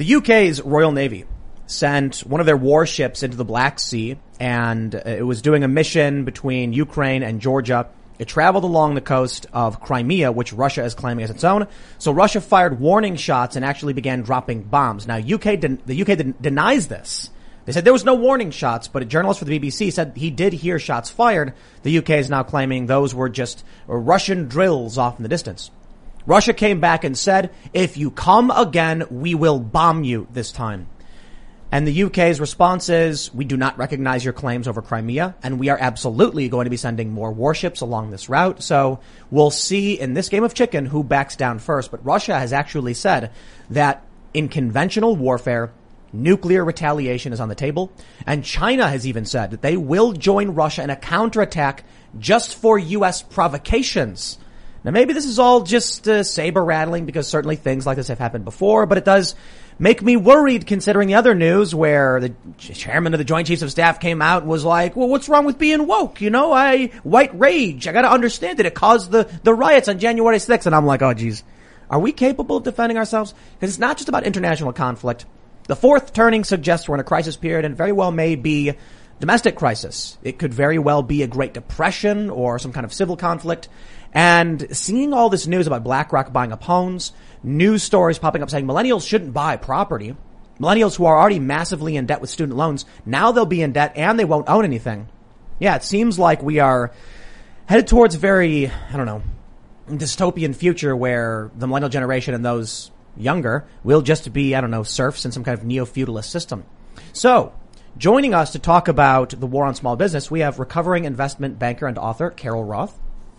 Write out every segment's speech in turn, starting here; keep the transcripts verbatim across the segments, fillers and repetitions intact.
The U K's Royal Navy sent one of their warships into the Black Sea, and it was doing a mission between Ukraine and Georgia. It traveled along the coast of Crimea, which Russia is claiming as its own. So Russia fired warning shots and actually began dropping bombs. Now, U K den- the U K den- denies this. They said there was no warning shots, but a journalist for the B B C said he did hear shots fired. The U K is now claiming those were just Russian drills off in the distance. Russia came back and said, if you come again, we will bomb you this time. And the U K's response is, we do not recognize your claims over Crimea, and we are absolutely going to be sending more warships along this route. So we'll see in this game of chicken who backs down first. But Russia has actually said that in conventional warfare, nuclear retaliation is on the table. And China has even said that they will join Russia in a counterattack just for U S provocations. Now, maybe this is all just uh, saber rattling because certainly things like this have happened before, but it does make me worried considering the other news where the chairman of the Joint Chiefs of Staff came out and was like, well, what's wrong with being woke? You know, I, white rage. I got to understand it. It caused the, the riots on January sixth. And I'm like, oh, geez, are we capable of defending ourselves? Because it's not just about international conflict. The fourth turning suggests we're in a crisis period and very well may be domestic crisis. It could very well be a Great Depression or some kind of civil conflict. And seeing all this news about BlackRock buying up homes, news stories popping up saying millennials shouldn't buy property. Millennials who are already massively in debt with student loans, now they'll be in debt and they won't own anything. Yeah, it seems like we are headed towards a very, I don't know, dystopian future where the millennial generation and those younger will just be, I don't know, serfs in some kind of neo-feudalist system. So, joining us to talk about the war on small business, we have recovering investment banker and author Carol Roth.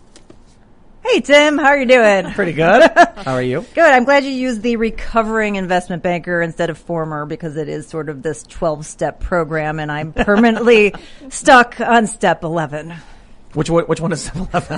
Hey, Tim. How are you doing? Pretty good. How are you? Good. I'm glad you used the recovering investment banker instead of former because it is sort of this twelve-step program, and I'm permanently stuck on step eleven. Which one, which one is step eleven?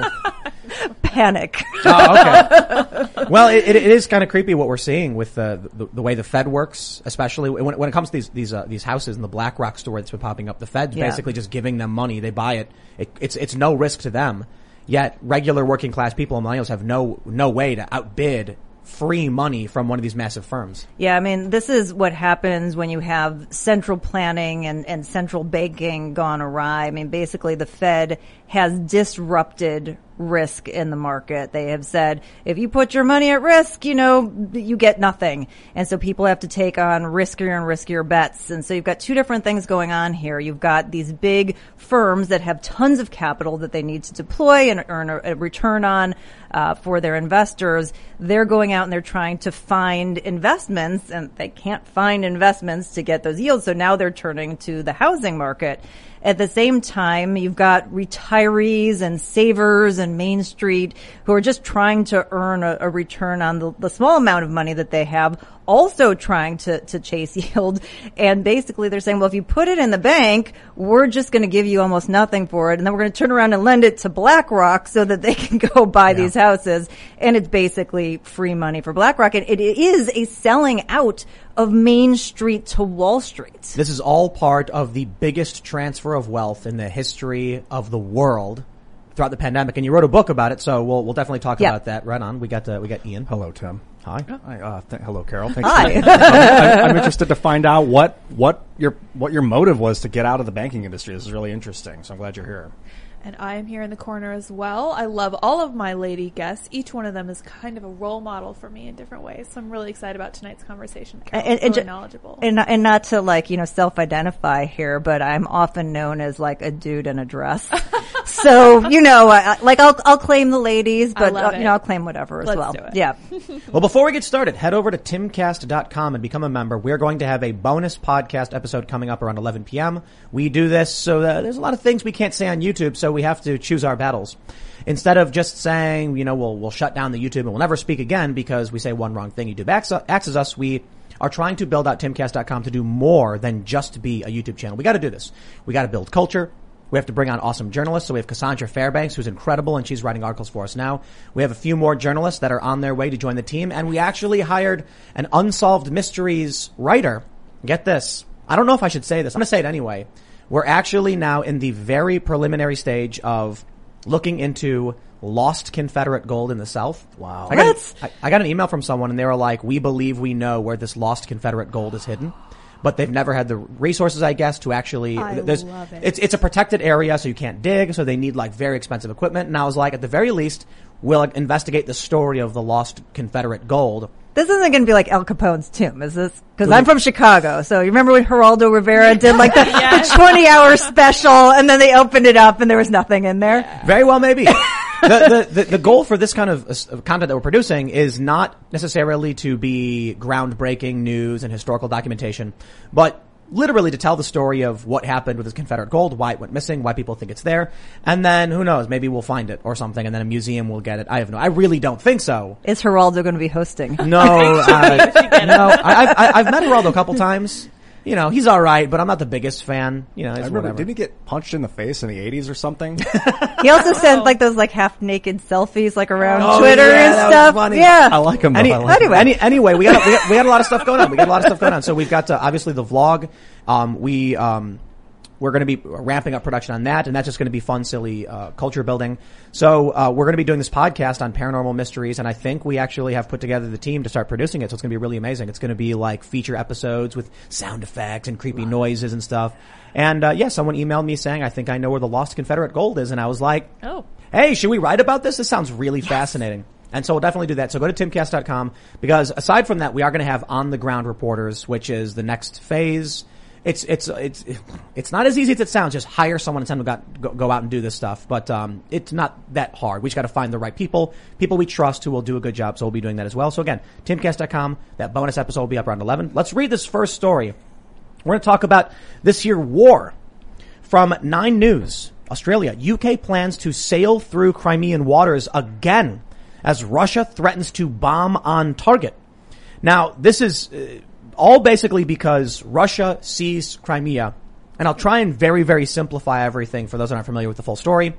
Panic. Oh, okay. Well, it, it, it is kind of creepy what we're seeing with uh, the, the way the Fed works, especially when, when it comes to these these uh, these houses in the BlackRock story that's been popping up. The Fed's yeah. basically just giving them money. They buy it. it. It's it's no risk to them. Yet regular working class people and millennials have no no way to outbid free money from one of these massive firms. Yeah, I mean, this is what happens when you have central planning and, and central banking gone awry. I mean, basically the Fed has disrupted risk in the market. They have said, if you put your money at risk, you know, you get nothing. And so people have to take on riskier and riskier bets. And so you've got two different things going on here. You've got these big firms that have tons of capital that they need to deploy and earn a, a return on uh, for their investors. They're going out and they're trying to find investments, and they can't find investments to get those yields. So now they're turning to the housing market. At the same time, you've got retirees and savers and Main Street who are just trying to earn a, a return on the, the small amount of money that they have, also trying to, to chase yield. And basically they're saying, well, if you put it in the bank, we're just going to give you almost nothing for it. And then we're going to turn around and lend it to BlackRock so that they can go buy yeah. these houses. And it's basically free money for BlackRock. And it is a selling out of Main Street to Wall Street. This is all part of the biggest transfer of wealth in the history of the world throughout the pandemic. And you wrote a book about it, so we'll we'll definitely talk yep. about that. Right on. We got uh, we got Ian. Hello, Tim. Hi. Hi. Uh, th- hello, Carol. Thanks. Hi. For, I'm, I'm interested to find out what what your what your motive was to get out of the banking industry. This is really interesting, so I'm glad you're here. And I am here in the corner as well. I love all of my lady guests. Each one of them is kind of a role model for me in different ways. So I'm really excited about tonight's conversation. Carol's and, and, really knowledgeable. And, and not to like, you know, self-identify here, but I'm often known as like a dude in a dress. So, you know, I, like I'll, I'll claim the ladies, but uh, you know, I'll claim whatever as Let's well. Do it. Yeah. Well, before we get started, head over to timcast dot com and become a member. We're going to have a bonus podcast episode coming up around eleven p.m. We do this so that there's a lot of things we can't say on YouTube, so we have to choose our battles. Instead of just saying, you know, we'll we'll shut down the YouTube and we'll never speak again because we say one wrong thing, YouTube axes us, we are trying to build out timcast dot com to do more than just be a YouTube channel. We got to do this. We got to build culture. We have to bring on awesome journalists. So we have Cassandra Fairbanks, who's incredible, and she's writing articles for us now. We have a few more journalists that are on their way to join the team, and we actually hired an Unsolved Mysteries writer. Get this. I don't know if I should say this. I'm going to say it anyway. We're actually now in the very preliminary stage of looking into lost Confederate gold in the South. Wow. I got, What? I, I got an email from someone and they were like, we believe we know where this lost Confederate gold is hidden. But they've never had the resources, I guess, to actually. I there's, love it. It's it's a protected area, so you can't dig. So they need like very expensive equipment. And I was like, at the very least, we'll investigate the story of the lost Confederate gold. This isn't going to be like Al Capone's tomb, is this? Because I'm from Chicago, so you remember when Geraldo Rivera did like the, Yes. the twenty hour special, and then they opened it up and there was nothing in there? Yeah. Very well, maybe. the, the, the, the goal for this kind of uh, content that we're producing is not necessarily to be groundbreaking news and historical documentation, but literally to tell the story of what happened with this Confederate gold, why it went missing, why people think it's there, and then who knows, maybe we'll find it or something, and then a museum will get it. I have no, I really don't think so. Is Geraldo going to be hosting? No, uh, no, I, I, I've met Geraldo a couple times. You know, he's all right, but I'm not the biggest fan. You know, it's I remember, whatever. didn't he get punched in the face in the eighties or something? He also sent like those like half naked selfies like around Oh, Twitter yeah, and that was stuff. funny. Yeah. I like him. Though. Any, I like him. anyway, any, anyway, we got, we got we got a lot of stuff going on. We got a lot of stuff going on. So we've got uh, obviously the vlog. Um, we um, we're going to be ramping up production on that, and that's just going to be fun, silly uh, culture building. So uh, we're going to be doing this podcast on paranormal mysteries, and I think we actually have put together the team to start producing it. So it's going to be really amazing. It's going to be like feature episodes with sound effects and creepy noises and stuff. And uh, yeah, someone emailed me saying, "I think I know where the lost Confederate gold is," and I was like, Oh. Hey, should we write about this? This sounds really yes. fascinating. And so we'll definitely do that. So go to timcast dot com because aside from that, we are going to have on the ground reporters, which is the next phase. It's, it's, it's, it's not as easy as it sounds. Just hire someone and send them go, go out and do this stuff. But, um, it's not that hard. We just got to find the right people, people we trust who will do a good job. So we'll be doing that as well. So again, timcast dot com. That bonus episode will be up around eleven. Let's read this first story. We're going to talk about this here war from Nine News. Australia, U K plans to sail through Crimean waters again as Russia threatens to bomb on target. Now, this is uh, all basically because Russia seized Crimea, and I'll try and very, very simplify everything for those that aren't familiar with the full story.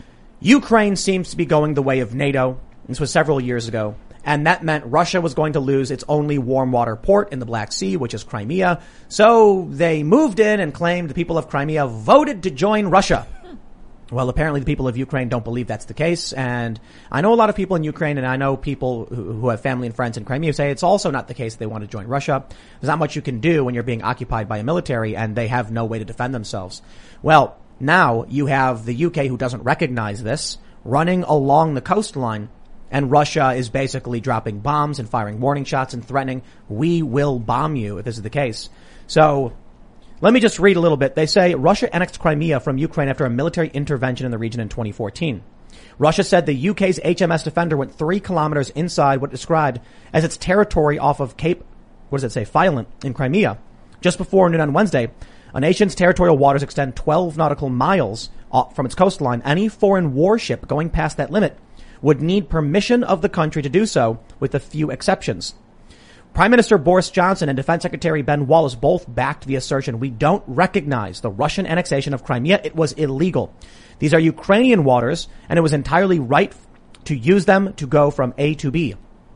Ukraine seems to be going the way of NATO. This was several years ago, and that meant Russia was going to lose its only warm water port in the Black Sea, which is Crimea. So they moved in and claimed the people of Crimea voted to join Russia. Well, apparently the people of Ukraine don't believe that's the case. And I know a lot of people in Ukraine, and I know people who, who have family and friends in Crimea say it's also not the case they want to join Russia. There's not much you can do when you're being occupied by a military and they have no way to defend themselves. Well, now you have the U K, who doesn't recognize this, running along the coastline, and Russia is basically dropping bombs and firing warning shots and threatening, we will bomb you if this is the case. So let me just read a little bit. They say Russia annexed Crimea from Ukraine after a military intervention in the region in twenty fourteen. Russia said the U K's H M S Defender went three kilometers inside what it described as its territory off of Cape, what does it say, Violent in Crimea. Just before noon on Wednesday, a nation's territorial waters extend twelve nautical miles from its coastline. Any foreign warship going past that limit would need permission of the country to do so, with a few exceptions. Prime Minister Boris Johnson and Defense Secretary Ben Wallace both backed the assertion, we don't recognize the Russian annexation of Crimea. It was illegal. These are Ukrainian waters, and it was entirely right to use them to go from A to B.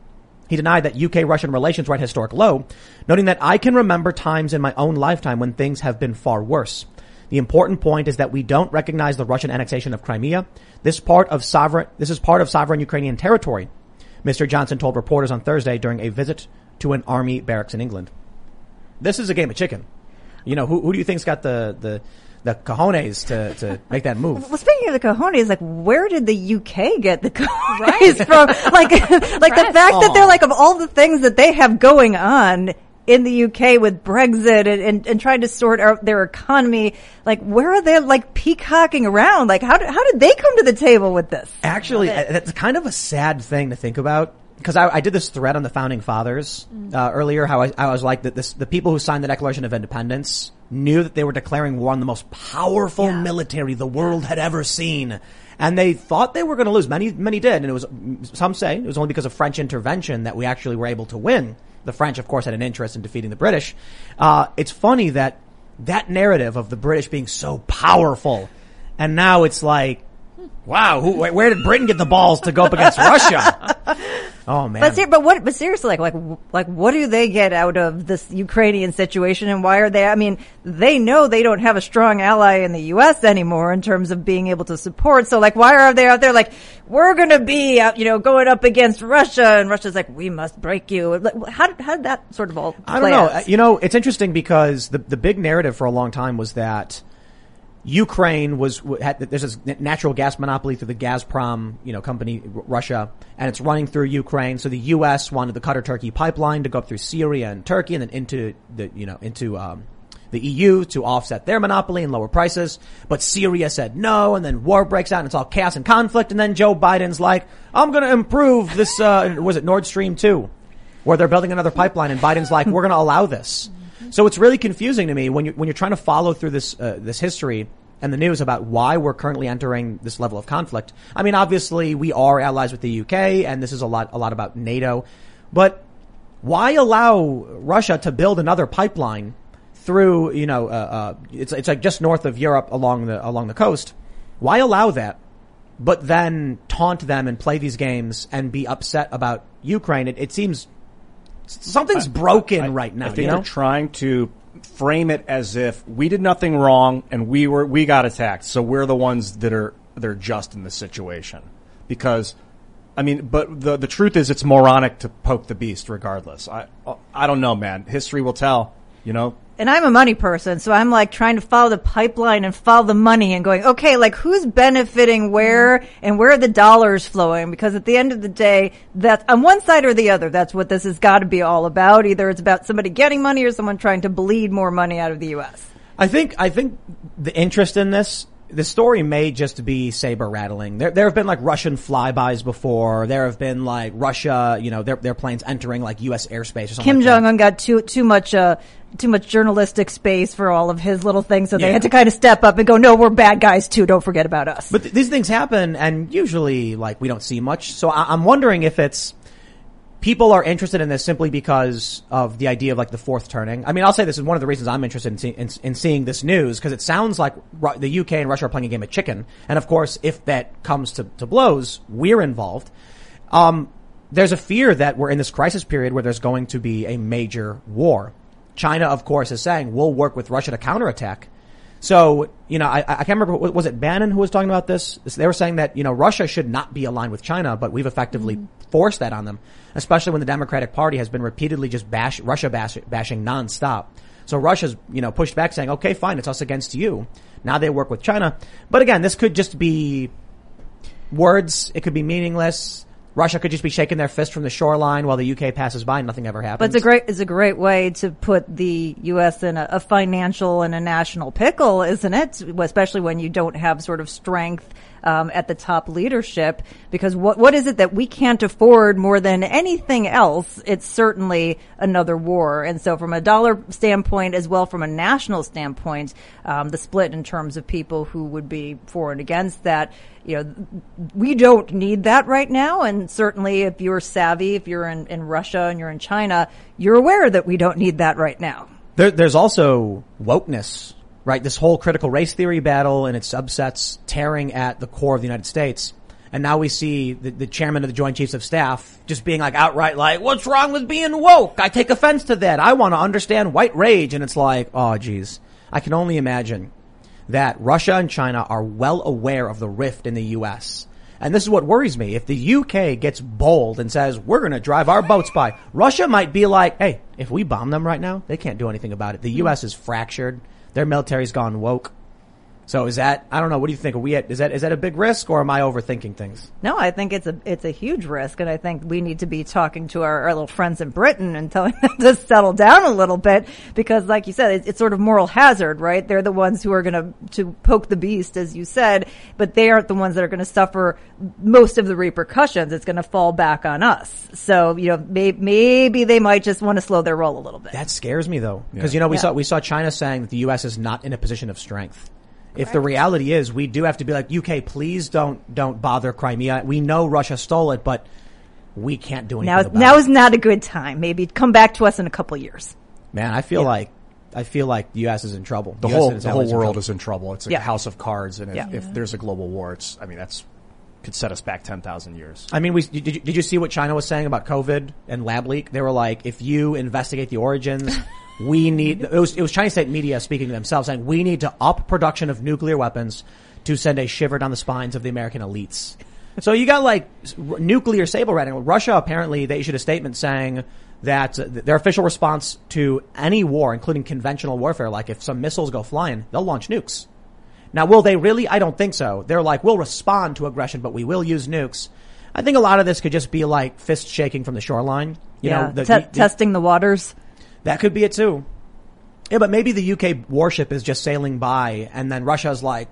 He denied that U K-Russian relations were at historic low, noting that I can remember times in my own lifetime when things have been far worse. The important point is that we don't recognize the Russian annexation of Crimea. This part of sovereign, this is part of sovereign Ukrainian territory, Mister Johnson told reporters on Thursday during a visit to an army barracks in England. This is a game of chicken. You know, who, who do you think's got the, the, the cojones to, to make that move? Well, speaking of the cojones, like, where did the U K get the cojones Right. from? Like, like the fact that they're like, of all the things that they have going on in the U K with Brexit and, and, and trying to sort out their economy, like, where are they like peacocking around? Like, how did, how did they come to the table with this? Actually, that's kind of a sad thing to think about. Because I, I did this thread on the Founding Fathers uh, earlier, how I, I was like that. This the people who signed the Declaration of Independence knew that they were declaring war on the most powerful Yeah. military the world had ever seen, and they thought they were going to lose. Many, many did, and it was some say it was only because of French intervention that we actually were able to win. The French, of course, had an interest in defeating the British. Uh, it's funny that that narrative of the British being so powerful, and now it's like, wow, who, where did Britain get the balls to go up against Russia? Oh man. But ser- but what? But seriously, like like like what do they get out of this Ukrainian situation, and why are they? I mean, they know they don't have a strong ally in the U S anymore in terms of being able to support. So like, why are they out there like we're going to be out, you know, going up against Russia, and Russia's like we must break you? Like, how did how did that sort of all play I don't know. out? You know, it's interesting because the the big narrative for a long time was that Ukraine was had, there's this natural gas monopoly through the Gazprom, you know, company, Russia, and it's running through Ukraine. So the U S wanted the Qatar-Turkey pipeline to go up through Syria and Turkey and then into the, you know, into um, the E U to offset their monopoly and lower prices. But Syria said no, and then war breaks out and it's all chaos and conflict. And then Joe Biden's like, I'm going to improve this. Uh, was it Nord Stream two, where they're building another pipeline, and Biden's like, we're going to allow this. So it's really confusing to me when you when you're trying to follow through this uh, this history and the news about why we're currently entering this level of conflict. I mean, obviously we are allies with the U K, and this is a lot a lot about NATO, but why allow Russia to build another pipeline through, you know, uh, uh it's it's like just north of Europe along the along the coast? Why allow that, but then taunt them and play these games and be upset about Ukraine? It, it seems something's broken I, right now. I think you know? they're trying to frame it as if we did nothing wrong and we were we got attacked, so we're the ones that are they're just in this situation. Because, I mean, but the the truth is, it's moronic to poke the beast. Regardless, I I don't know, man. History will tell. You know. And I'm a money person, so I'm like trying to follow the pipeline and follow the money and going, okay, like who's benefiting where and where are the dollars flowing? Because at the end of the day, that's on one side or the other. That's what this has got to be all about. Either it's about somebody getting money or someone trying to bleed more money out of the U S. I think, I think the interest in this, the story may just be saber rattling. There, there have been like Russian flybys before. There have been like Russia, you know, their, their planes entering like U S airspace or something. Kim like Jong that. Un got too, too much, uh, too much journalistic space for all of his little things. So they Yeah. had to kind of step up and go, no, we're bad guys too. Don't forget about us. But th- these things happen, and usually like we don't see much. So I- I'm wondering if it's, people are interested in this simply because of the idea of like the fourth turning. I mean, I'll say this is one of the reasons I'm interested in, see- in, in seeing this news, because it sounds like Ru- the U K and Russia are playing a game of chicken. And of course, if that comes to, to blows, we're involved. Um, there's a fear that we're in this crisis period where there's going to be a major war. China, of course, is saying we'll work with Russia to counterattack. So, you know, I, I can't remember, was it Bannon who was talking about this? They were saying that, you know, Russia should not be aligned with China, but we've effectively mm. forced that on them, especially when the Democratic Party has been repeatedly just bash, Russia bash, bashing nonstop. So Russia's, you know, pushed back saying, okay, fine, it's us against you. Now they work with China. But again, this could just be words. It could be meaningless. Russia could just be shaking their fist from the shoreline while the U K passes by and nothing ever happens. But it's a great, it's a great way to put the U S in a, a financial and a national pickle, isn't it? Especially when you don't have sort of strength um, at the top leadership. Because what what is it that we can't afford more than anything else? It's certainly another war. And so from a dollar standpoint as well from a national standpoint, um, the split in terms of people who would be for and against that, you know, we don't need that right now. And certainly if you're savvy, if you're in, in Russia and you're in China, you're aware that we don't need that right now. There, there's also wokeness, right? This whole critical race theory battle and its subsets tearing at the core of the United States. And now we see the, the chairman of the Joint Chiefs of Staff just being like outright like, what's wrong with being woke? I take offense to that. I want to understand white rage. And it's like, oh, geez, I can only imagine that Russia and China are well aware of the rift in the U S. And this is what worries me. If the U K gets bold and says, we're going to drive our boats by, Russia might be like, hey, if we bomb them right now, they can't do anything about it. The U S is fractured. Their military's gone woke. So is that, I don't know, what do you think? Are we at, is that, is that a big risk, or am I overthinking things? No, I think it's a, it's a huge risk. And I think we need to be talking to our, our little friends in Britain and telling them to settle down a little bit, because like you said, it's, it's sort of moral hazard, right? They're the ones who are going to, to poke the beast, as you said, but they aren't the ones that are going to suffer most of the repercussions. It's going to fall back on us. So, you know, may, maybe they might just want to slow their roll a little bit. That scares me though. Because, Yeah. you know, we Yeah. saw, we saw China saying that the U S is not in a position of strength. If the reality is we do have to be like, U K, please don't, don't bother Crimea. We know Russia stole it, but we can't do anything Now, about now it. is not a good time. Maybe come back to us in a couple years. Man, I feel Yeah. like, I feel like the U S is in trouble. The U S whole is the whole always in world trouble. is in trouble. It's a Yeah. house of cards, and if, Yeah. if there's a global war, it's I mean that's could set us back ten thousand years. I mean, we did you, did you see what China was saying about COVID and lab leak? They were like, if you investigate the origins, we need, it was, it was Chinese state media speaking to themselves saying, we need to up production of nuclear weapons to send a shiver down the spines of the American elites. So you got like r- nuclear saber rattling. Russia, apparently, they issued a statement saying that uh, their official response to any war, including conventional warfare, like if some missiles go flying, they'll launch nukes. Now, will they really? I don't think so. They're like, we'll respond to aggression, but we will use nukes. I think a lot of this could just be like fist shaking from the shoreline. You yeah, know, the, te- the, testing the waters. That could be it too. Yeah, but maybe the U K warship is just sailing by, and then Russia's like,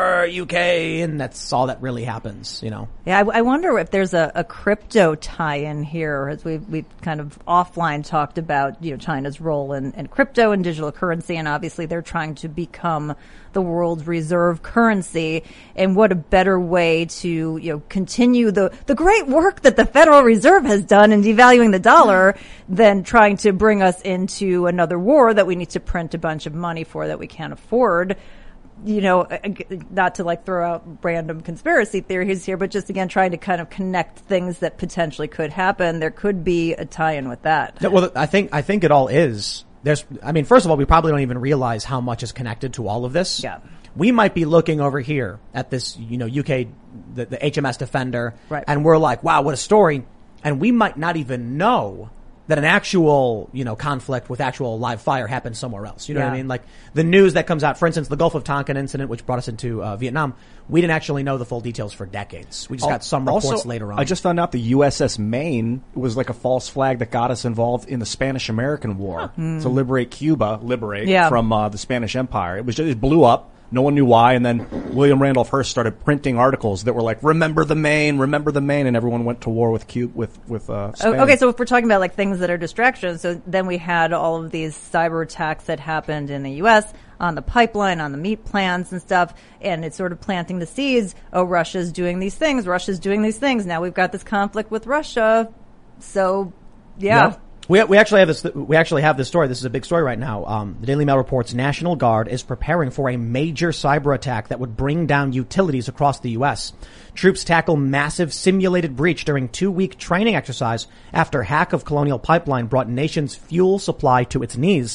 U K, and that's all that really happens, you know? Yeah, I, I wonder if there's a, a crypto tie-in here, as we've, we've kind of offline talked about, you know, China's role in, in crypto and digital currency, and obviously they're trying to become the world's reserve currency, and what a better way to, you know, continue the, the great work that the Federal Reserve has done in devaluing the dollar than trying to bring us into another war that we need to print a bunch of money for that we can't afford. You know, not to like throw out random conspiracy theories here, but just again trying to kind of connect things that potentially could happen. There could be a tie-in with that. Yeah, well, I think, I think it all is. There's, I mean, first of all, we probably don't even realize how much is connected to all of this. Yeah. We might be looking over here at this, you know, U K, the, the H M S Defender. Right. And we're like, wow, what a story. And we might not even know that an actual, you know, conflict with actual live fire happened somewhere else. You know yeah. what I mean? Like the news that comes out, for instance, the Gulf of Tonkin incident, which brought us into uh, Vietnam, we didn't actually know the full details for decades. We just got some reports also, later on. I just found out the U S S Maine was like a false flag that got us involved in the Spanish-American War to liberate Cuba, liberate Yeah. from uh, the Spanish Empire. It was just, it blew up. No one knew why, and then William Randolph Hearst started printing articles that were like, "Remember the Maine, remember the Maine," and everyone went to war with Cuba, with with uh, Spain. Okay, so if we're talking about like things that are distractions, so then we had all of these cyber attacks that happened in the U S on the pipeline, on the meat plants and stuff, and it's sort of planting the seeds. Oh, Russia's doing these things. Russia's doing these things. Now we've got this conflict with Russia. So, yeah. Yeah. We we actually have this we actually have this story. This is a big story right now. Um, the Daily Mail reports National Guard is preparing for a major cyber attack that would bring down utilities across the U S. Troops tackle massive simulated breach during two-week training exercise after hack of Colonial Pipeline brought nation's fuel supply to its knees.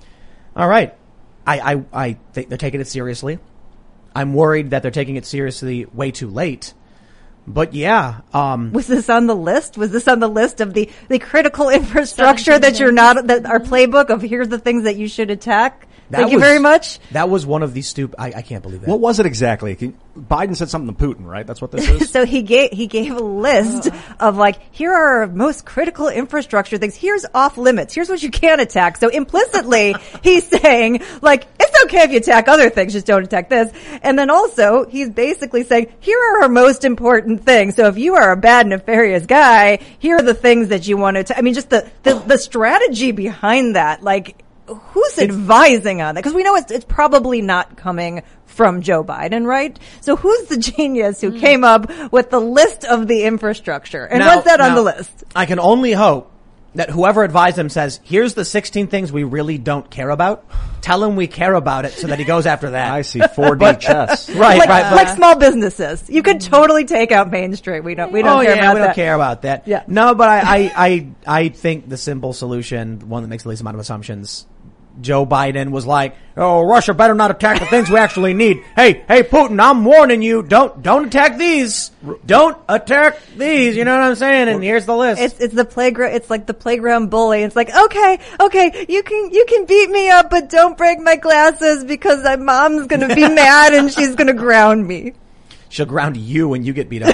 All right, I I, I think they're taking it seriously. I'm worried that they're taking it seriously way too late. But yeah, um, was this on the list? Was this on the list of the, the critical infrastructure that you're not, that our playbook of here's the things that you should attack? that Thank you was- very much. That was one of these stupid, I, I can't believe that. What was it exactly? Can, Biden said something to Putin, right? That's what this is? So he gave, he gave a list of like, here are our most critical infrastructure things. Here's off limits. Here's what you can't attack. So implicitly, he's saying like, it's okay if you attack other things, just don't attack this. And then also, he's basically saying, here are our most important things. So if you are a bad, nefarious guy, here are the things that you want to, atta- I mean, just the, the, the strategy behind that, like, who's advising on that? Because we know it's, it's probably not coming from Joe Biden, right? So who's the genius who came up with the list of the infrastructure? And Now- what's that on now, the list? I can only hope that whoever advised him says, here's the sixteen things we really don't care about. Tell him we care about it so that he goes after that. I see four D chess. Right, like, right. like small businesses. You could totally take out Main Street. We don't, we don't oh care yeah, about we that. don't care about that. Yeah. No, but I, I, I, I think the simple solution, the one that makes the least amount of assumptions, Joe Biden was like, oh, Russia better not attack the things we actually need. Hey, hey, Putin, I'm warning you, don't, don't attack these. Don't attack these. You know what I'm saying? And here's the list. It's, it's the playground, it's like the playground bully. It's like, okay, okay, you can, you can beat me up, but don't break my glasses because my mom's gonna be mad and she's gonna ground me. She'll ground you when you get beat up.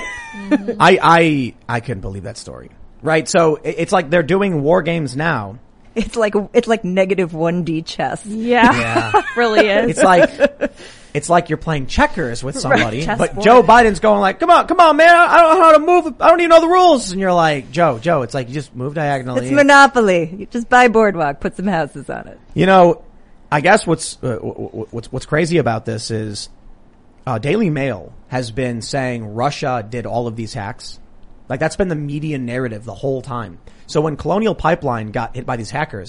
I, I, I couldn't believe that story. Right? So it- it's like they're doing war games now. It's like, it's like negative one D chess. Yeah. Yeah. Really is. It's like, it's like you're playing checkers with somebody, chess but board. Joe Biden's going like, come on, come on, man, I don't know how to move, I don't even know the rules. And you're like, Joe, Joe, it's like you just move diagonally. It's Monopoly. You just buy Boardwalk, put some houses on it. You know, I guess what's, uh, what's, what's crazy about this is, uh, Daily Mail has been saying Russia did all of these hacks. Like that's been the media narrative the whole time. So when Colonial Pipeline got hit by these hackers,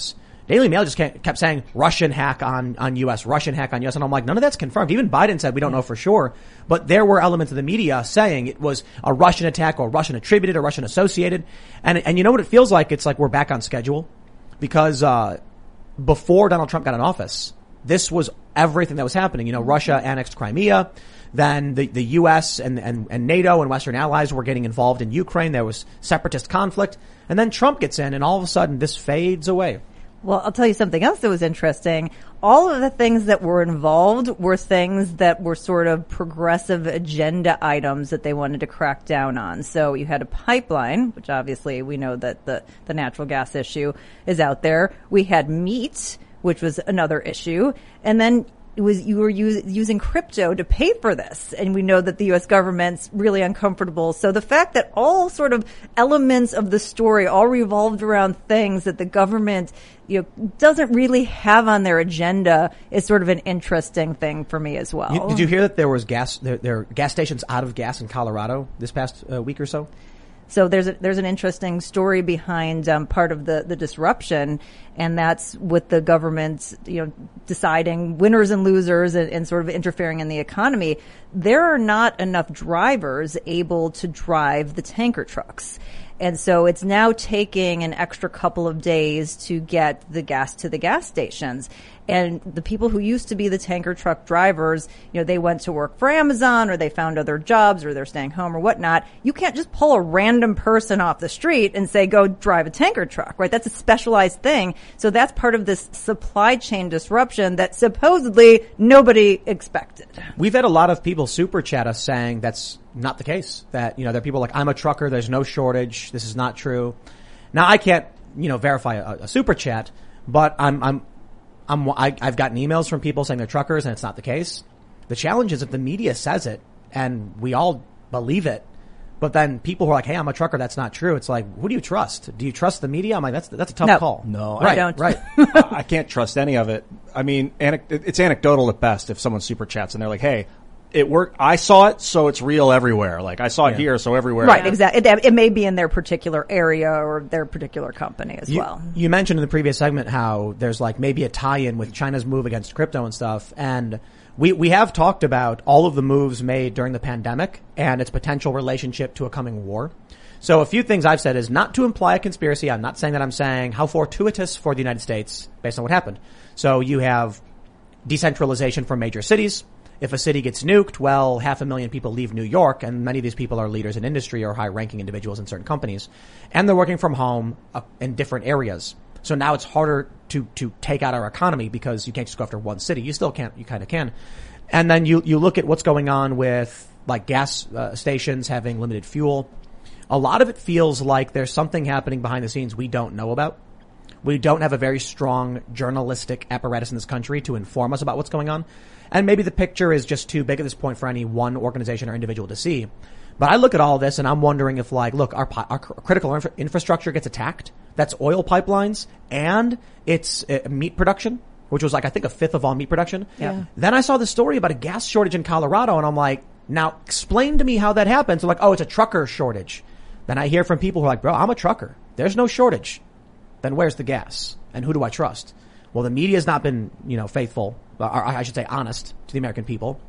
Daily Mail just kept saying Russian hack on, on U S, Russian hack on U S. And I'm like, none of that's confirmed. Even Biden said we don't know for sure. But there were elements of the media saying it was a Russian attack or Russian attributed or Russian associated. And, and you know what it feels like? It's like we're back on schedule because, uh, before Donald Trump got in office, this was everything that was happening. You know, Russia annexed Crimea. Then the, the U S and, and, and NATO and Western allies were getting involved in Ukraine. There was separatist conflict. And then Trump gets in and all of a sudden this fades away. Well, I'll tell you something else that was interesting. All of the things that were involved were things that were sort of progressive agenda items that they wanted to crack down on. So you had a pipeline, which obviously we know that the, the natural gas issue is out there. We had meat, which was another issue. And then it was, you were use, using crypto to pay for this. And we know that the U S government's really uncomfortable. So the fact that all sort of elements of the story all revolved around things that the government, you know, doesn't really have on their agenda is sort of an interesting thing for me as well. You, did you hear that there was gas, there, there are gas stations out of gas in Colorado this past uh, week or so? So there's a, there's an interesting story behind um, part of the, the disruption, and that's with the government, you know, deciding winners and losers and, and sort of interfering in the economy. There are not enough drivers able to drive the tanker trucks. And so it's now taking an extra couple of days to get the gas to the gas stations. And the people who used to be the tanker truck drivers, you know, they went to work for Amazon or they found other jobs or they're staying home or whatnot. You can't just pull a random person off the street and say, go drive a tanker truck, right? That's a specialized thing. So that's part of this supply chain disruption that supposedly nobody expected. We've had a lot of people super chat us saying that's not the case. That, you know, there are people like, I'm a trucker, there's no shortage, this is not true. Now, I can't, you know, verify a, a super chat, but I'm, I'm, I'm, I, I've gotten emails from people saying they're truckers and it's not the case. The challenge is if the media says it and we all believe it, but then people who are like, hey, I'm a trucker, that's not true. It's like, who do you trust? Do you trust the media? I'm like, that's, that's a tough no. call. No, right, I don't. Right. I can't trust any of it. I mean, anec- it's anecdotal at best if someone super chats and they're like, hey, it worked. I saw it, so it's real everywhere. Like, I saw it yeah. here, so everywhere. Right, exactly. It, it may be in their particular area or their particular company as you, well. You mentioned in the previous segment how there's like maybe a tie-in with China's move against crypto and stuff. And we, we have talked about all of the moves made during the pandemic and its potential relationship to a coming war. So a few things I've said is not to imply a conspiracy. I'm not saying that. I'm saying how fortuitous for the United States based on what happened. So you have decentralization from major cities. If a city gets nuked, well, half a million people leave New York, and many of these people are leaders in industry or high-ranking individuals in certain companies. And they're working from home uh, in different areas. So now it's harder to, to take out our economy because you can't just go after one city. You still can't, you kind of can. And then you, you look at what's going on with, like, gas uh, stations having limited fuel. A lot of it feels like there's something happening behind the scenes we don't know about. We don't have a very strong journalistic apparatus in this country to inform us about what's going on. And maybe the picture is just too big at this point for any one organization or individual to see. But I look at all this and I'm wondering if, like, look, our, our critical infra- infrastructure gets attacked. That's oil pipelines and it's uh, meat production, which was like, I think a fifth of all meat production. Yeah. Then I saw the story about a gas shortage in Colorado and I'm like, now explain to me how that happens. So like, oh, it's a trucker shortage. Then I hear from people who are like, bro, I'm a trucker. There's no shortage. Then where's the gas? And who do I trust? Well, the media has not been, you know, faithful, or I should say honest to the American people.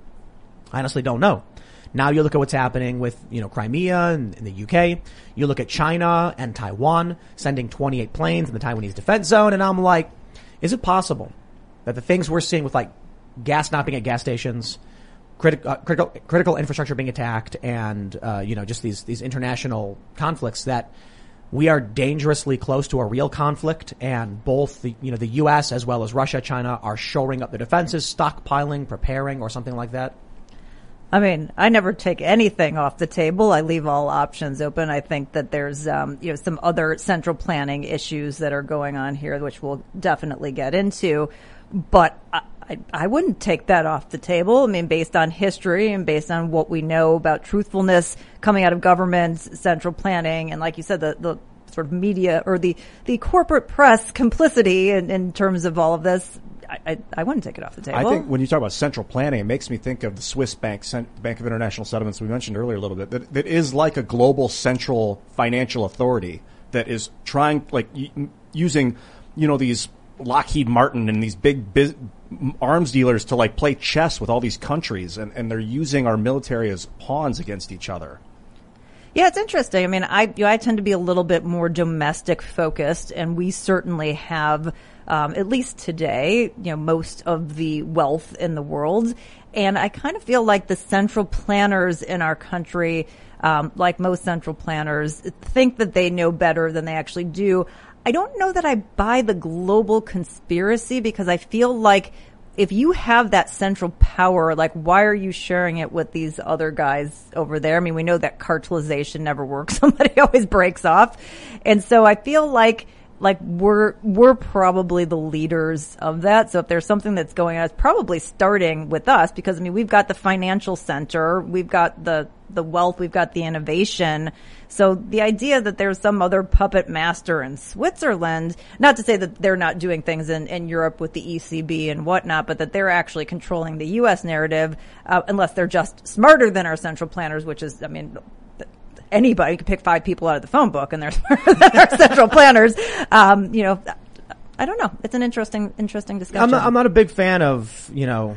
I honestly don't know. Now you look at what's happening with, you know, Crimea and in the U K. You look at China and Taiwan sending twenty-eight planes in the Taiwanese defense zone. And I'm like, is it possible that the things we're seeing with like gas not being at gas stations, criti- uh, critical, critical infrastructure being attacked and, uh, you know, just these, these international conflicts that we are dangerously close to a real conflict and both the, you know, the U S as well as Russia, China are shoring up their defenses, stockpiling, preparing or something like that? I mean, I never take anything off the table. I leave all options open. I think that there's, um, you know, some other central planning issues that are going on here, which we'll definitely get into. But I, I, I wouldn't take that off the table. I mean, based on history and based on what we know about truthfulness coming out of government, central planning, and like you said, the, the sort of media or the, the corporate press complicity in, in terms of all of this, I, I, I wouldn't take it off the table. I think when you talk about central planning, it makes me think of the Swiss Bank, Bank of International Settlements we mentioned earlier a little bit, that, that is like a global central financial authority that is trying, like, using, you know, these Lockheed Martin and these big biz- arms dealers to like play chess with all these countries, and, and they're using our military as pawns against each other. Yeah, it's interesting. I mean, I you know, I tend to be a little bit more domestic focused, and we certainly have, um, at least today, you know, most of the wealth in the world. And I kind of feel like the central planners in our country, um, like most central planners, think that they know better than they actually do. I don't know that I buy the global conspiracy, because I feel like if you have that central power, like, why are you sharing it with these other guys over there? I mean, we know that cartelization never works. Somebody always breaks off. And so I feel like, like we're, we're probably the leaders of that. So if there's something that's going on, it's probably starting with us, because I mean, we've got the financial center, we've got the, the wealth, we've got the innovation. So the idea that there's some other puppet master in Switzerland, not to say that they're not doing things in, in Europe with the E C B and whatnot, but that they're actually controlling the U S narrative, uh, unless they're just smarter than our central planners, which is, I mean, anybody could pick five people out of the phone book and they're smarter than our central planners. Um, you know, I don't know. It's an interesting, interesting discussion. I'm not, I'm not a big fan of, you know,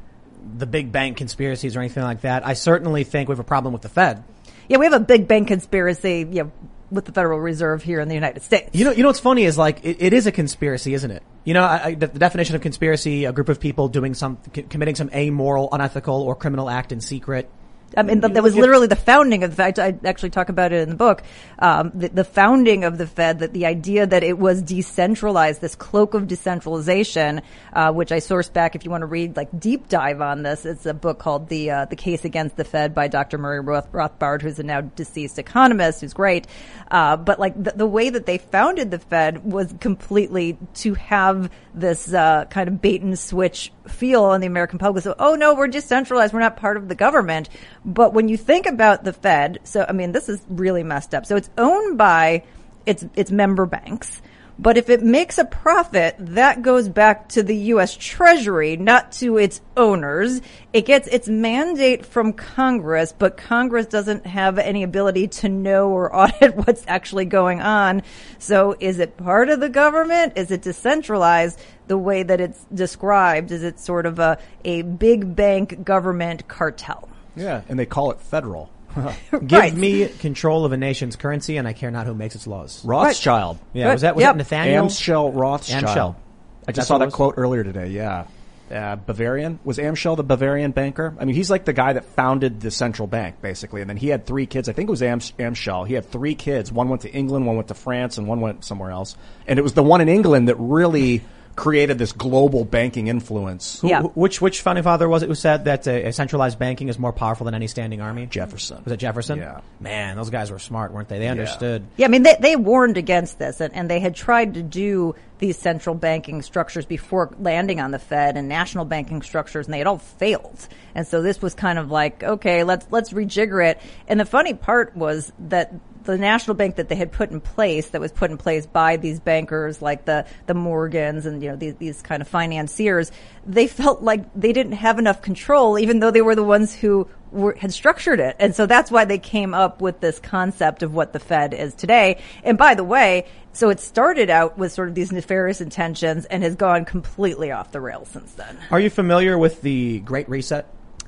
the big bank conspiracies or anything like that. I certainly think we have a problem with the Fed. Yeah, we have a big bank conspiracy, you know, with the Federal Reserve here in the United States. You know, you know what's funny is like it, it is a conspiracy, isn't it? You know, I, I, the, the definition of conspiracy: a group of people doing some, c- committing some amoral, unethical, or criminal act in secret. I mean, that was literally the founding of the Fed. I actually talk about it in the book. Um, the, the founding of the Fed, that the idea that it was decentralized, this cloak of decentralization, uh, which I sourced back. If you want to read like deep dive on this, it's a book called the uh, the Case Against the Fed by Doctor Murray Roth- Rothbard, who's a now deceased economist, who's great. Uh, but like the, the way that they founded the Fed was completely to have this uh, kind of bait and switch feel on the American public. So, oh no, we're decentralized. We're not part of the government. But when you think about the Fed, so, I mean, this is really messed up. So it's owned by its, its member banks. But if it makes a profit, that goes back to the U S Treasury, not to its owners. It gets its mandate from Congress, but Congress doesn't have any ability to know or audit what's actually going on. So is it part of the government? Is it decentralized? The way that it's described, is it sort of a, a big bank government cartel? Yeah, and they call it federal. Give Right. me control of a nation's currency, and I care not who makes its laws. Rothschild. Yeah, Right. was that was Yep. that Nathaniel? Amschel Rothschild. Amschel. I That's just saw what it that was? quote earlier today. Yeah. Uh, Bavarian? Was Amschel the Bavarian banker? I mean, he's like the guy that founded the central bank, basically. And then he had three kids. I think it was Am- Amschel. He had three kids. One went to England, one went to France, and one went somewhere else. And it was the one in England that really created this global banking influence. Who, Yeah. wh- Which which founding father was it who said that a, a centralized banking is more powerful than any standing army? Jefferson. Was it Jefferson? Yeah. Man, those guys were smart, weren't they? They understood. Yeah, I mean, they, they warned against this, and, and they had tried to do these central banking structures before landing on the Fed and national banking structures, and they had all failed. And so this was kind of like, okay, let's let's rejigger it. And the funny part was that the national bank that they had put in place, that was put in place by these bankers like the, the Morgans and, you know, these, these kind of financiers, they felt like they didn't have enough control, even though they were the ones who were, had structured it. And so that's why they came up with this concept of what the Fed is today. And by the way, so it started out with sort of these nefarious intentions and has gone completely off the rails since then. Are you familiar with the Great Reset?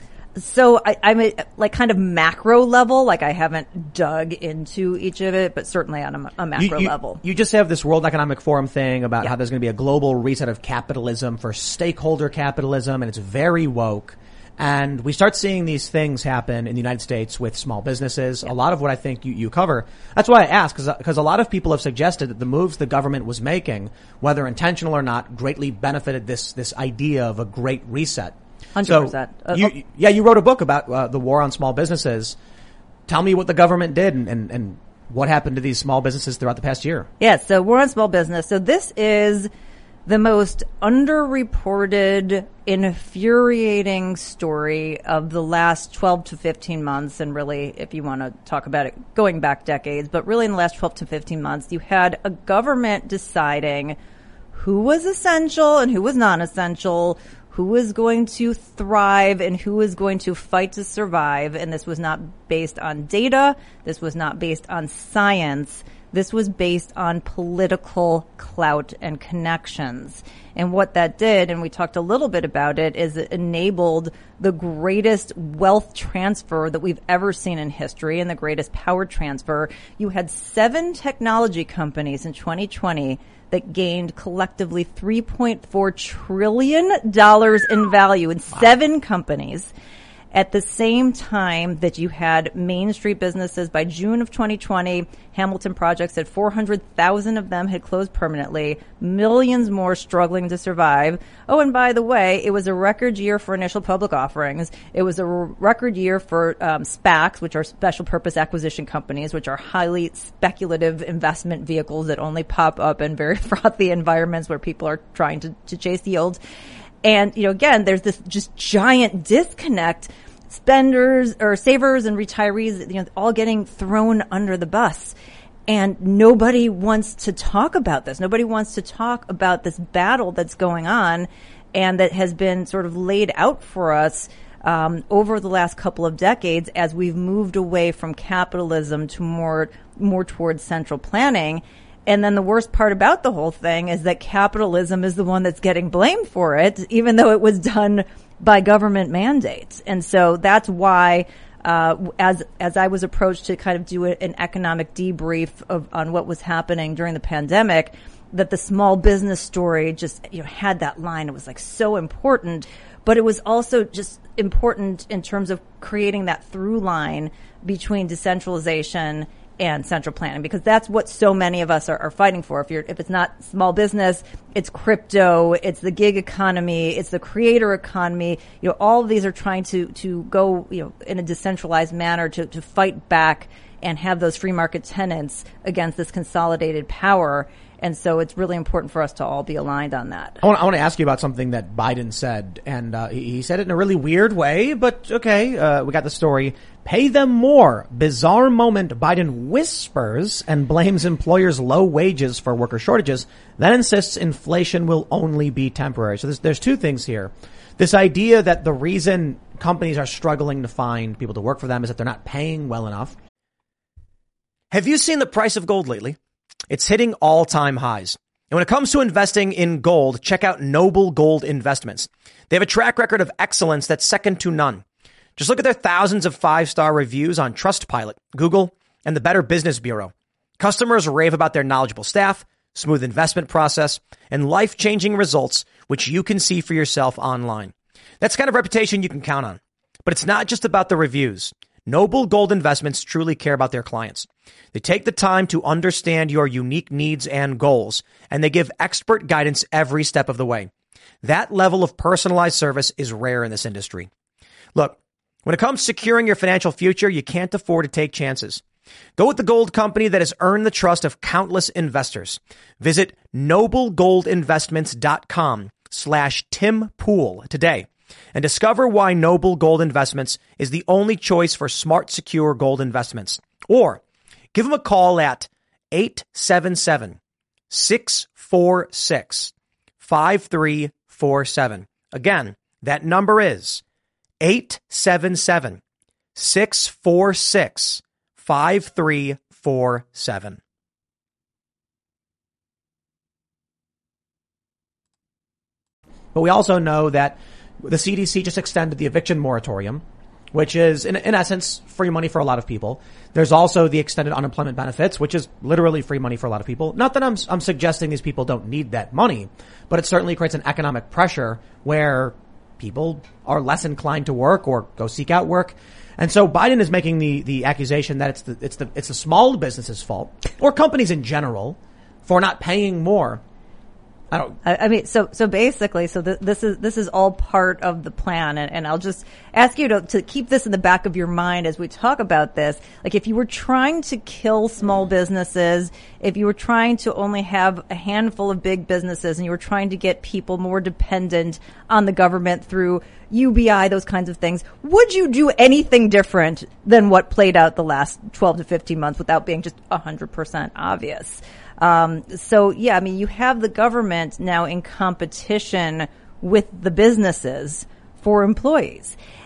So I, I'm a, like kind of macro level, like I haven't dug into each of it, but certainly on a, a macro you, you, level. You just have this World Economic Forum thing about Yeah. how there's going to be a global reset of capitalism for stakeholder capitalism, and it's very woke. And we start seeing these things happen in the United States with small businesses. Yeah. A lot of what I think you, you cover. That's why I ask, because a lot of people have suggested that the moves the government was making, whether intentional or not, greatly benefited this this idea of a great reset. one hundred percent. So, Uh, you, yeah, you wrote a book about uh, the war on small businesses. Tell me what the government did and, and, and what happened to these small businesses throughout the past year. Yeah, so we're on small business. So this is the most underreported, infuriating story of the last twelve to fifteen months. And really, if you want to talk about it going back decades, but really in the last twelve to fifteen months, you had a government deciding who was essential and who was non-essential, who was going to thrive and who was going to fight to survive. And this was not based on data. This was not based on science. This was based on political clout and connections. And what that did, and we talked a little bit about it, is it enabled the greatest wealth transfer that we've ever seen in history and the greatest power transfer. You had seven technology companies in twenty twenty that gained collectively three point four trillion dollars in value in seven companies. At the same time that you had Main Street businesses, by June of twenty twenty, Hamilton Project said four hundred thousand of them had closed permanently, millions more struggling to survive. Oh, and by the way, it was a record year for initial public offerings. It was a record year for um, SPACs, which are special purpose acquisition companies, which are highly speculative investment vehicles that only pop up in very frothy environments where people are trying to, to chase yield. And, you know, again, there's this just giant disconnect. Spenders or savers and retirees, you know, all getting thrown under the bus. And nobody wants to talk about this. Nobody wants to talk about this battle that's going on and that has been sort of laid out for us um, over the last couple of decades as we've moved away from capitalism to more, more towards central planning. And then the worst part about the whole thing is that capitalism is the one that's getting blamed for it, even though it was done by government mandates. And so that's why, uh, as, as I was approached to kind of do a, an economic debrief of, on what was happening during the pandemic, that the small business story just, you know, had that line. It was like so important, but it was also just important in terms of creating that through line between decentralization and central planning, because that's what so many of us are, are fighting for. If you're, if it's not small business, it's crypto, it's the gig economy, it's the creator economy. You know, all of these are trying to, to go, you know, in a decentralized manner to, to fight back and have those free market tenants against this consolidated power. And so it's really important for us to all be aligned on that. I want, I want to ask you about something that Biden said, and uh, he, he said it in a really weird way, but okay, uh, we got the story. Pay them more. Bizarre moment. Biden whispers and blames employers' low wages for worker shortages, then insists inflation will only be temporary. So there's, there's two things here. This idea that the reason companies are struggling to find people to work for them is that they're not paying well enough. Have you seen the price of gold lately? It's hitting all-time highs. And when it comes to investing in gold, check out Noble Gold Investments. They have a track record of excellence that's second to none. Just look at their thousands of five-star reviews on Trustpilot, Google, and the Better Business Bureau. Customers rave about their knowledgeable staff, smooth investment process, and life-changing results, which you can see for yourself online. That's the kind of reputation you can count on. But it's not just about the reviews. Noble Gold Investments truly care about their clients. They take the time to understand your unique needs and goals, and they give expert guidance every step of the way. That level of personalized service is rare in this industry. Look, when it comes to securing your financial future, you can't afford to take chances. Go with the gold company that has earned the trust of countless investors. Visit noblegoldinvestments.com slash Tim Pool today and discover why Noble Gold Investments is the only choice for smart, secure gold investments. Or give them a call at eight seven seven, six four six, five three four seven. Again, that number is eight seven seven, six four six, five three four seven. But we also know that the C D C just extended the eviction moratorium, which is, in, in essence, free money for a lot of people. There's also the extended unemployment benefits, which is literally free money for a lot of people. Not that I'm, I'm suggesting these people don't need that money, but it certainly creates an economic pressure where people are less inclined to work or go seek out work. And so Biden is making the, the accusation that it's the, it's the, it's the small businesses' fault, or companies in general, for not paying more. I don't. I, I mean, so so basically, so th- this is this is all part of the plan, and, and I'll just ask you to to keep this in the back of your mind as we talk about this. Like, if you were trying to kill small businesses, if you were trying to only have a handful of big businesses, and you were trying to get people more dependent on the government through U B I, those kinds of things, would you do anything different than what played out the last twelve to fifteen months without being just one hundred percent obvious? Um, so yeah, I mean, you have the government now in competition with the businesses for employees.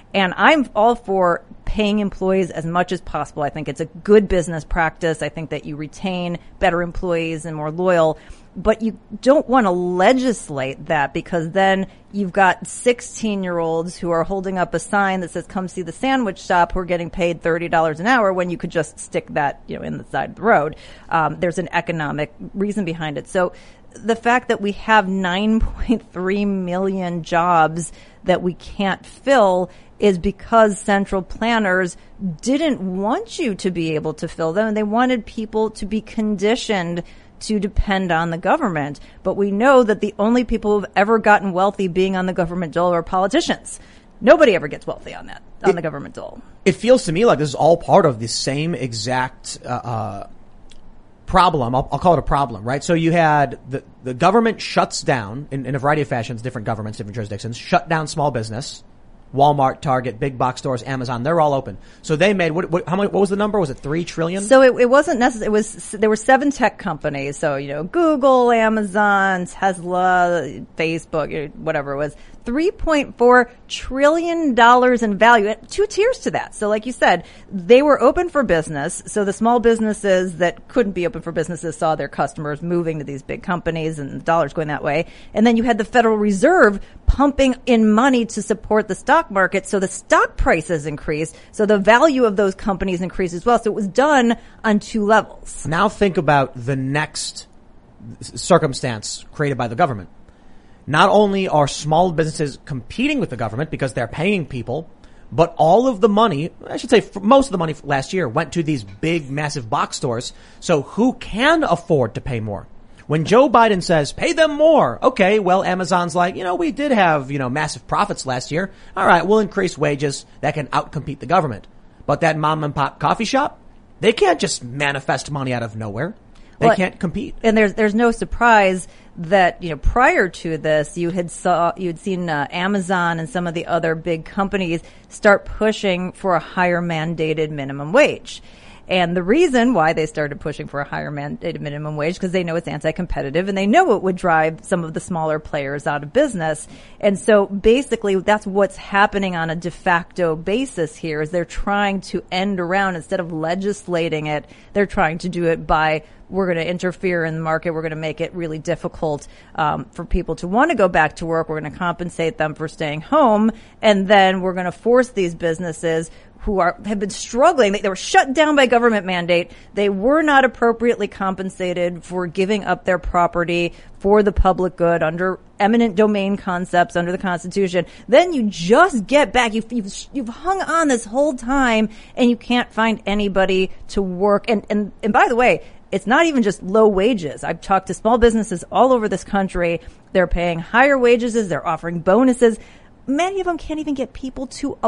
And I'm all for paying employees as much as possible. I think it's a good business practice. I think that you retain better employees and more loyal. But you don't want to legislate that, because then you've got sixteen-year-olds who are holding up a sign that says, come see the sandwich shop, who are getting paid thirty dollars an hour, when you could just stick that, you know, in the side of the road. Um, there's an economic reason behind it. So the fact that we have nine point three million jobs that we can't fill is because central planners didn't want you to be able to fill them. They wanted people to be conditioned to depend on the government. But we know that the only people who've ever gotten wealthy being on the government dole are politicians. Nobody ever gets wealthy on that, on it, the government dole. It feels to me like this is all part of the same exact uh, uh problem. I'll, I'll call it a problem, right? So you had the, the government shuts down in, in a variety of fashions, different governments, different jurisdictions, shut down small business. Walmart, Target, big box stores, Amazon, they're all open. So they made, what, what, how much, what was the number? Was it three trillion? So it, it wasn't necessary. It was, there were seven tech companies. So, you know, Google, Amazon, Tesla, Facebook, whatever it was. three point four trillion dollars in value. Two tiers to that. So like you said, they were open for business. So the small businesses that couldn't be open for businesses saw their customers moving to these big companies and the dollars going that way. And then you had the Federal Reserve pumping in money to support the stock market. So the stock prices increased. So the value of those companies increased as well. So it was done on two levels. Now think about the next circumstance created by the government. Not only are small businesses competing with the government because they're paying people, but all of the money, I should say most of the money last year, went to these big, massive box stores. So who can afford to pay more? When Joe Biden says, pay them more, okay, well, Amazon's like, you know, we did have, you know, massive profits last year. All right, we'll increase wages that can outcompete the government. But that mom and pop coffee shop, they can't just manifest money out of nowhere. They well, can't compete. And there's there's no surprise that, you know, prior to this, you had saw you had seen uh, Amazon and some of the other big companies start pushing for a higher mandated minimum wage. And the reason why they started pushing for a higher mandated minimum wage, because they know it's anti-competitive and they know it would drive some of the smaller players out of business. And so basically that's what's happening on a de facto basis here, is they're trying to end around, instead of legislating it, they're trying to do it by, we're going to interfere in the market. We're going to make it really difficult um, for people to want to go back to work. We're going to compensate them for staying home. And then we're going to force these businesses who are have been struggling. They, they were shut down by government mandate. They were not appropriately compensated for giving up their property for the public good under eminent domain concepts under the Constitution. Then you just get back. You've, you've, you've hung on this whole time and you can't find anybody to work. And, and, and by the way, it's not even just low wages. I've talked to small businesses all over this country. They're paying higher wages. They're offering bonuses. Many of them can't even get people to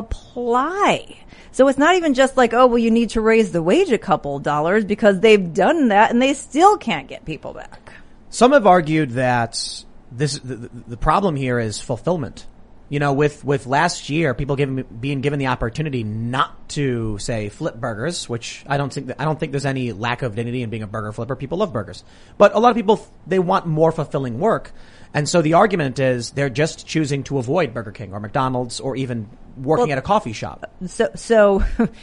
apply. So it's not even just like, oh, well, you need to raise the wage a couple dollars, because they've done that and they still can't get people back. Some have argued that this the, the problem here is fulfillment. You know, with, with last year, people given, being given the opportunity not to, say, flip burgers, which I don't think that, I don't think there's any lack of dignity in being a burger flipper. People love burgers. But a lot of people, they want more fulfilling work. And so the argument is they're just choosing to avoid Burger King or McDonald's or even working well, at a coffee shop. So, so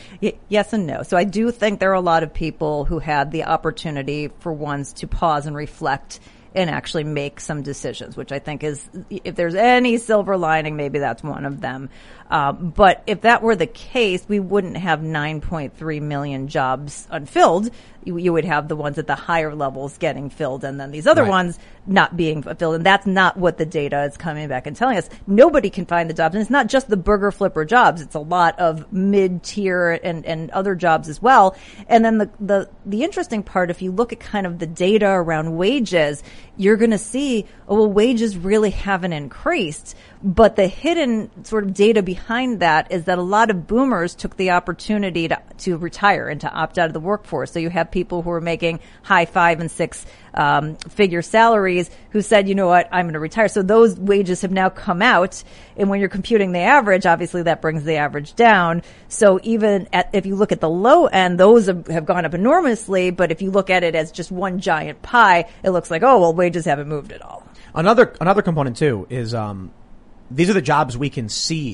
yes and no. So I do think there are a lot of people who had the opportunity for once to pause and reflect and actually make some decisions, which I think is, if there's any silver lining, maybe that's one of them. Um, but if that were the case, we wouldn't have nine point three million jobs unfilled. You, you would have the ones at the higher levels getting filled, and then these other right. ones not being filled. And that's not what the data is coming back and telling us. Nobody can find the jobs. And it's not just the burger flipper jobs. It's a lot of mid-tier and, and other jobs as well. And then the, the, the interesting part, if you look at kind of the data around wages, you're going to see, oh, well, wages really haven't increased. But the hidden sort of data behind that is that a lot of boomers took the opportunity to, to retire and to opt out of the workforce. So you have people who are making high five and six um, figure salaries who said, you know what, I'm going to retire. So those wages have now come out. And when you're computing the average, obviously that brings the average down. So even at, if you look at the low end, those have, have gone up enormously. But if you look at it as just one giant pie, it looks like, oh, well, wages haven't moved at all. Another, another component too is, um, these are the jobs we can see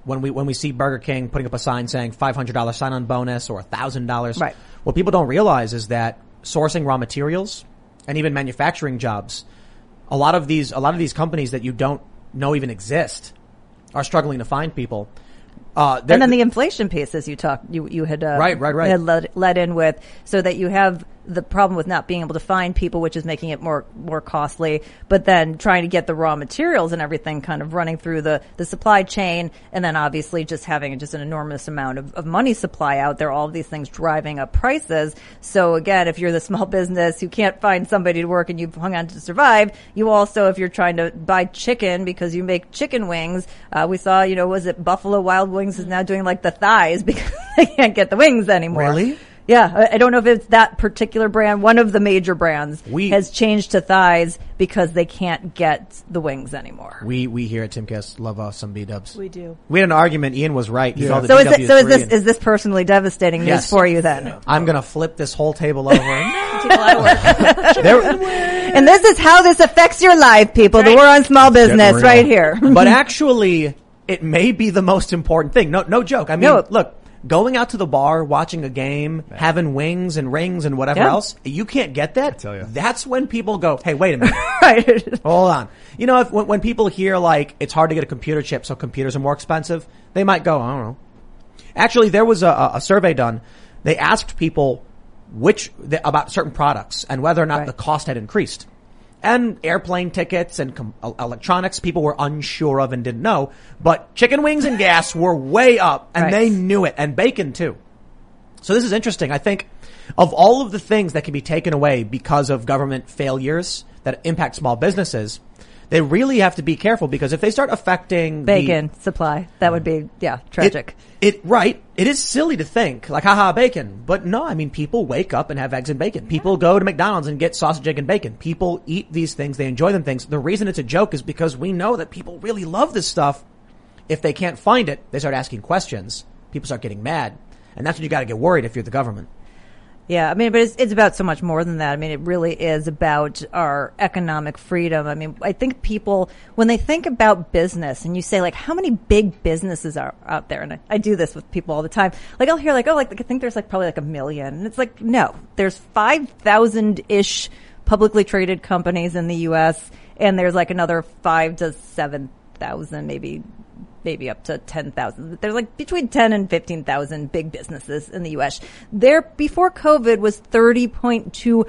when we when we see Burger King putting up a sign saying five hundred dollars sign-on bonus or one thousand dollars. Right. What people don't realize is that sourcing raw materials and even manufacturing jobs, a lot of these a lot of these companies that you don't know even exist are struggling to find people. Uh, and then the inflation pieces you talked, you, you had, uh, right, right, right. had led, led in with, so that you have the problem with not being able to find people, which is making it more, more costly, but then trying to get the raw materials and everything kind of running through the, the supply chain. And then obviously just having just an enormous amount of, of money supply out there, all of these things driving up prices. So again, if you're the small business who can't find somebody to work and you've hung on to survive, you also, if you're trying to buy chicken because you make chicken wings, uh, we saw, you know, was it Buffalo Wild Wings is now doing like the thighs because they can't get the wings anymore. Really? Yeah, I don't know if it's that particular brand. One of the major brands we, has changed to thighs because they can't get the wings anymore. We we here at Timcast love us some B-dubs. We do. We had an argument. Ian was right. He Yeah. called it So is, D W it, so is three this and- is this personally devastating news Yes. for you then? I'm gonna flip this whole table over. Take a lot of work. There- And this is how this affects your life, people. The Right. War on Small Business real. right here. but actually, it may be the most important thing. No, no joke. I mean, No. look, going out to the bar, watching a game, having wings and rings and whatever Yeah. else, you can't get that. tell you. That's when people go, hey, wait a minute. Right. Hold on. You know, if when, when people hear like it's hard to get a computer chip, so computers are more expensive, they might go, I don't know. Actually, there was a, a survey done. They asked people which the, about certain products and whether or not Right. the cost had increased. And airplane tickets and com- electronics, people were unsure of and didn't know. But chicken wings and gas were way up, and Right. they knew it, and bacon too. So this is interesting. I think of all of the things that can be taken away because of government failures that impact small businesses, they really have to be careful because if they start affecting the- Bacon supply. That would be, yeah, tragic. It, it right. It is silly to think like, haha, bacon. But no, I mean, people wake up and have eggs and bacon. People go to McDonald's and get sausage, egg, and bacon. People eat these things. They enjoy them things. The reason it's a joke is because we know that people really love this stuff. If they can't find it, they start asking questions. People start getting mad. And that's when you got to get worried if you're the government. Yeah, I mean, but it's, it's about so much more than that. I mean, it really is about our economic freedom. I mean, I think people, when they think about business and you say, like, how many big businesses are out there? And I, I do this with people all the time. Like, I'll hear, like, oh, like, I think there's, like, probably, like, a million. And it's like, no, there's five thousand-ish publicly traded companies in the U S, and there's, like, another five to seven thousand, maybe maybe up to ten thousand. There's like between ten and fifteen thousand big businesses in the U S. There, before COVID, was thirty point two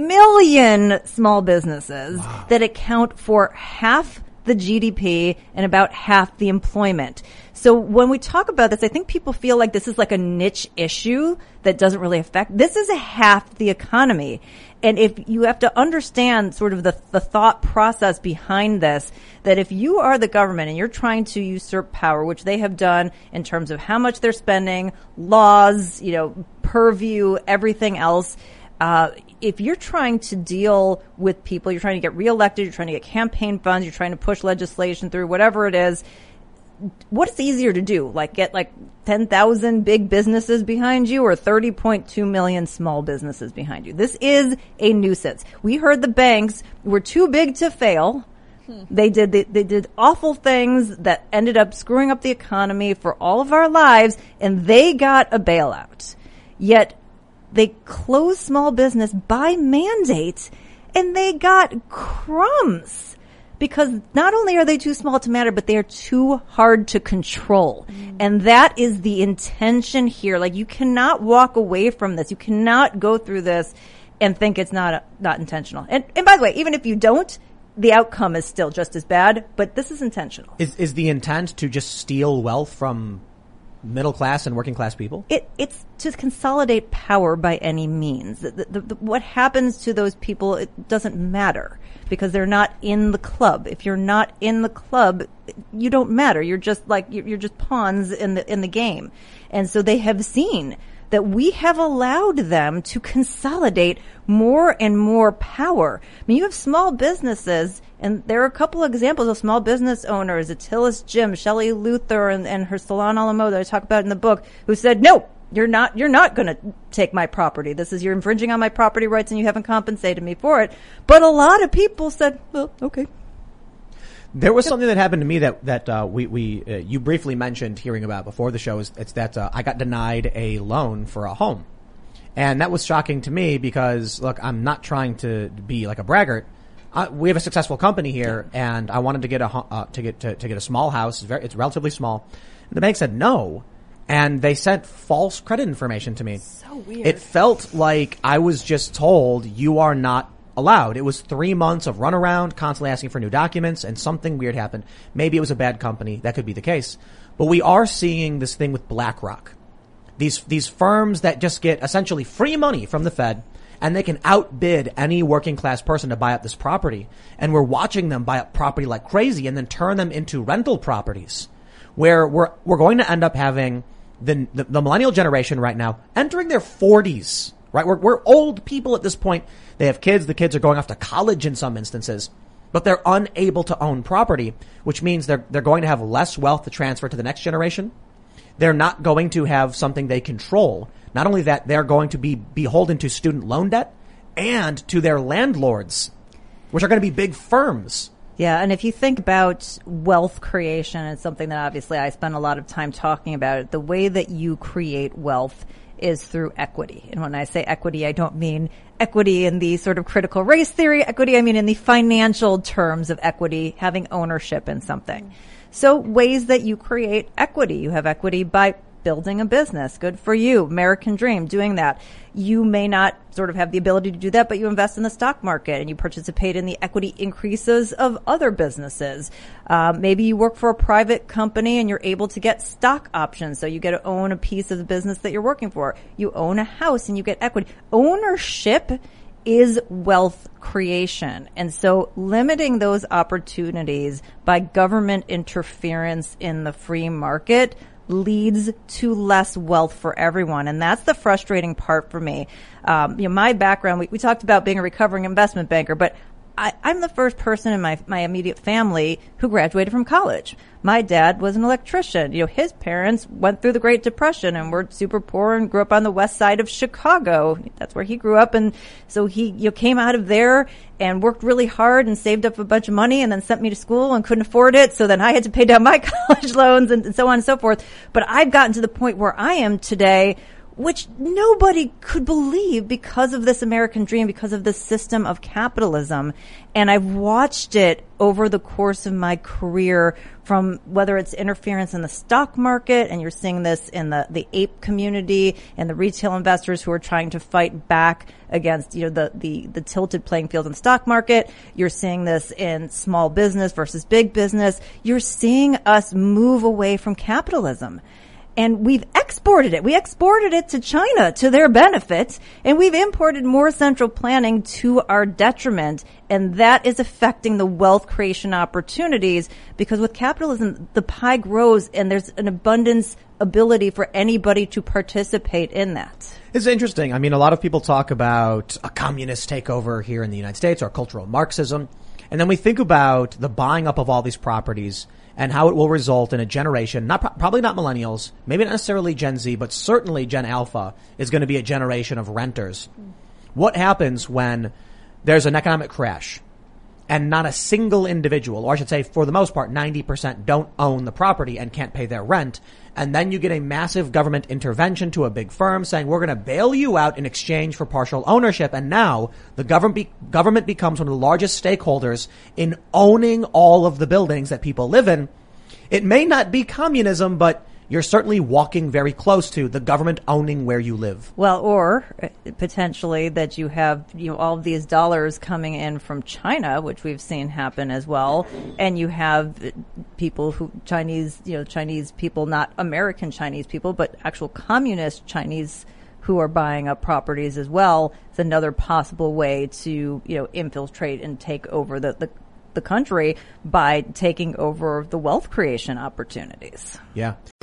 million small businesses wow. that account for half the G D P and about half the employment. So when we talk about this, I think people feel like this is like a niche issue that doesn't really affect. This is a half the economy. And if you have to understand sort of the, the thought process behind this, that if you are the government and you're trying to usurp power, which they have done in terms of how much they're spending, laws, you know, purview, everything else, uh, if you're trying to deal with people, you're trying to get reelected, you're trying to get campaign funds, you're trying to push legislation through, whatever it is, what's easier to do? Like get like ten thousand big businesses behind you or thirty point two million small businesses behind you? This is a nuisance. We heard the banks were too big to fail. Hmm. They did, they, they did awful things that ended up screwing up the economy for all of our lives, and they got a bailout. Yet they closed small business by mandate, and they got crumbs. Because not only are they too small to matter, but they are too hard to control. Mm. And that is the intention here. Like, you cannot walk away from this. You cannot go through this and think it's not not intentional. And, and by the way, even if you don't, the outcome is still just as bad, but this is intentional. Is is the intent to just steal wealth from middle class and working class people? It, it's to consolidate power by any means. The, the, the, what happens to those people, it doesn't matter because they're not in the club. If you're not in the club, you don't matter. You're just like, you're, you're just pawns in the, in the game. And so they have seen that we have allowed them to consolidate more and more power. I mean, you have small businesses, and there are a couple of examples of small business owners, Attilis Jim, Shelley Luther, and, and her Salon a la Mode that I talk about in the book, who said, no, you're not, you're not going to take my property. This is, you're infringing on my property rights and you haven't compensated me for it. But a lot of people said, well, okay. There was something that happened to me that that uh, we we uh, you briefly mentioned hearing about before the show. Is it's that uh, I got denied a loan for a home, and that was shocking to me because look, I'm not trying to be like a braggart. Uh, we have a successful company here, and I wanted to get a uh, to get to, to get a small house. It's, very, it's relatively small. And the bank said no, and they sent false credit information to me. So weird. It felt like I was just told you are not allowed. It was three months of runaround, constantly asking for new documents, and something weird happened. Maybe it was a bad company. That could be the case. But we are seeing this thing with BlackRock. These, these firms that just get essentially free money from the Fed, and they can outbid any working class person to buy up this property. And we're watching them buy up property like crazy and then turn them into rental properties, where we're, we're going to end up having the, the, the millennial generation right now entering their forties. Right? We're, we're old people at this point. They have kids. The kids are going off to college in some instances, but they're unable to own property, which means they're, they're going to have less wealth to transfer to the next generation. They're not going to have something they control. Not only that, they're going to be beholden to student loan debt and to their landlords, which are going to be big firms. Yeah, and if you think about wealth creation, it's something that obviously I spend a lot of time talking about. The way that you create wealth is through equity. And when I say equity, I don't mean equity in the sort of critical race theory equity. I mean in the financial terms of equity, having ownership in something. So ways that you create equity. You have equity by building a business. Good for you. American dream, doing that. You may not sort of have the ability to do that, but you invest in the stock market and you participate in the equity increases of other businesses. Uh, maybe you work for a private company and you're able to get stock options. So you get to own a piece of the business that you're working for. You own a house and you get equity. Ownership is wealth creation. And so limiting those opportunities by government interference in the free market leads to less wealth for everyone. And that's the frustrating part for me. Um, you know, my background, we, we talked about being a recovering investment banker, but I, I'm the first person in my, my immediate family who graduated from college. My dad was an electrician. You know, his parents went through the Great Depression and were super poor and grew up on the west side of Chicago. That's where he grew up. And so he, you know, came out of there and worked really hard and saved up a bunch of money and then sent me to school and couldn't afford it. So then I had to pay down my college loans and, and so on and so forth. But I've gotten to the point where I am today, which nobody could believe because of this American dream, because of this system of capitalism. And I've watched it over the course of my career, from whether it's interference in the stock market, and you're seeing this in the, the ape community and the retail investors who are trying to fight back against, you know, the, the, the tilted playing field in the stock market. You're seeing this in small business versus big business. You're seeing us move away from capitalism. And we've exported it. We exported it to China to their benefit, and we've imported more central planning to our detriment. And that is affecting the wealth creation opportunities, because with capitalism, the pie grows and there's an abundance ability for anybody to participate in that. It's interesting. I mean, a lot of people talk about a communist takeover here in the United States or cultural Marxism. And then we think about the buying up of all these properties and how it will result in a generation, not probably not millennials, maybe not necessarily Gen Z, but certainly Gen Alpha is going to be a generation of renters. Mm. What happens when there's an economic crash and not a single individual, or I should say for the most part, ninety percent don't own the property and can't pay their rent, and then you get a massive government intervention to a big firm saying, we're going to bail you out in exchange for partial ownership, and now the government be- government becomes one of the largest stakeholders in owning all of the buildings that people live in. It may not be communism, but you're certainly walking very close to the government owning where you live. Well, or potentially that you have, you know, all of these dollars coming in from China, which we've seen happen as well, and you have people who, Chinese, you know, Chinese people, not American Chinese people, but actual communist Chinese who are buying up properties as well. It's another possible way to, you know, infiltrate and take over the, the the country by taking over the wealth creation opportunities. Yeah.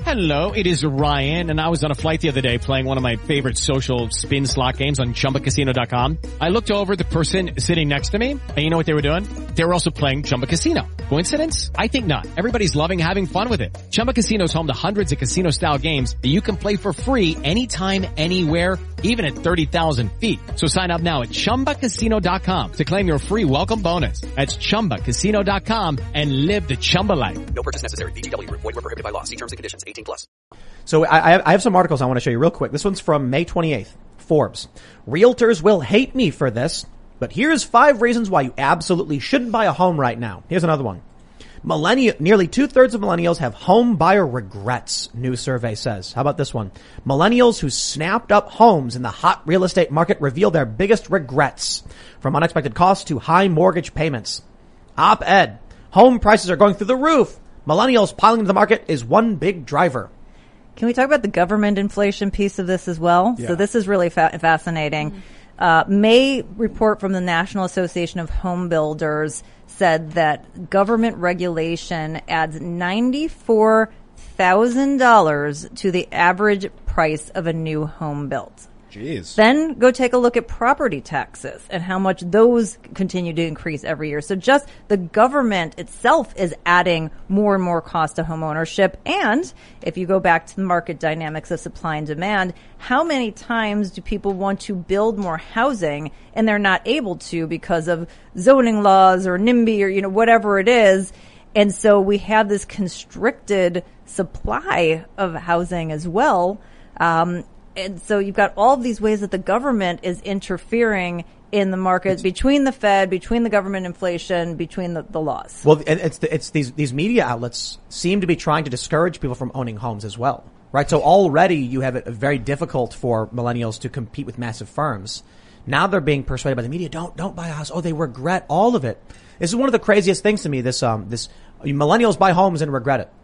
Hello, it is Ryan, and I was on a flight the other day playing one of my favorite social spin slot games on Chumba Casino dot com. I looked over at the person sitting next to me, and you know what they were doing? They were also playing Chumba Casino. Coincidence? I think not. Everybody's loving having fun with it. Chumba Casino is home to hundreds of casino-style games that you can play for free anytime, anywhere, even at thirty thousand feet. So sign up now at Chumba Casino dot com to claim your free welcome bonus. That's Chumba Casino dot com and live the Chumba life. No purchase necessary. V G W. Void where prohibited by law. See terms and conditions. eighteen plus. So I, I have some articles I want to show you real quick. This one's from May twenty-eighth. Forbes. Realtors will hate me for this, but here's five reasons why you absolutely shouldn't buy a home right now. Here's another one. Millennial, nearly two-thirds of millennials have home buyer regrets, new survey says. How about this one? Millennials who snapped up homes in the hot real estate market reveal their biggest regrets, from unexpected costs to high mortgage payments. Op-ed. Home prices are going through the roof. Millennials piling into the market is one big driver. Can we talk about the government inflation piece of this as well? Yeah. So this is really fa- fascinating. Mm-hmm. Uh, May report from the National Association of Home Builders said that government regulation adds ninety-four thousand dollars to the average price of a new home built. Jeez. Then go take a look at property taxes and how much those continue to increase every year. So just the government itself is adding more and more cost to home ownership. And if you go back to the market dynamics of supply and demand, how many times do people want to build more housing and they're not able to because of zoning laws or NIMBY or, you know, whatever it is? And so we have this constricted supply of housing as well. Um, And so you've got all of these ways that the government is interfering in the market it's, between the Fed, between the government inflation, between the, the laws. Well, it's the, it's these these media outlets seem to be trying to discourage people from owning homes as well, right? So already you have it very difficult for millennials to compete with massive firms. Now they're being persuaded by the media, don't don't buy a house. Oh, they regret all of it. This is one of the craziest things to me. This um this millennials buy homes and regret it.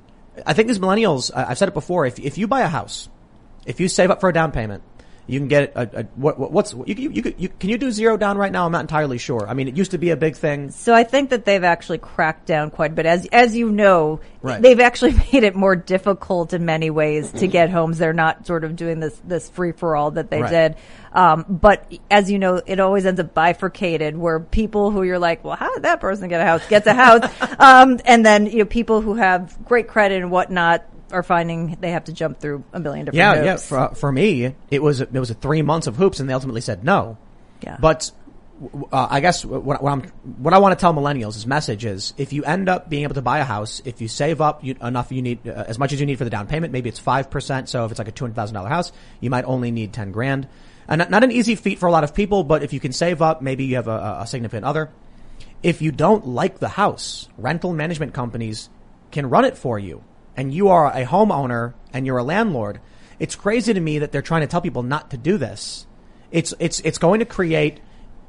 I think these millennials. I've said it before. If if you buy a house, if you save up for a down payment, you can get a, a what, what's you, you, you, you can you do zero down right now? I'm not entirely sure. I mean, it used to be a big thing. So I think that they've actually cracked down quite a bit. As as you know, right. They've actually made it more difficult in many ways to get homes. They're not sort of doing this this free for all that they right. did. Um, but as you know, it always ends up bifurcated, where people who you're like, well, how did that person get a house? Gets a house, um, and then you know people who have great credit and whatnot are finding they have to jump through a billion different yeah, hoops. Yeah, For, for me, it was it was a three months of hoops, and they ultimately said no. Yeah. But uh, I guess what, what I'm what I want to tell millennials, this message is: if you end up being able to buy a house, if you save up you, enough, you need uh, as much as you need for the down payment. Maybe it's five percent. So if it's like a two hundred thousand dollar house, you might only need ten grand. And not, not an easy feat for a lot of people, but if you can save up, maybe you have a, a significant other. If you don't like the house, rental management companies can run it for you. And you are a homeowner and you're a landlord. It's crazy to me that they're trying to tell people not to do this. It's, it's, it's going to create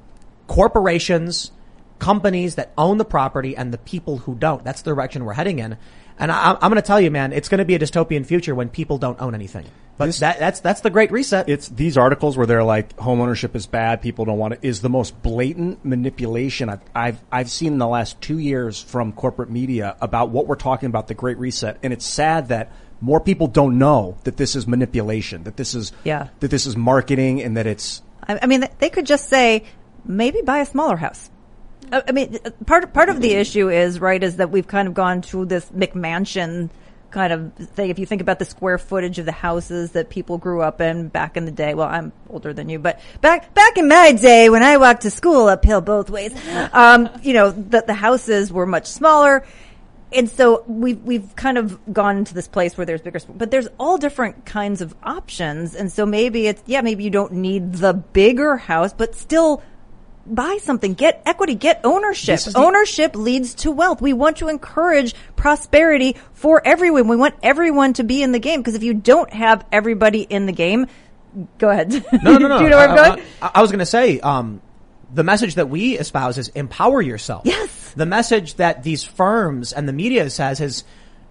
corporations, companies that own the property and the people who don't. That's the direction we're heading in. And I, I'm going to tell you, man, it's going to be a dystopian future when people don't own anything. But this, that, that's, that's the great reset. It's these articles where they're like, home ownership is bad, people don't want it, is the most blatant manipulation I've, I've, I've seen in the last two years from corporate media about what we're talking about, the great reset. And it's sad that more people don't know that this is manipulation, that this is, yeah. that this is marketing and that it's. I, I mean, they could just say, maybe buy a smaller house. I mean, part part of the issue is, right, is that we've kind of gone through this McMansion kind of thing. If you think about the square footage of the houses that people grew up in back in the day, well, I'm older than you, but back back in my day when I walked to school uphill both ways, um, you know, the, the houses were much smaller. And so we've, we've kind of gone into this place where there's bigger, but there's all different kinds of options. And so maybe it's, yeah, maybe you don't need the bigger house, but still buy something, get equity, get ownership. The- ownership leads to wealth. We want to encourage prosperity for everyone. We want everyone to be in the game, because if you don't have everybody in the game, go ahead. No, no, no. Do you know where I'm I, going? I, I was going to say, um, the message that we espouse is empower yourself. Yes. The message that these firms and the media says is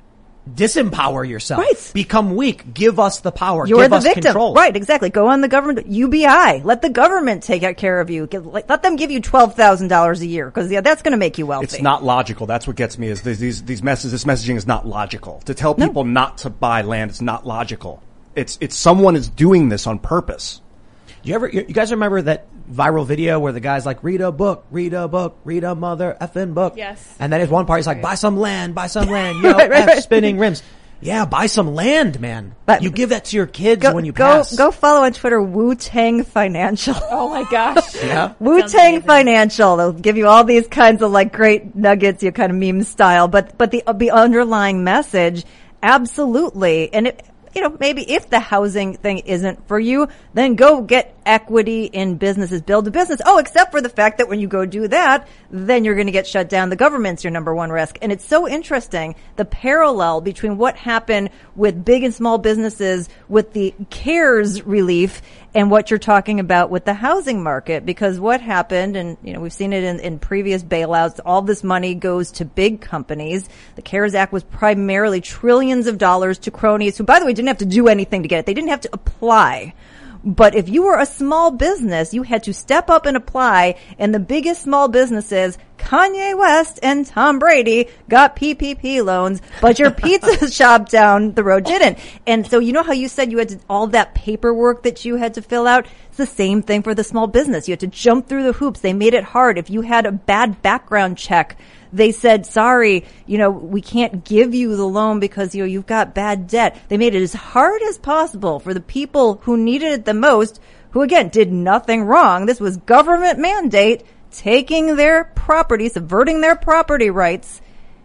disempower yourself. Right. Become weak. Give us the power. You're Give the us victim. control. Right, exactly. Go on the government, U B I. Let the government take care of you. Give, let them give you twelve thousand dollars a year because yeah, that's going to make you wealthy. It's not logical. That's what gets me is these, these, these messages, this messaging is not logical. To tell people No. not to buy land, it's not logical. It's, it's someone is doing this on purpose. You ever, you guys remember that viral video where the guy's like, read a book, read a book, read a mother effing book. Yes. And then his one part, he's like, buy some land, buy some land, yo, Right, right, F right. spinning rims. Yeah, buy some land, man. But- you give that to your kids Go, when you go, pass. go follow on Twitter Wu Tang Financial. Oh my gosh. Yeah. Wu Sounds Tang amazing. Financial. They'll give you all these kinds of like great nuggets, you kind of meme style, but but the the underlying message, absolutely. And it, you know, maybe if the housing thing isn't for you, then go get equity in businesses, build a business. Oh, except for the fact that when you go do that, then you're going to get shut down. The government's your number one risk. And it's so interesting, the parallel between what happened with big and small businesses with the CARES relief and what you're talking about with the housing market. Because what happened, and you know, we've seen it in, in previous bailouts, all this money goes to big companies. The CARES Act was primarily trillions of dollars to cronies who, by the way, didn't have to do anything to get it. They didn't have to apply. But if you were a small business, you had to step up and apply. And the biggest small businesses, Kanye West and Tom Brady, got P P P loans, but your pizza shop down the road didn't. And so you know how you said you had to, all that paperwork that you had to fill out? It's the same thing for the small business. You had to jump through the hoops. They made it hard. If you had a bad background check, they said, sorry, you know, we can't give you the loan because, you know, you've got bad debt. They made it as hard as possible for the people who needed it the most, who again did nothing wrong. This was government mandate, taking their property, subverting their property rights.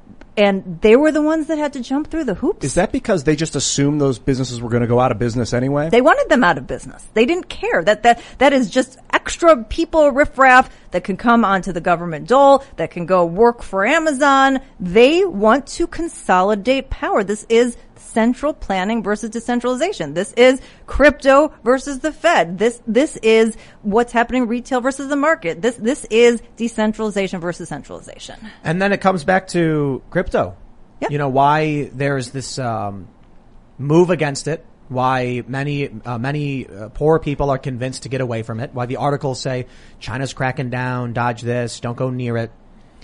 And they were the ones that had to jump through the hoops. Is that because they just assumed those businesses were going to go out of business anyway? They wanted them out of business. They didn't care. That that that is just extra people, riffraff, that can come onto the government dole, that can go work for Amazon. They want to consolidate power. This is central planning versus decentralization. This is crypto versus the Fed. This this is what's happening retail versus the market. This this is decentralization versus centralization. And then it comes back to crypto. Yeah. You know, why there's this um, move against it, why many uh, many uh, poor people are convinced to get away from it, why the articles say China's cracking down, dodge this, don't go near it.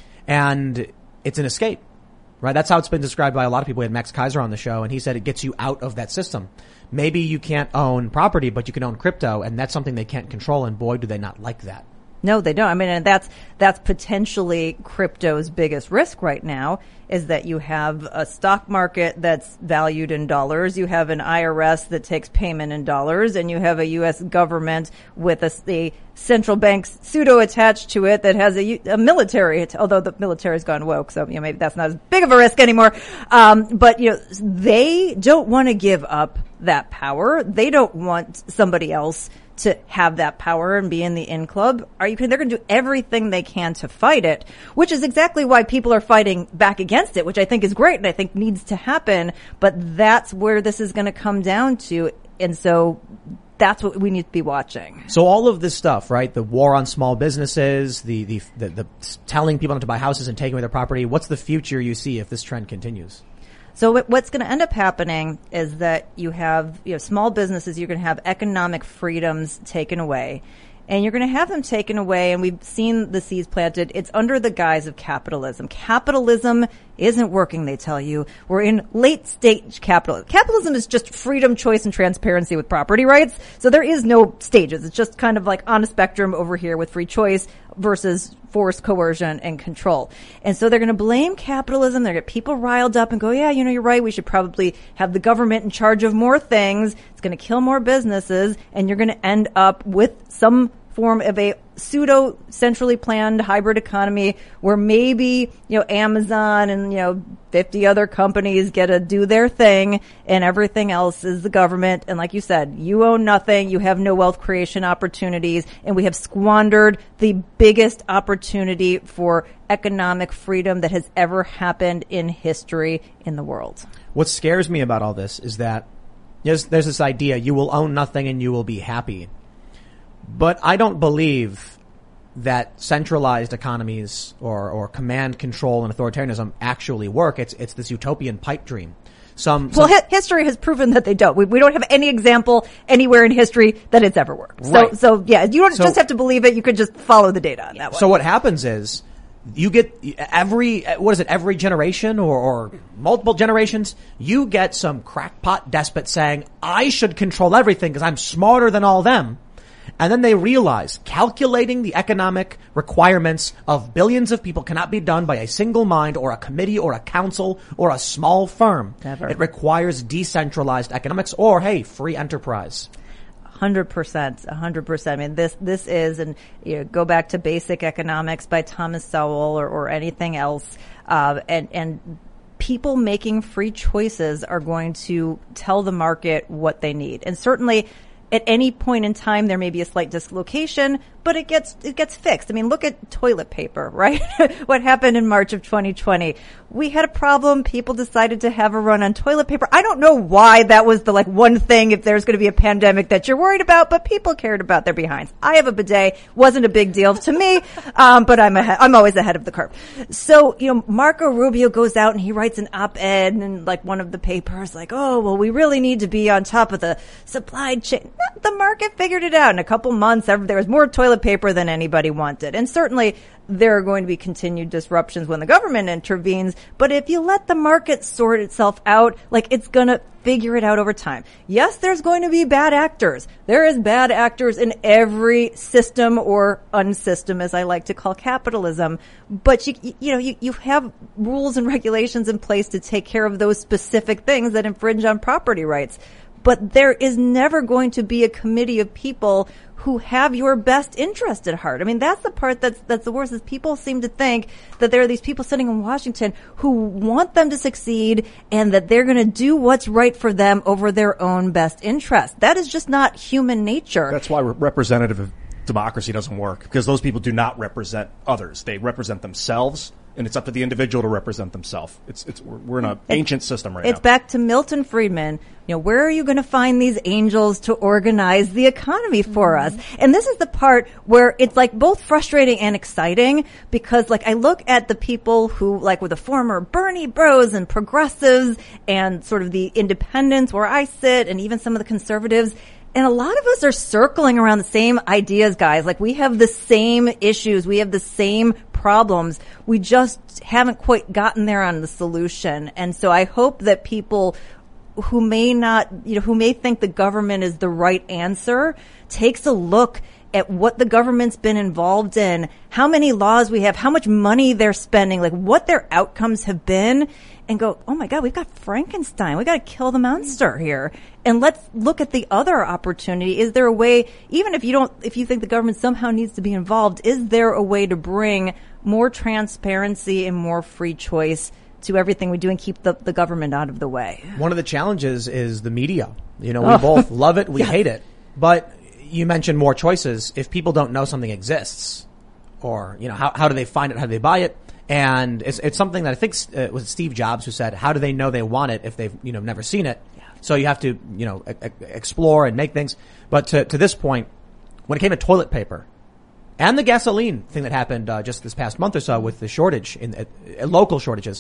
And it's an escape. Right, that's how it's been described by a lot of people. We had Max Kaiser on the show, and he said it gets you out of that system. Maybe you can't own property, but you can own crypto, and that's something they can't control, and boy, do they not like that. No, they don't. I mean, and that's, that's potentially crypto's biggest risk right now, is that you have a stock market that's valued in dollars, you have an I R S that takes payment in dollars, and you have a U S government with a, a central bank pseudo attached to it that has a, a military, although the military's gone woke, so you know, maybe that's not as big of a risk anymore. Um, but you know, they don't want to give up that power. They don't want somebody else to have that power and be in the in club. Are you? They're going to do everything they can to fight it, which is exactly why people are fighting back against it, which I think is great and I think needs to happen. But that's where this is going to come down to, and so that's what we need to be watching. So all of this stuff, right? The war on small businesses, the the the, the telling people not to buy houses and taking away their property. What's the future you see if this trend continues? So what's going to end up happening is that you have, you know, small businesses, you're going to have economic freedoms taken away. And you're going to have them taken away, and we've seen the seeds planted. It's under the guise of capitalism. Capitalism isn't working, they tell you. We're in late stage capitalism. Capitalism is just freedom, choice, and transparency with property rights. So there is no stages. It's just kind of like on a spectrum over here with free choice versus forced coercion and control. And so they're going to blame capitalism. They're going to get people riled up and go, yeah, you know, you're right. We should probably have the government in charge of more things. It's going to kill more businesses, and you're going to end up with some form of a pseudo centrally planned hybrid economy where maybe, you know, Amazon and, you know, fifty other companies get to do their thing and everything else is the government. And like you said, you own nothing. You have no wealth creation opportunities, and we have squandered the biggest opportunity for economic freedom that has ever happened in history in the world. What scares me about all this is that there's, there's this idea, you will own nothing and you will be happy. But I don't believe that centralized economies or, or command control and authoritarianism actually work. It's, it's this utopian pipe dream. Some, some well, hi- history has proven that they don't. We, we don't have any example anywhere in history that it's ever worked. Right. So, so yeah, you don't So- just have to believe it. You could just follow the data on that one. So what happens is you get every, what is it, every generation or, or multiple generations, you get some crackpot despot saying, I should control everything because I'm smarter than all them. And then they realize calculating the economic requirements of billions of people cannot be done by a single mind or a committee or a council or a small firm. Never. It requires decentralized economics or, hey, free enterprise. Hundred percent, a hundred percent. I mean, this this is, and you know, go back to Basic Economics by Thomas Sowell or, or anything else, uh, and and people making free choices are going to tell the market what they need, and certainly. At any point in time, there may be a slight dislocation, but it gets it gets fixed. I mean, look at toilet paper, right? What happened in March of twenty twenty? We had a problem. People decided to have a run on toilet paper. I don't know why that was the like one thing if there's going to be a pandemic that you're worried about, but people cared about their behinds. I have a bidet. Wasn't a big deal to me, um, but I'm ahead, I'm always ahead of the curve. So, you know, Marco Rubio goes out and he writes an op-ed in like one of the papers like, oh, well, we really need to be on top of the supply chain. The market figured it out in a couple months. There was more toilet paper than anybody wanted. And certainly there are going to be continued disruptions when the government intervenes. But if you let the market sort itself out, like it's going to figure it out over time. Yes, there's going to be bad actors. There is bad actors in every system or unsystem, as I like to call capitalism. But you, you know, you, you have rules and regulations in place to take care of those specific things that infringe on property rights. But there is never going to be a committee of people who have your best interest at heart. I mean, that's the part that's that's the worst, is people seem to think that there are these people sitting in Washington who want them to succeed and that they're going to do what's right for them over their own best interest. That is just not human nature. That's why representative democracy doesn't work, because those people do not represent others. They represent themselves. And it's up to the individual to represent themselves. It's, it's, we're, we're in an ancient system right it's now. It's back to Milton Friedman. You know, where are you going to find these angels to organize the economy for mm-hmm. us? And this is the part where it's like both frustrating and exciting, because like I look at the people who like were the former Bernie bros and progressives and sort of the independents where I sit, and even some of the conservatives. And a lot of us are circling around the same ideas, guys. Like we have the same issues. We have the same problems. We just haven't quite gotten there on the solution. And so I hope that people who may not, you know, who may think the government is the right answer takes a look at what the government's been involved in, how many laws we have, how much money they're spending, like what their outcomes have been, and go, oh my God, we've got Frankenstein. We got to kill the monster here. And let's look at the other opportunity. Is there a way, even if you don't, if you think the government somehow needs to be involved, is there a way to bring more transparency and more free choice to everything we do and keep the, the government out of the way? One of the challenges is the media. You know, we oh. both love it, we yeah. hate it. But you mentioned more choices. If people don't know something exists, or, you know, how, how do they find it? How do they buy it? And it's, it's something that I think uh, it was Steve Jobs who said, how do they know they want it if they've, you know, never seen it? Yeah. So you have to, you know, e- explore and make things. But to, to this point, when it came to toilet paper and the gasoline thing that happened uh, just this past month or so with the shortage in uh, local shortages,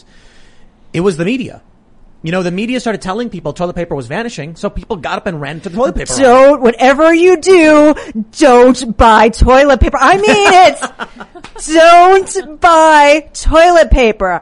it was the media. You know, the media started telling people toilet paper was vanishing, so people got up and ran to the toilet paper. Don't, whatever you do, don't buy toilet paper. I mean it. Don't buy toilet paper.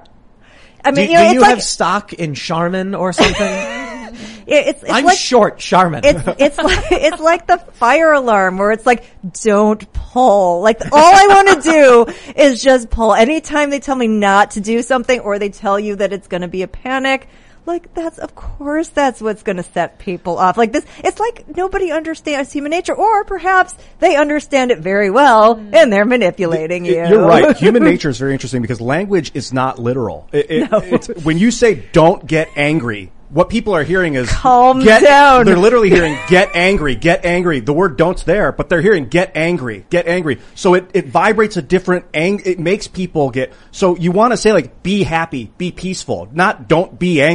I mean, do, you know, do it's you like, have stock in Charmin or something? It's, it's I'm like, short Charmin. It's, it's like, it's like the fire alarm where it's like, don't pull. Like all I want to do is just pull. Anytime they tell me not to do something or they tell you that it's going to be a panic, like that's, of course, that's what's going to set people off. Like this, it's like nobody understands human nature, or perhaps they understand it very well mm. and they're manipulating the, it, you. You're right. Human nature is very interesting because language is not literal. It, it, no. it's, when you say don't get angry, what people are hearing is calm get, down. They're literally hearing get angry, get angry. The word don't's there, but they're hearing get angry, get angry. So it, it vibrates a different ang, it makes people get, so you want to say like be happy, be peaceful, not don't be angry.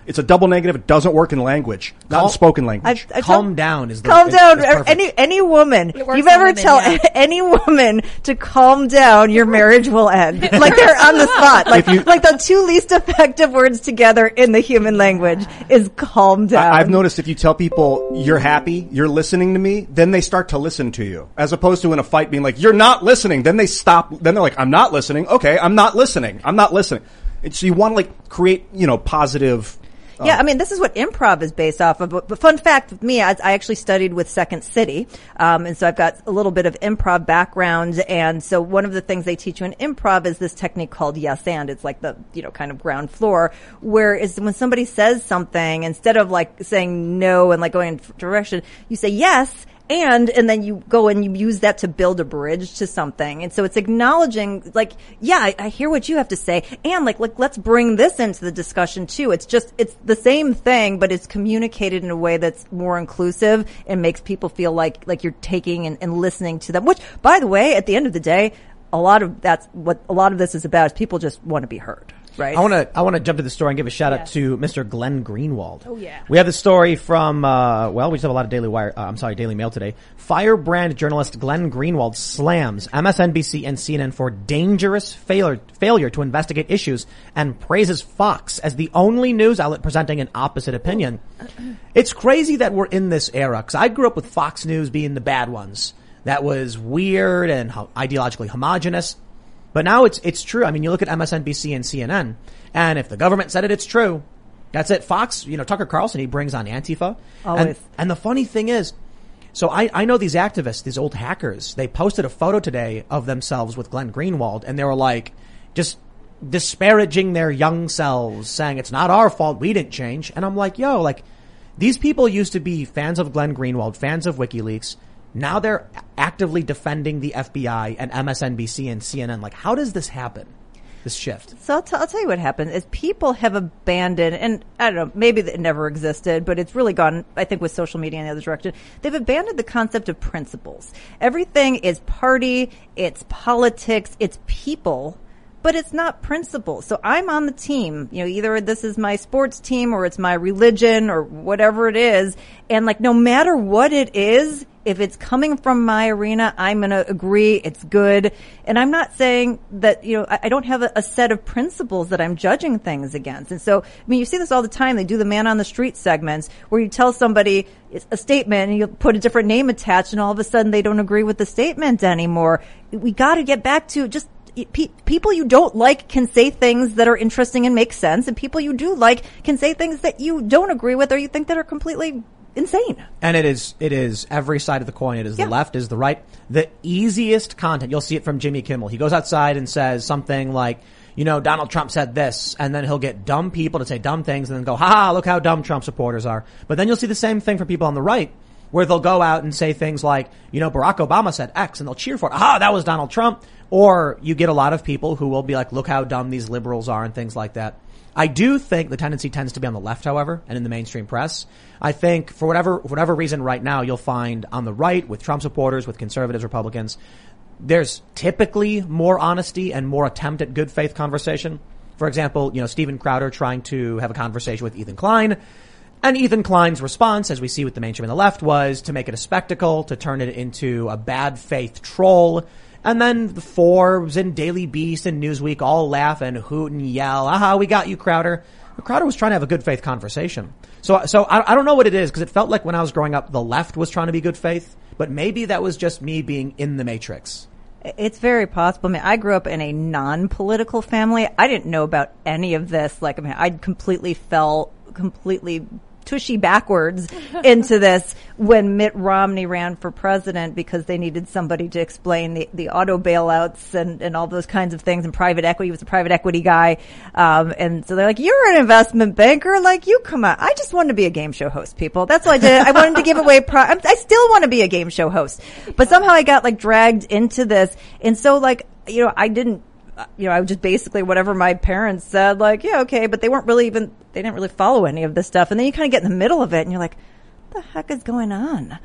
It's a double negative. It doesn't work in language, not Cal- in spoken language. I, I Calm tell- down is the calm is- down. is perfect. any any woman, It works you've on ever women, tell yeah. any woman to calm down, your marriage will end. Like they're on the spot. Like If you- like the two least effective words together in the human language is calm down. I, I've noticed if you tell people you're happy, you're listening to me, then they start to listen to you. As opposed to in a fight being like, you're not listening. Then they stop. Then they're like, I'm not listening. Okay, I'm not listening. I'm not listening. And so you want to like create, you know, positive. Yeah, I mean, this is what improv is based off of. But, but fun fact with me, I, I actually studied with Second City. Um, and so I've got a little bit of improv background. And so one of the things they teach you in improv is this technique called yes and. It's like the, you know, kind of ground floor, where is when somebody says something, instead of like saying no and like going in a direction, you say yes. And, and then you go and you use that to build a bridge to something. And so it's acknowledging, like, yeah, I, I hear what you have to say. And like, like, let's bring this into the discussion too. It's just, it's the same thing, but it's communicated in a way that's more inclusive and makes people feel like, like you're taking and, and listening to them. Which, by the way, at the end of the day, a lot of that's what a lot of this is about, is people just want to be heard. Right. I want to I want to jump to the story and give a shout out Yes. to Mister Glenn Greenwald. Oh, yeah. We have the story from uh well, we just have a lot of Daily Wire. Uh, I'm sorry, Daily Mail today. Firebrand journalist Glenn Greenwald slams M S N B C and C N N for dangerous failure failure to investigate issues and praises Fox as the only news outlet presenting an opposite opinion. It's crazy that we're in this era, because I grew up with Fox News being the bad ones. That was weird and ho- ideologically homogenous. But now it's it's true. I mean, you look at M S N B C and C N N, and if the government said it, it's true. That's it. Fox, you know, Tucker Carlson, he brings on Antifa. Always. And, and the funny thing is, so I, I know these activists, these old hackers, they posted a photo today of themselves with Glenn Greenwald, and they were like, just disparaging their young selves, saying it's not our fault, we didn't change. And I'm like, yo, like, these people used to be fans of Glenn Greenwald, fans of WikiLeaks. Now they're actively defending the F B I and M S N B C and C N N. Like, how does this happen? This shift? So I'll, t- I'll tell you what happened is people have abandoned, and I don't know, maybe it never existed, but it's really gone, I think, with social media in the other direction. They've abandoned the concept of principles. Everything is party, it's politics, it's people, but it's not principles. So I'm on the team. You know, either this is my sports team or it's my religion or whatever it is. And like, no matter what it is, if it's coming from my arena, I'm going to agree it's good. And I'm not saying that, you know, I, I don't have a, a set of principles that I'm judging things against. And so, I mean, you see this all the time. They do the man on the street segments where you tell somebody a statement and you put a different name attached, and all of a sudden they don't agree with the statement anymore. We got to get back to just Pe- people you don't like can say things that are interesting and make sense, and people you do like can say things that you don't agree with or you think that are completely insane. And it is, it is every side of the coin. It is Yeah. the left, is the right. The easiest content, you'll see it from Jimmy Kimmel. He goes outside and says something like, you know, Donald Trump said this, and then he'll get dumb people to say dumb things and then go, ha ha, look how dumb Trump supporters are. But then you'll see the same thing for people on the right, where they'll go out and say things like, you know, Barack Obama said X, and they'll cheer for it. Aha, that was Donald Trump. Or you get a lot of people who will be like, look how dumb these liberals are and things like that. I do think the tendency tends to be on the left, however, and in the mainstream press. I think for whatever, for whatever reason right now, you'll find on the right, with Trump supporters, with conservatives, Republicans, there's typically more honesty and more attempt at good faith conversation. For example, you know, Steven Crowder trying to have a conversation with Ethan Klein. And Ethan Klein's response, as we see with the mainstream and the left, was to make it a spectacle, to turn it into a bad faith troll. And then the Forbes and Daily Beast and Newsweek all laugh and hoot and yell, aha, we got you, Crowder. But Crowder was trying to have a good faith conversation. So, so I, I don't know what it is, because it felt like when I was growing up, the left was trying to be good faith. But maybe that was just me being in the matrix. It's very possible. I mean, I grew up in a non-political family. I didn't know about any of this. Like, I mean, I completely fell completely tushy backwards into this when Mitt Romney ran for president, because they needed somebody to explain the, the auto bailouts and, and all those kinds of things, and private equity. He was a private equity guy. Um, and so they're like, you're an investment banker. Like, you come out. I just wanted to be a game show host, people. That's what I did. I wanted to give away pro- I'm, I still want to be a game show host. But somehow I got like dragged into this. And so like, you know, I didn't, you know, I would just basically whatever my parents said, like, yeah, okay, but they weren't really even, they didn't really follow any of this stuff. And then you kind of get in the middle of it and you're like, what the heck is going on?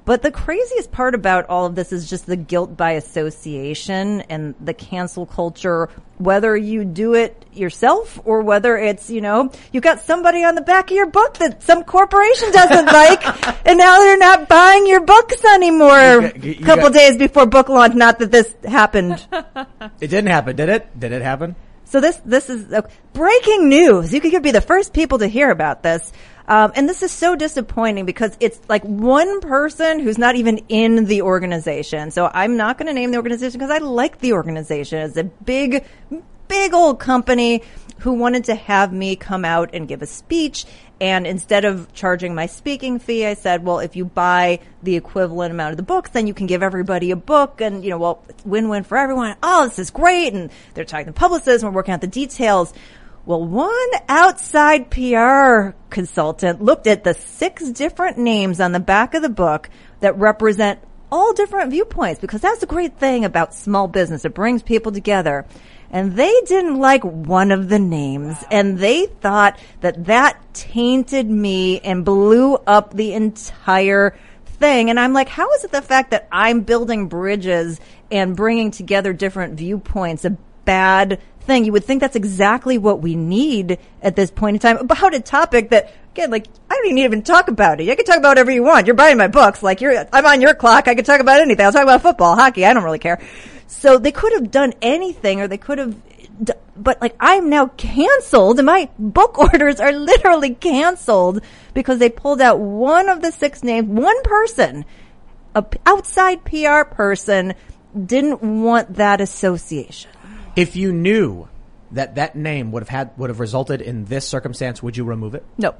But the craziest part about all of this is just the guilt by association and the cancel culture, whether you do it yourself or whether it's, you know, you got somebody on the back of your book that some corporation doesn't like, and now they're not buying your books anymore a you got- couple days before book launch. Not that this happened. It didn't happen, did it? Did it happen? So this this is uh, breaking news. You could be the first people to hear about this. Um, and this is so disappointing because it's like one person who's not even in the organization. So I'm not going to name the organization because I like the organization. It's a big, big old company who wanted to have me come out and give a speech. And instead of charging my speaking fee, I said, well, if you buy the equivalent amount of the books, then you can give everybody a book. And, you know, well, it's win-win for everyone. Oh, this is great. And they're talking to publicists and we're working out the details. Well, one outside P R consultant looked at the six different names on the back of the book that represent all different viewpoints, because that's the great thing about small business. It brings people together. And they didn't like one of the names, and they thought that that tainted me and blew up the entire thing. And I'm like, how is it the fact that I'm building bridges and bringing together different viewpoints a bad thing? You would think that's exactly what we need at this point in time about a topic that, again, like, I don't even talk about it. You can talk about whatever you want. You're buying my books. Like, you're, I'm on your clock. I can talk about anything. I'll talk about football, hockey. I don't really care. So they could have done anything, or they could have, d- but like, I'm now canceled, and my book orders are literally canceled because they pulled out one of the six names. One person, a p- outside P R person, didn't want that association. If you knew that that name would have had would have resulted in this circumstance, would you remove it? No.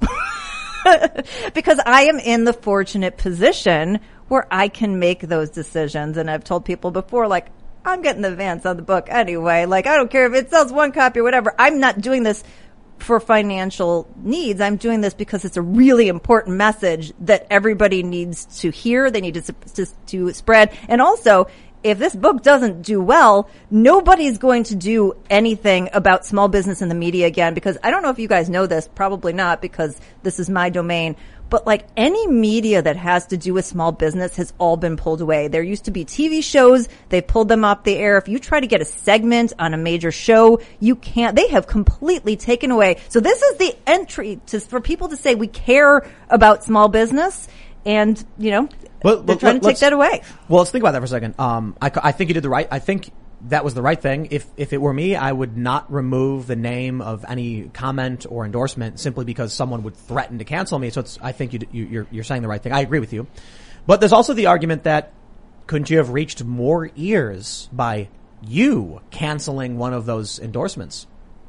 Because I am in the fortunate position where I can make those decisions. And I've told people before, like, I'm getting the advance on the book anyway. Like, I don't care if it sells one copy or whatever. I'm not doing this for financial needs. I'm doing this because it's a really important message that everybody needs to hear. They need to, to, to spread. And also, if this book doesn't do well, nobody's going to do anything about small business in the media again, because I don't know if you guys know this, probably not, because this is my domain. But like, any media that has to do with small business has all been pulled away. There used to be T V shows. They pulled them off the air. If you try to get a segment on a major show, you can't. They have completely taken away. So this is the entry to, for people to say we care about small business. And, you know, Well, they're let- trying to let's- take that away. Well, let's think about that for a second. Um, I, I think you did the right. I think that was the right thing. If if it were me, I would not remove the name of any comment or endorsement simply because someone would threaten to cancel me. So it's, I think you, you, you're you're saying the right thing. I agree with you. But there's also the argument that couldn't you have reached more ears by you canceling one of those endorsements?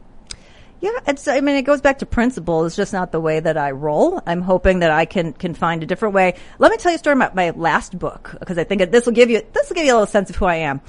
Yeah, it's, I mean, it goes back to principle. It's just not the way that I roll. I'm hoping that I can, can find a different way. Let me tell you a story about my last book, because I think this will give you, this will give you a little sense of who I am.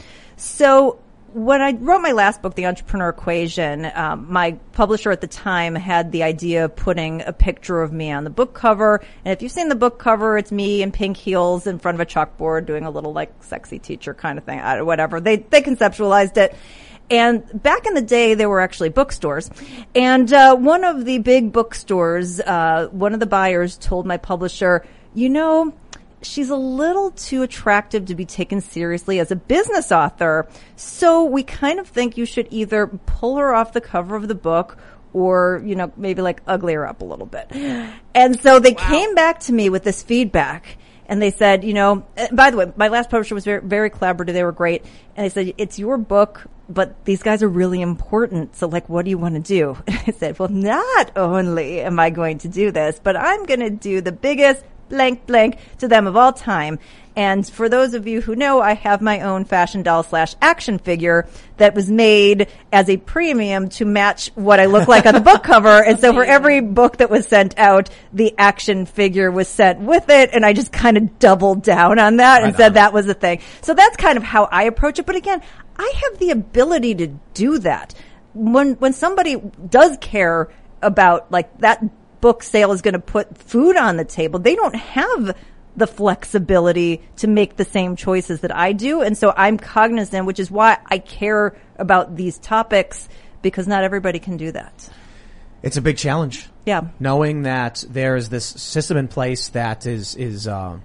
So when I wrote my last book, The Entrepreneur Equation, um, my publisher at the time had the idea of putting a picture of me on the book cover. And if you've seen the book cover, it's me in pink heels in front of a chalkboard doing a little like sexy teacher kind of thing, I, whatever. They, they conceptualized it. And back in the day, there were actually bookstores. And uh one of the big bookstores, uh one of the buyers told my publisher, you know, she's a little too attractive to be taken seriously as a business author. So we kind of think you should either pull her off the cover of the book or, you know, maybe like ugly her up a little bit. And so they wow. came back to me with this feedback. And they said, you know, by the way, my last publisher was very, very collaborative. They were great. And they said, it's your book, but these guys are really important. So like, what do you want to do? And I said, well, not only am I going to do this, but I'm going to do the biggest blank blank to them of all time. And for those of you who know, I have my own fashion doll slash action figure that was made as a premium to match what I look like on the book cover. And so for every book that was sent out, the action figure was sent with it. And I just kind of doubled down on that right and said on. That was the thing. So that's kind of how I approach it. But again, I have the ability to do that. When, when somebody does care about like that book sale is going to put food on the table, they don't have the flexibility to make the same choices that I do. And so I'm cognizant, which is why I care about these topics, because not everybody can do that. It's a big challenge. Yeah. Knowing that there's this system in place that is, is, uh,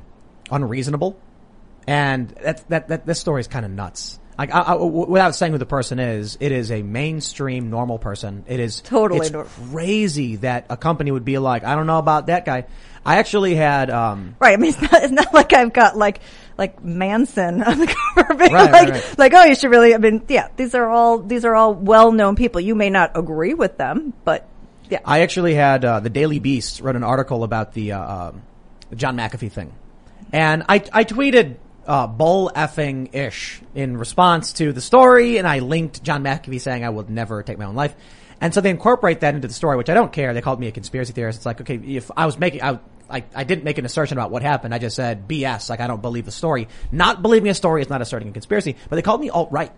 unreasonable. And that, that, that, this story is kind of nuts. Like, I, I, without saying who the person is, it is a mainstream normal person. It is totally it's normal. Crazy that a company would be like, I don't know about that guy. I actually had, um, right. I mean, it's not, it's not like I've got like, like Manson on the cover, being right, like, right, right. like, oh, you should really, I mean, yeah, these are all, these are all well-known people. You may not agree with them, but yeah. I actually had, uh, the Daily Beast wrote an article about the, uh, um, John McAfee thing. And I, I tweeted, uh, bull effing ish in response to the story, and I linked John McAfee saying I would never take my own life. And so they incorporate that into the story, which I don't care. They called me a conspiracy theorist. It's like, okay, if I was making, I, I, I didn't make an assertion about what happened. I just said B S, like I don't believe the story. Not believing a story is not asserting a conspiracy, but they called me alt-right.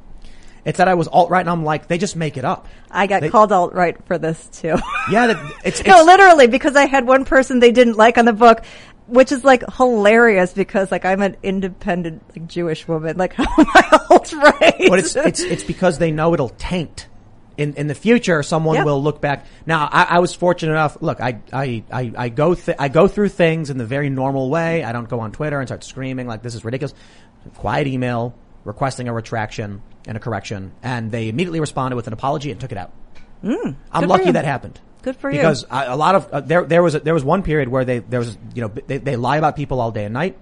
It said I was alt-right, and I'm like, they just make it up. I got they, called alt-right for this too. Yeah, that, it's, it's no, literally, because I had one person they didn't like on the book, which is like hilarious because like I'm an independent like Jewish woman. Like how am I alt-right? But it's it's it's because they know it'll taint. In in the future, someone yep. will look back. Now, I, I was fortunate enough. Look, I I I, I go th- I go through things in the very normal way. I don't go on Twitter and start screaming like this is ridiculous. Quiet email requesting a retraction and a correction, and they immediately responded with an apology and took it out. Mm, I'm lucky that happened. Good for you. Because I, a lot of uh, there there was a, there was one period where they there was you know they, they lie about people all day and night,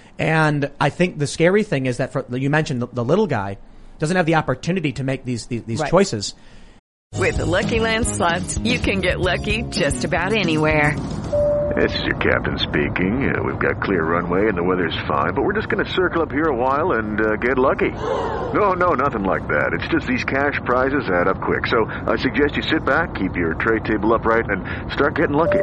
and I think the scary thing is that for you mentioned the, the little guy doesn't have the opportunity to make these these, these right. choices. With the Lucky Land Slots, you can get lucky just about anywhere. This is your captain speaking. Uh, we've got clear runway and the weather's fine, but we're just going to circle up here a while and uh, get lucky. No, no, nothing like that. It's just these cash prizes add up quick. So I suggest you sit back, keep your tray table upright, and start getting lucky.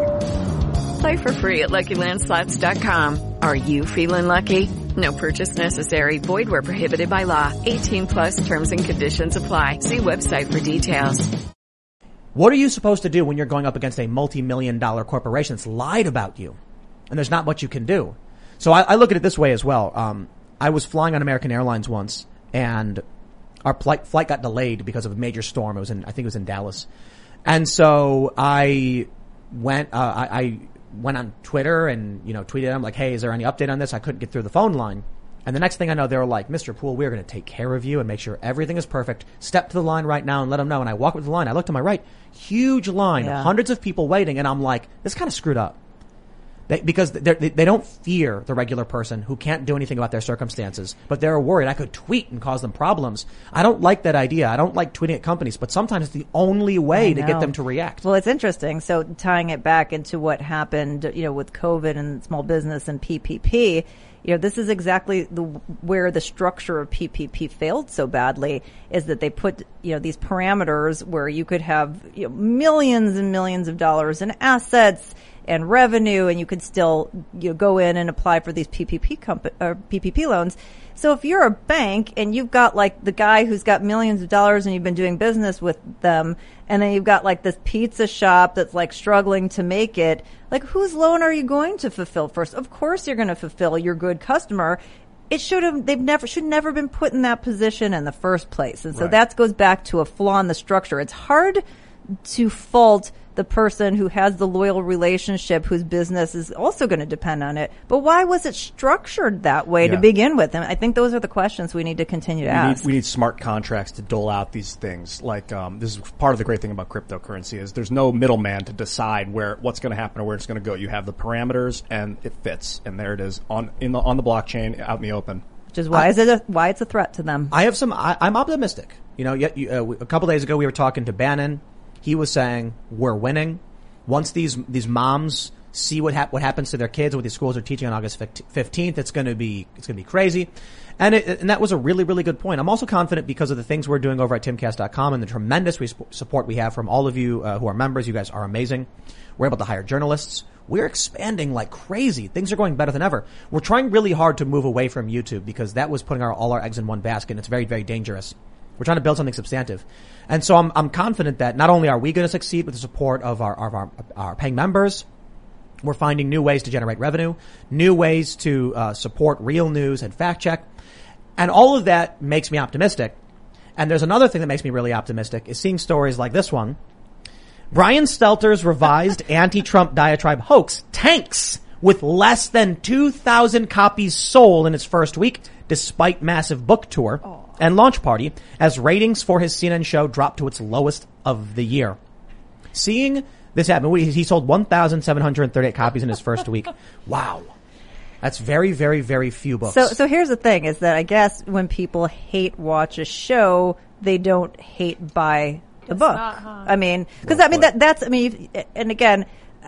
Play for free at Lucky Land Slots dot com. Are you feeling lucky? No purchase necessary. Void where prohibited by law. eighteen plus terms and conditions apply. See website for details. What are you supposed to do when you're going up against a multi-million dollar corporation that's lied about you? And there's not much you can do. So I, I look at it this way as well. Um, I was flying on American Airlines once, and our flight, flight got delayed because of a major storm. It was in, I think it was in Dallas. And so I went, uh, I, I went on Twitter and, you know, tweeted them like, hey, is there any update on this? I couldn't get through the phone line. And the next thing I know, they were like, Mister Poole, we're going to take care of you and make sure everything is perfect. Step to the line right now and let them know. And I walk up to the line. I look to my right, huge line, yeah. hundreds of people waiting. And I'm like, this is kind of screwed up. They, because they they don't fear the regular person who can't do anything about their circumstances, but they're worried I could tweet and cause them problems. I don't like that idea. I don't like tweeting at companies, but sometimes it's the only way to get them to react. Well, it's interesting. So tying it back into what happened, you know, with COVID and small business and P P P, you know, this is exactly the where the structure of P P P failed so badly, is that they put, you know, these parameters where you could have, you know, millions and millions of dollars in assets and revenue, and you could still, you know, go in and apply for these P P P comp- or P P P loans. So if you're a bank and you've got like the guy who's got millions of dollars and you've been doing business with them, and then you've got like this pizza shop that's like struggling to make it, like whose loan are you going to fulfill first? Of course you're going to fulfill your good customer. It should have, they've never, should never been put in that position in the first place. And so right. that goes back to a flaw in the structure. It's hard to fault the person who has the loyal relationship, whose business is also going to depend on it. But why was it structured that way Yeah. to begin with? And I think those are the questions we need to continue to We ask. need, we need smart contracts to dole out these things. Like, um, this is part of the great thing about cryptocurrency is there's no middleman to decide where, what's going to happen or where it's going to go. You have the parameters and it fits. And there it is on, in the, on the blockchain out in the open. Which is why I, is it a, why it's a threat to them. I have some, I, I'm optimistic. You know, yet, you, uh, a couple days ago we were talking to Bannon. He was saying, we're winning. Once these, these moms see what hap- what happens to their kids, what these schools are teaching on August fifteenth, it's going to be, it's going to be crazy. And it, and that was a really, really good point. I'm also confident because of the things we're doing over at timcast dot com and the tremendous re- support we have from all of you, uh, who are members. You guys are amazing. We're able to hire journalists. We're expanding like crazy. Things are going better than ever. We're trying really hard to move away from YouTube because that was putting our, all our eggs in one basket, and it's very, very dangerous. We're trying to build something substantive. And so I'm, I'm confident that not only are we going to succeed with the support of our, of our, our paying members, we're finding new ways to generate revenue, new ways to uh, support real news and fact check. And all of that makes me optimistic. And there's another thing that makes me really optimistic is seeing stories like this one. Brian Stelter's revised anti-Trump diatribe hoax tanks with less than two thousand copies sold in its first week, despite massive book tour oh. and launch party, as ratings for his C N N show dropped to its lowest of the year. Seeing this happen, he sold one thousand seven hundred thirty-eight copies in his first week. Wow. That's very, very, very few books. So, so here's the thing: is that I guess when people hate watch a show, they don't hate buy the it's book. Not, huh? I mean, because I mean that that's I mean, and again,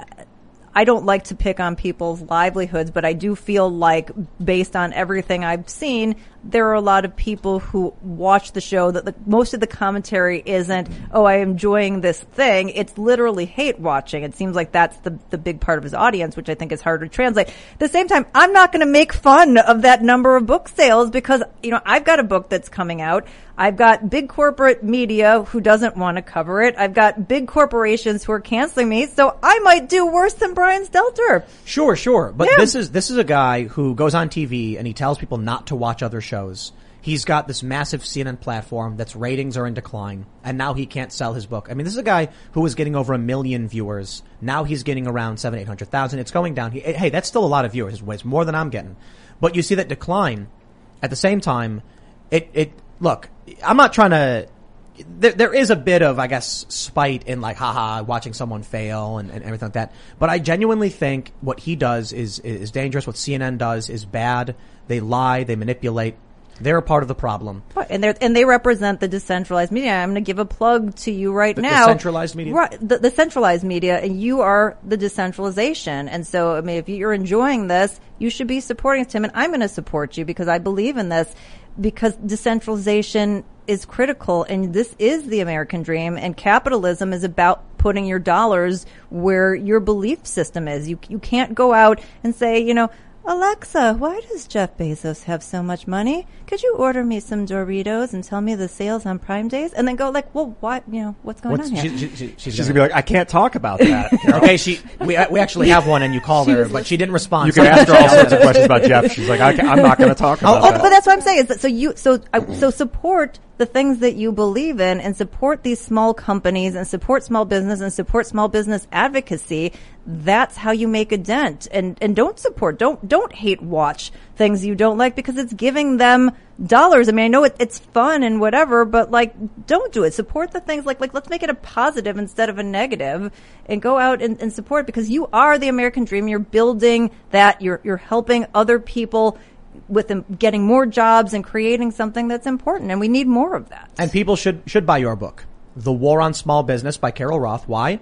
I don't like to pick on people's livelihoods, but I do feel like, based on everything I've seen, there are a lot of people who watch the show that the, most of the commentary isn't, oh, I'm enjoying this thing. It's literally hate watching. It seems like that's the, the big part of his audience, which I think is hard to translate. At the same time, I'm not going to make fun of that number of book sales because, you know, I've got a book that's coming out. I've got big corporate media who doesn't want to cover it. I've got big corporations who are canceling me. So I might do worse than Brian Stelter. Sure, sure. But Yeah. this is, this is a guy who goes on T V and he tells people not to watch other shows. He's got this massive C N N platform that's ratings are in decline, and now he can't sell his book. I mean, this is a guy who was getting over a million viewers. Now he's getting around seven, eight hundred thousand. It's going down. He, hey, that's still a lot of viewers. It's more than I'm getting. But you see that decline. At the same time, it, it, look, I'm not trying to, there, there is a bit of, I guess, spite in like, haha, watching someone fail and, and everything like that. But I genuinely think what he does is, is dangerous. What C N N does is bad. They lie. They manipulate. They're a part of the problem. And they and they represent the decentralized media. I'm going to give a plug to you right the, now. The centralized media? Right, the, the centralized media, and you are the decentralization. And so, I mean, if you're enjoying this, you should be supporting Tim, and I'm going to support you because I believe in this, because decentralization is critical, and this is the American dream, and capitalism is about putting your dollars where your belief system is. You you can't go out and say, you know, Alexa, why does Jeff Bezos have so much money? Could you order me some Doritos and tell me the sales on Prime days? And then go like, well, what, you know, what's going What's, on here? she, she, she, she's, She's gonna, gonna be like, I can't talk about that. okay, she, we, we actually have one and you called her, but she didn't respond. You can ask her all sorts of questions about Jeff. She's like, I can, I'm not going to talk about Oh, that. but that's what I'm saying is that so you, so, uh, so support the things that you believe in and support these small companies and support small business and support small business advocacy. That's how you make a dent. And, and don't support, don't, don't hate watch things you don't like because it's giving them dollars. I mean, I know it, it's fun and whatever, but like, don't do it. Support the things like, like, let's make it a positive instead of a negative and go out and, and support because you are the American dream. You're building that. You're, you're helping other people with them getting more jobs and creating something that's important. And we need more of that. And people should, should buy your book, The War on Small Business by Carol Roth. Why?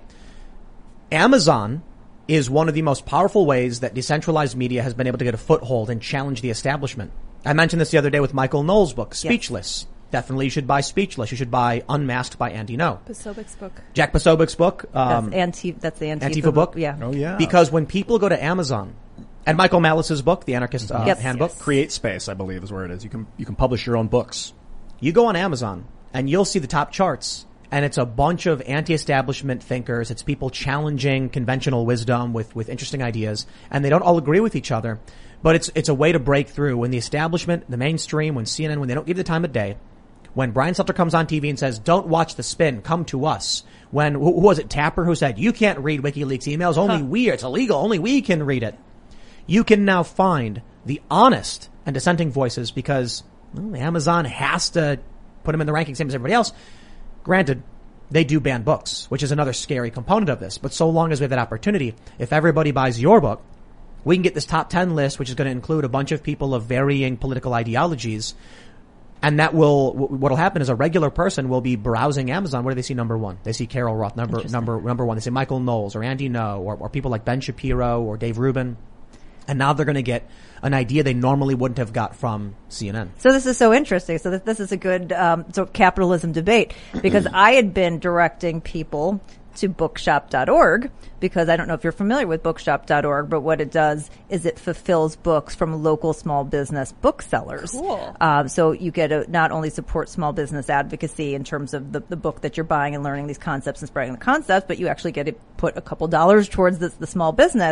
Amazon is one of the most powerful ways that decentralized media has been able to get a foothold and challenge the establishment. I mentioned this the other day with Michael Knowles' book, Speechless. Yes. Definitely you should buy Speechless. You should buy Unmasked by Andy Ngo. Posobic's book. Jack Posobic's book. Um, that's, anti- that's the Antifa, Antifa book. book. Yeah. Oh, yeah. Because when people go to Amazon, and Michael Malice's book, The Anarchist uh, yep. Handbook. Yes. Create Space, I believe, is where it is. You can you can publish your own books. You go on Amazon, and you'll see the top charts, and it's a bunch of anti-establishment thinkers. It's people challenging conventional wisdom with, with interesting ideas, and they don't all agree with each other. But it's it's a way to break through. When the establishment, the mainstream, when C N N, when they don't give the time of day, when Brian Stelter comes on T V and says, don't watch The Spin, come to us. When, who, who was it, Tapper, who said, you can't read WikiLeaks emails, only huh. we, it's illegal, only we can read it. You can now find the honest and dissenting voices because well, Amazon has to put them in the ranking same as everybody else. Granted, they do ban books, which is another scary component of this. But so long as we have that opportunity, if everybody buys your book, we can get this top ten list, which is going to include a bunch of people of varying political ideologies. And that will, what will happen is a regular person will be browsing Amazon. What do they see number one? They see Carol Roth number, number, number one. They see Michael Knowles or Andy Ngo or, or people like Ben Shapiro or Dave Rubin. And now they're going to get an idea they normally wouldn't have got from C N N. So this is so interesting. So this, this is a good um, sort of capitalism debate because I had been directing people to bookshop dot org because I don't know if you're familiar with bookshop dot org, but what it does is it fulfills books from local small business booksellers. Cool. Um, so you get to not only support small business advocacy in terms of the, the book that you're buying and learning these concepts and spreading the concepts, but you actually get to put a couple dollars towards this, the small business.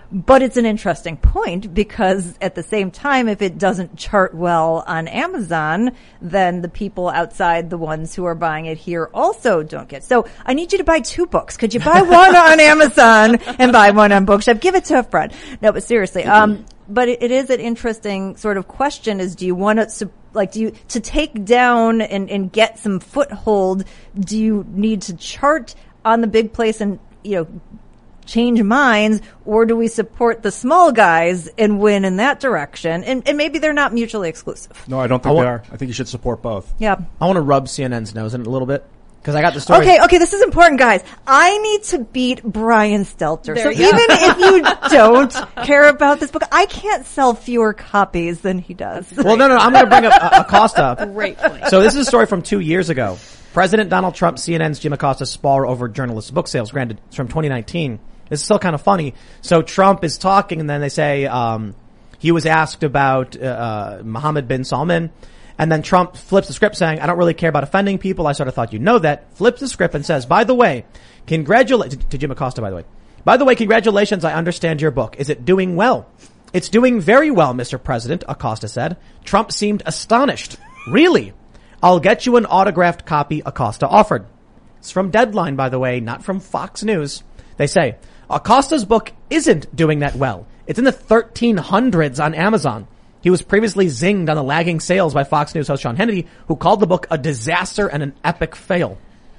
But it's an interesting point because at the same time, if it doesn't chart well on Amazon, then the people outside, the ones who are buying it here, also don't get. So I need you to buy two books. Could you buy one on Amazon and buy one on Bookshop? Give it to a friend. No, but seriously, um, but it, it is an interesting sort of question: is do you want to like do you to take down and, and get some foothold? Do you need to chart on the big place and you know? change minds, or do we support the small guys and win in that direction? And, and maybe they're not mutually exclusive. No, I don't think I want, they are. I think you should support both. Yeah. I want to rub C N N's nose in it a little bit because I got the story. Okay, okay, this is important, guys. I need to beat Brian Stelter. There So you even if you don't care about this book, I can't sell fewer copies than he does. Well, no, no, I'm going to bring up uh, Acosta. Great point. So this is a story from two years ago. President Donald Trump, C N N's Jim Acosta spar over journalists' book sales. Granted, it's from twenty nineteen. It's still kind of funny. So Trump is talking, and then they say um he was asked about uh, uh Mohammed bin Salman, and then Trump flips the script saying, I don't really care about offending people. I sort of thought you'd know that. Flips the script and says, by the way, congratulate to, to Jim Acosta, by the way. By the way, congratulations. I understand your book. Is it doing well? It's doing very well, Mister President, Acosta said. Trump seemed astonished. Really? I'll get you an autographed copy, Acosta offered. It's from Deadline, by the way, not from Fox News. They say, Acosta's book isn't doing that well. It's in the thirteen hundreds on Amazon. He was previously zinged on the lagging sales by Fox News host Sean Hannity, who called the book a disaster and an epic fail.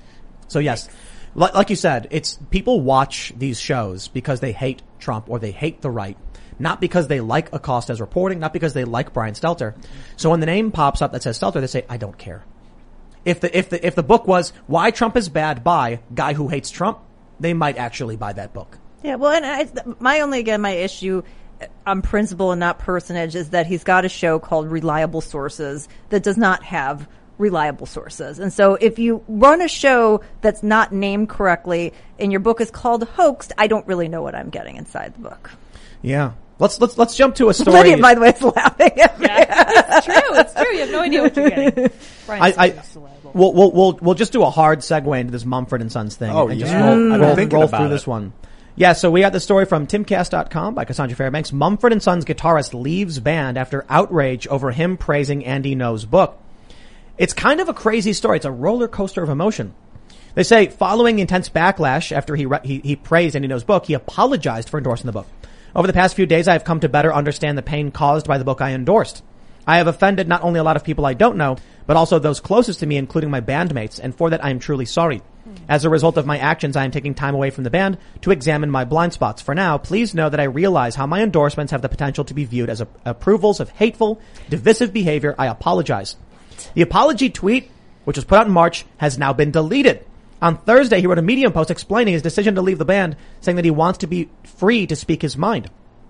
So yes, like you said, it's people watch these shows because they hate Trump or they hate the right, not because they like Acosta's reporting, not because they like Brian Stelter. So when the name pops up that says Stelter, they say, I don't care. If the, if the, if the book was Why Trump is Bad by Guy Who Hates Trump, they might actually buy that book. Yeah, well, and I, my only, again, my issue on principle and not personage is that he's got a show called Reliable Sources that does not have reliable sources. And so if you run a show that's not named correctly and your book is called Hoaxed, I don't really know what I'm getting inside the book. Yeah. Let's, let's, let's jump to a story. Lydia, by the way, is laughing at me. Yeah, it's true. It's true. You have no idea what you're getting. I, I, we'll, we'll, we'll, we'll just do a hard segue into this Mumford and Sons thing. Oh, and yeah. just roll, Mm. I've been roll, thinking roll about through it. this one. Yeah, so we got the story from timcast dot com by Cassandra Fairbanks. Mumford and Sons guitarist leaves band after outrage over him praising Andy Ngo's book. It's kind of a crazy story. It's a roller coaster of emotion. They say following intense backlash after he, re- he, he praised Andy Ngo's book, he apologized for endorsing the book. Over the past few days, I have come to better understand the pain caused by the book I endorsed. I have offended not only a lot of people I don't know, but also those closest to me, including my bandmates, and for that I am truly sorry. As a result of my actions, I am taking time away from the band to examine my blind spots. For now, please know that I realize how my endorsements have the potential to be viewed as a- approvals of hateful, divisive behavior. I apologize. The apology tweet, which was put out in March, has now been deleted. On Thursday, he wrote a Medium post explaining his decision to leave the band, saying that he wants to be free to speak his mind.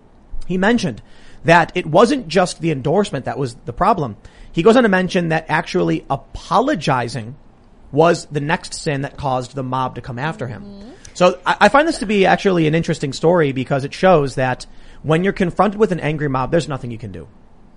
He mentioned that it wasn't just the endorsement that was the problem. He goes on to mention that actually apologizing was the next sin that caused the mob to come after him. Mm-hmm. So I, I find this to be actually an interesting story because it shows that when you're confronted with an angry mob, there's nothing you can do.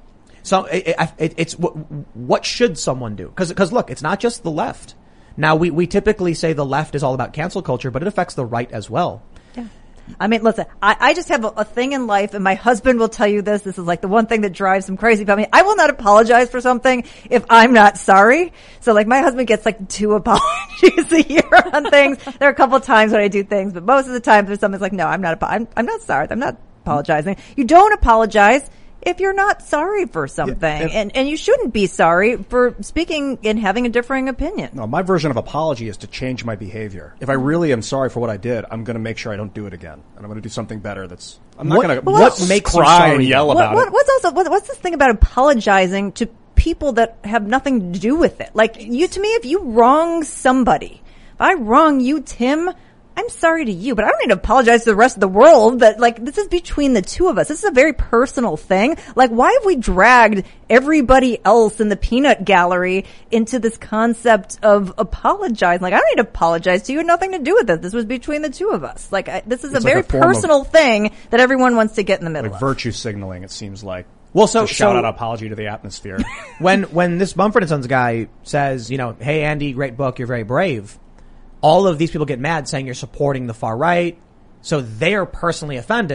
So it, it, it's what, what should someone do? Because because look, it's not just the left. Now we we typically say the left is all about cancel culture, but it affects the right as well. Yeah. I mean, listen, I, I just have a, a thing in life, and my husband will tell you this. This is like the one thing that drives him crazy about me. I will not apologize for something if I'm not sorry. So like my husband gets like two apologies a year on things. There are a couple of times when I do things, but most of the time there's something's like, no, I'm not, I'm, I'm not sorry. I'm not apologizing. You don't apologize if you're not sorry for something. Yeah, if, and, and you shouldn't be sorry for speaking and having a differing opinion. No, my version of apology is to change my behavior. If I really am sorry for what I did, I'm going to make sure I don't do it again. And I'm going to do something better that's, I'm not going to what makes you cry sorry? and yell what, about what, it. What's also, what, what's this thing about apologizing to people that have nothing to do with it? Like you, to me, if you wrong somebody, if I wrong you, Tim, I'm sorry to you, but I don't need to apologize to the rest of the world. That like this is between the two of us. This is a very personal thing. Like, why have we dragged everybody else in the peanut gallery into this concept of apologizing? Like, I don't need to apologize to you. It had nothing to do with it. This was between the two of us. Like, I, this is It's a like very a form personal of, thing that everyone wants to get in the middle like of. Virtue signaling, it seems like. Well, so to shout so, out apology to the atmosphere. when when this Mumford and Sons guy says, you know, hey Andy, great book, you're very brave. All of these people get mad saying you're supporting the far right. So they're personally offended.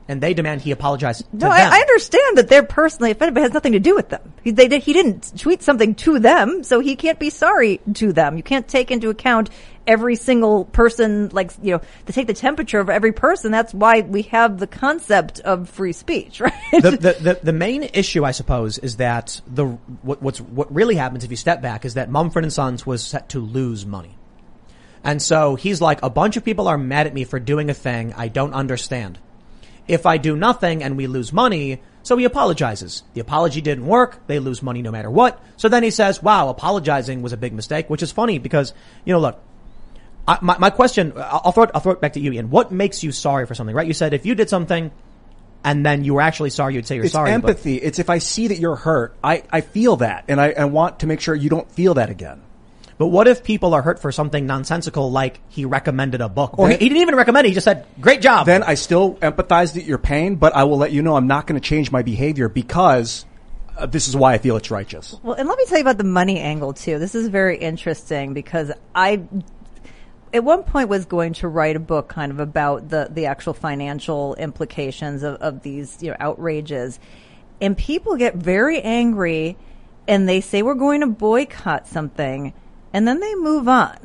and they demand he apologize to No, them. I, I understand that they're personally offended, but it has nothing to do with them. He, they did, he didn't tweet something to them, so he can't be sorry to them. You can't take into account every single person, like, you know, to take the temperature of every person. That's why we have the concept of free speech, right? The, the, the, the main issue, I suppose, is that the what, what's what really happens if you step back is that Mumford and Sons was set to lose money. And so he's like, a bunch of people are mad at me for doing a thing I don't understand. If I do nothing and we lose money, so he apologizes. The apology didn't work. They lose money no matter what. So then he says, wow, apologizing was a big mistake, which is funny because, you know, look, I, my, my question, I'll throw it, I'll throw it back to you, Ian. What makes you sorry for something, right? You said if you did something and then you were actually sorry, you'd say you're it's sorry. It's empathy. It's if I see that you're hurt, I, I feel that, and I, I want to make sure you don't feel that again. But what if people are hurt for something nonsensical, like he recommended a book? Or he, he didn't even recommend it. He just said, great job. Then I still empathize at your pain, but I will let you know I'm not going to change my behavior because uh, this is why I feel it's righteous. Well, and let me tell you about the money angle, too. This is very interesting because I, at one point, was going to write a book kind of about the, the actual financial implications of, of these, you know, outrages. And people get very angry and they say, we're going to boycott something. And then they move on.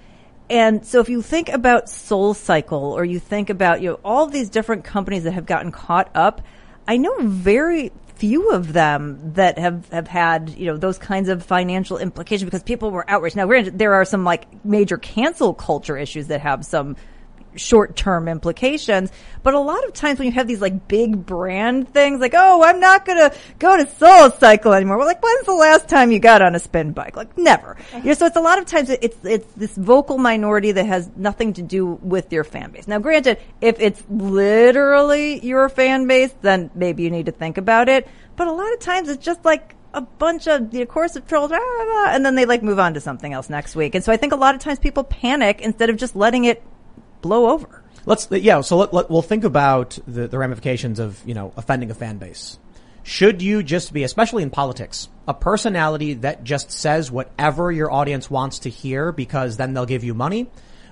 And so if you think about SoulCycle or you think about, you know, all of these different companies that have gotten caught up, I know very few of them that have, have had, you know, those kinds of financial implications because people were outraged. Now, granted, there are some like major cancel culture issues that have some short-term implications, but a lot of times when you have these like big brand things like, oh, I'm not going to go to SoulCycle anymore. We're like, when's the last time you got on a spin bike? Like, never. You know, so it's a lot of times it's, it's this vocal minority that has nothing to do with your fan base. Now, granted, if it's literally your fan base, then maybe you need to think about it. But a lot of times it's just like a bunch of the course of trolls, and then they like move on to something else next week. And so I think a lot of times people panic instead of just letting it blow over. Let's, yeah, so let, let, we'll think about the, the ramifications of, you know, offending a fan base. Should you just be, especially in politics, a personality that just says whatever your audience wants to hear because then they'll give you money?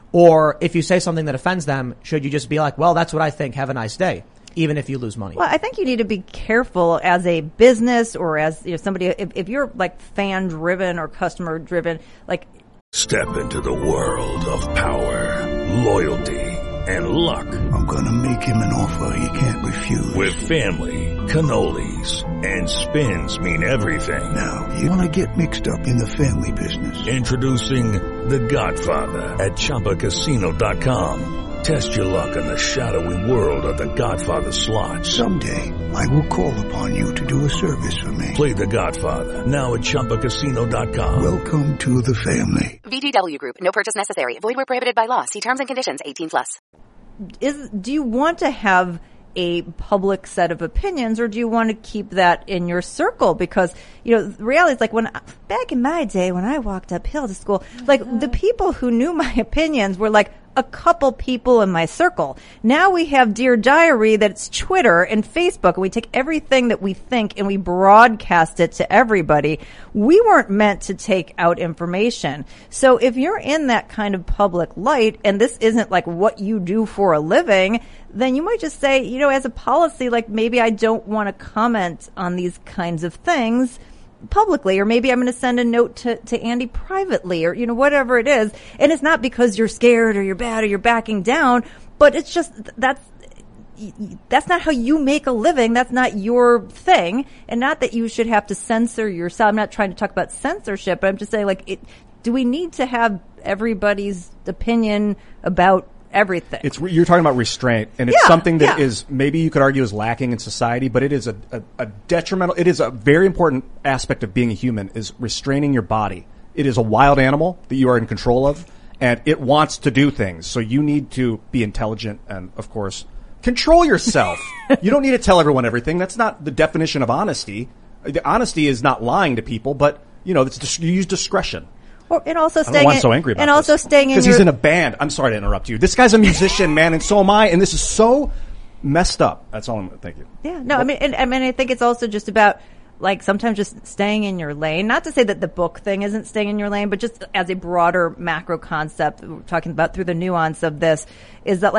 Or if you say something that offends them, should you just be like, well, that's what I think, have a nice day, even if you lose money? Well, I think you need to be careful as a business or as, you know, somebody, if, if you're like fan driven or customer driven, like. Step into the world of power, loyalty, and luck. I'm gonna make him an offer he can't refuse. With family, cannolis, and spins mean everything. Now, you wanna get mixed up in the family business. Introducing The Godfather at Chumba Casino dot com. Test your luck in the shadowy world of The Godfather slot. Someday, I will call upon you to do a service for me. Play The Godfather, now at Chumba Casino dot com. Welcome to the family. V G W Group. No purchase necessary. Void where prohibited by law. See terms and conditions. eighteen plus. Is, do you want to have a public set of opinions, or do you want to keep that in your circle? Because, you know, the reality is like when, back in my day when I walked uphill to school, like the people who knew my opinions were like a couple people in my circle. Now we have Dear Diary that's Twitter and Facebook, and we take everything that we think and we broadcast it to everybody. We weren't meant to take out information. So if you're in that kind of public light and this isn't like what you do for a living, then you might just say, you know, as a policy, like maybe I don't want to comment on these kinds of things publicly, or maybe I'm going to send a note to, to Andy privately, or, you know, whatever it is. And it's not because you're scared or you're bad or you're backing down, but it's just, that's, that's not how you make a living. That's not your thing. And not that you should have to censor yourself. I'm not trying to talk about censorship, but I'm just saying, like, it, do we need to have everybody's opinion about everything? It's, you're talking about restraint, and it's yeah, something that yeah. is maybe you could argue is lacking in society, but it is a, a, a detrimental, it is a very important aspect of being a human, is restraining your body. It is a wild animal that you are in control of, and it wants to do things. So you need to be intelligent and, of course, control yourself. You don't need to tell everyone everything. That's not the definition of honesty. The honesty is not lying to people, but, you know, it's, you use discretion. Or, and also I don't staying know why I'm in, so angry about and also this. staying in because your, he's in a band. I'm sorry to interrupt you. This guy's a musician, man, and so am I. And this is so messed up. That's all I'm. Thank you. Yeah, no, I mean, and, I mean, I think it's also just about like sometimes just staying in your lane. Not to say that the book thing isn't staying in your lane, but just as a broader macro concept, we're talking about through the nuance of this, is that like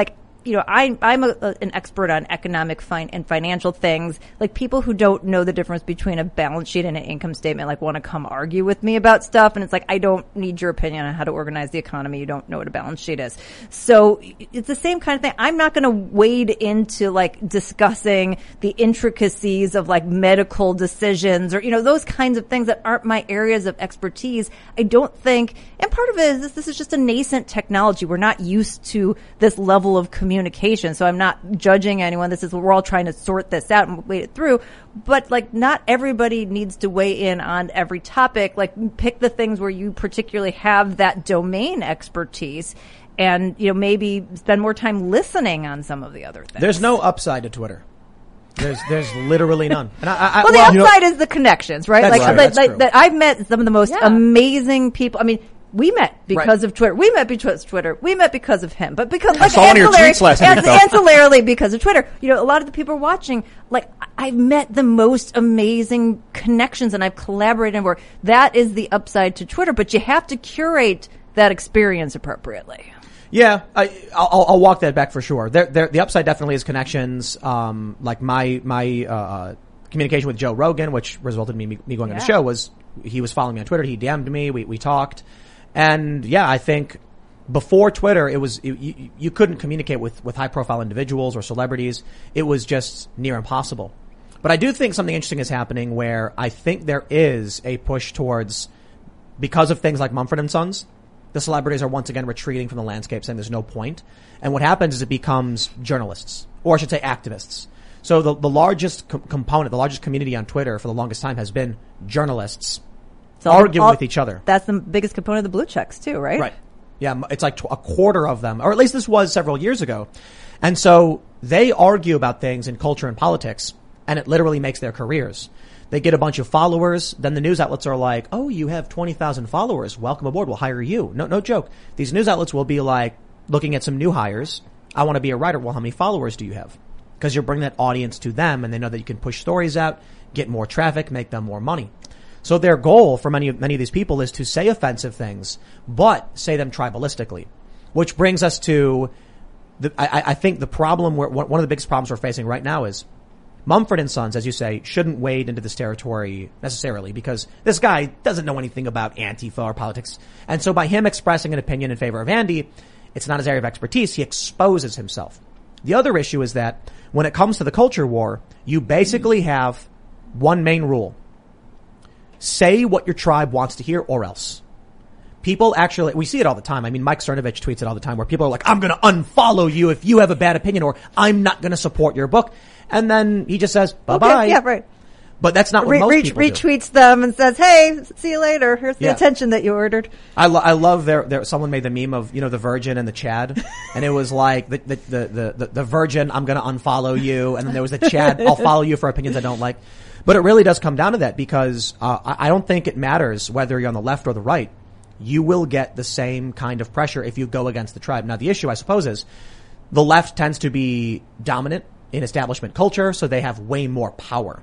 you know, I, I'm a, a, an expert on economic fin- and financial things. Like people who don't know the difference between a balance sheet and an income statement, like want to come argue with me about stuff. And it's like, I don't need your opinion on how to organize the economy. You don't know what a balance sheet is. So it's the same kind of thing. I'm not going to wade into like discussing the intricacies of like medical decisions or, you know, those kinds of things that aren't my areas of expertise. I don't think, and part of it is this, this is just a nascent technology. We're not used to this level of communication. So I'm not judging anyone. This is, we're all trying to sort this out and wade it through. But like not everybody needs to weigh in on every topic. Like pick the things where you particularly have that domain expertise and, you know, maybe spend more time listening on some of the other things. There's no upside to Twitter. There's there's literally none. And I, I, well, the well, upside you know, is the connections, right? That's Like, true, like, that's like true. that I've met some of the most Yeah. amazing people. I mean, we met because Right. of Twitter. We met because of Twitter. We met because of him. But because I like saw one of your ancillary- tweets last week, ans- though. ancillarily because of Twitter. You know, a lot of the people watching, like I've met the most amazing connections and I've collaborated and work. That is the upside to Twitter, but you have to curate that experience appropriately. Yeah, I, I'll, I'll walk that back for sure. There, there, the upside definitely is connections. Um, like my my uh, communication with Joe Rogan, which resulted in me me going on the Yeah. show, was he was following me on Twitter. He D M'd me. We we talked, and yeah, I think before Twitter, it was you, you, you couldn't communicate with with high profile individuals or celebrities. It was just near impossible. But I do think something interesting is happening where I think there is a push towards, because of things like Mumford and Sons, the celebrities are once again retreating from the landscape, saying there's no point. And what happens is it becomes journalists, or I should say activists. So the, the largest co- component, the largest community on Twitter for the longest time has been journalists So arguing all- with each other. That's the biggest component of the blue checks too, right? Right. Yeah, m- it's like tw- a quarter of them, or at least this was several years ago. And so they argue about things in culture and politics, and it literally makes their careers. They get a bunch of followers, then the news outlets are like, oh, you have twenty thousand followers. Welcome aboard. We'll hire you. No, no joke. These news outlets will be like looking at some new hires. I want to be a writer. Well, how many followers do you have? Because you're bringing that audience to them, and they know that you can push stories out, get more traffic, make them more money. So their goal for many of, many of these people is to say offensive things, but say them tribalistically, which brings us to the, I, I think the problem where one of the biggest problems we're facing right now is Mumford and Sons, as you say, shouldn't wade into this territory necessarily because this guy doesn't know anything about Antifa or politics. And so by him expressing an opinion in favor of Andy, it's not his area of expertise. He exposes himself. The other issue is that when it comes to the culture war, you basically have one main rule. Say what your tribe wants to hear or else. People actually, we see it all the time. I mean, Mike Cernovich tweets it all the time where people are like, I'm going to unfollow you if you have a bad opinion, or I'm not going to support your book. And then he just says, bye bye. Okay, yeah, right. But that's not what Re- most re- people retweets them and says, "Hey, see you later. Here's the Yeah. attention that you ordered." I, lo- I love their, their, someone made the meme of, you know, the Virgin and the Chad. And it was like, the, the, the, the, the Virgin, I'm going to unfollow you. And then there was the Chad, I'll follow you for opinions I don't like. But it really does come down to that because, uh, I, I don't think it matters whether you're on the left or the right. You will get the same kind of pressure if you go against the tribe. Now, the issue, I suppose, is the left tends to be dominant in establishment culture, so they have way more power.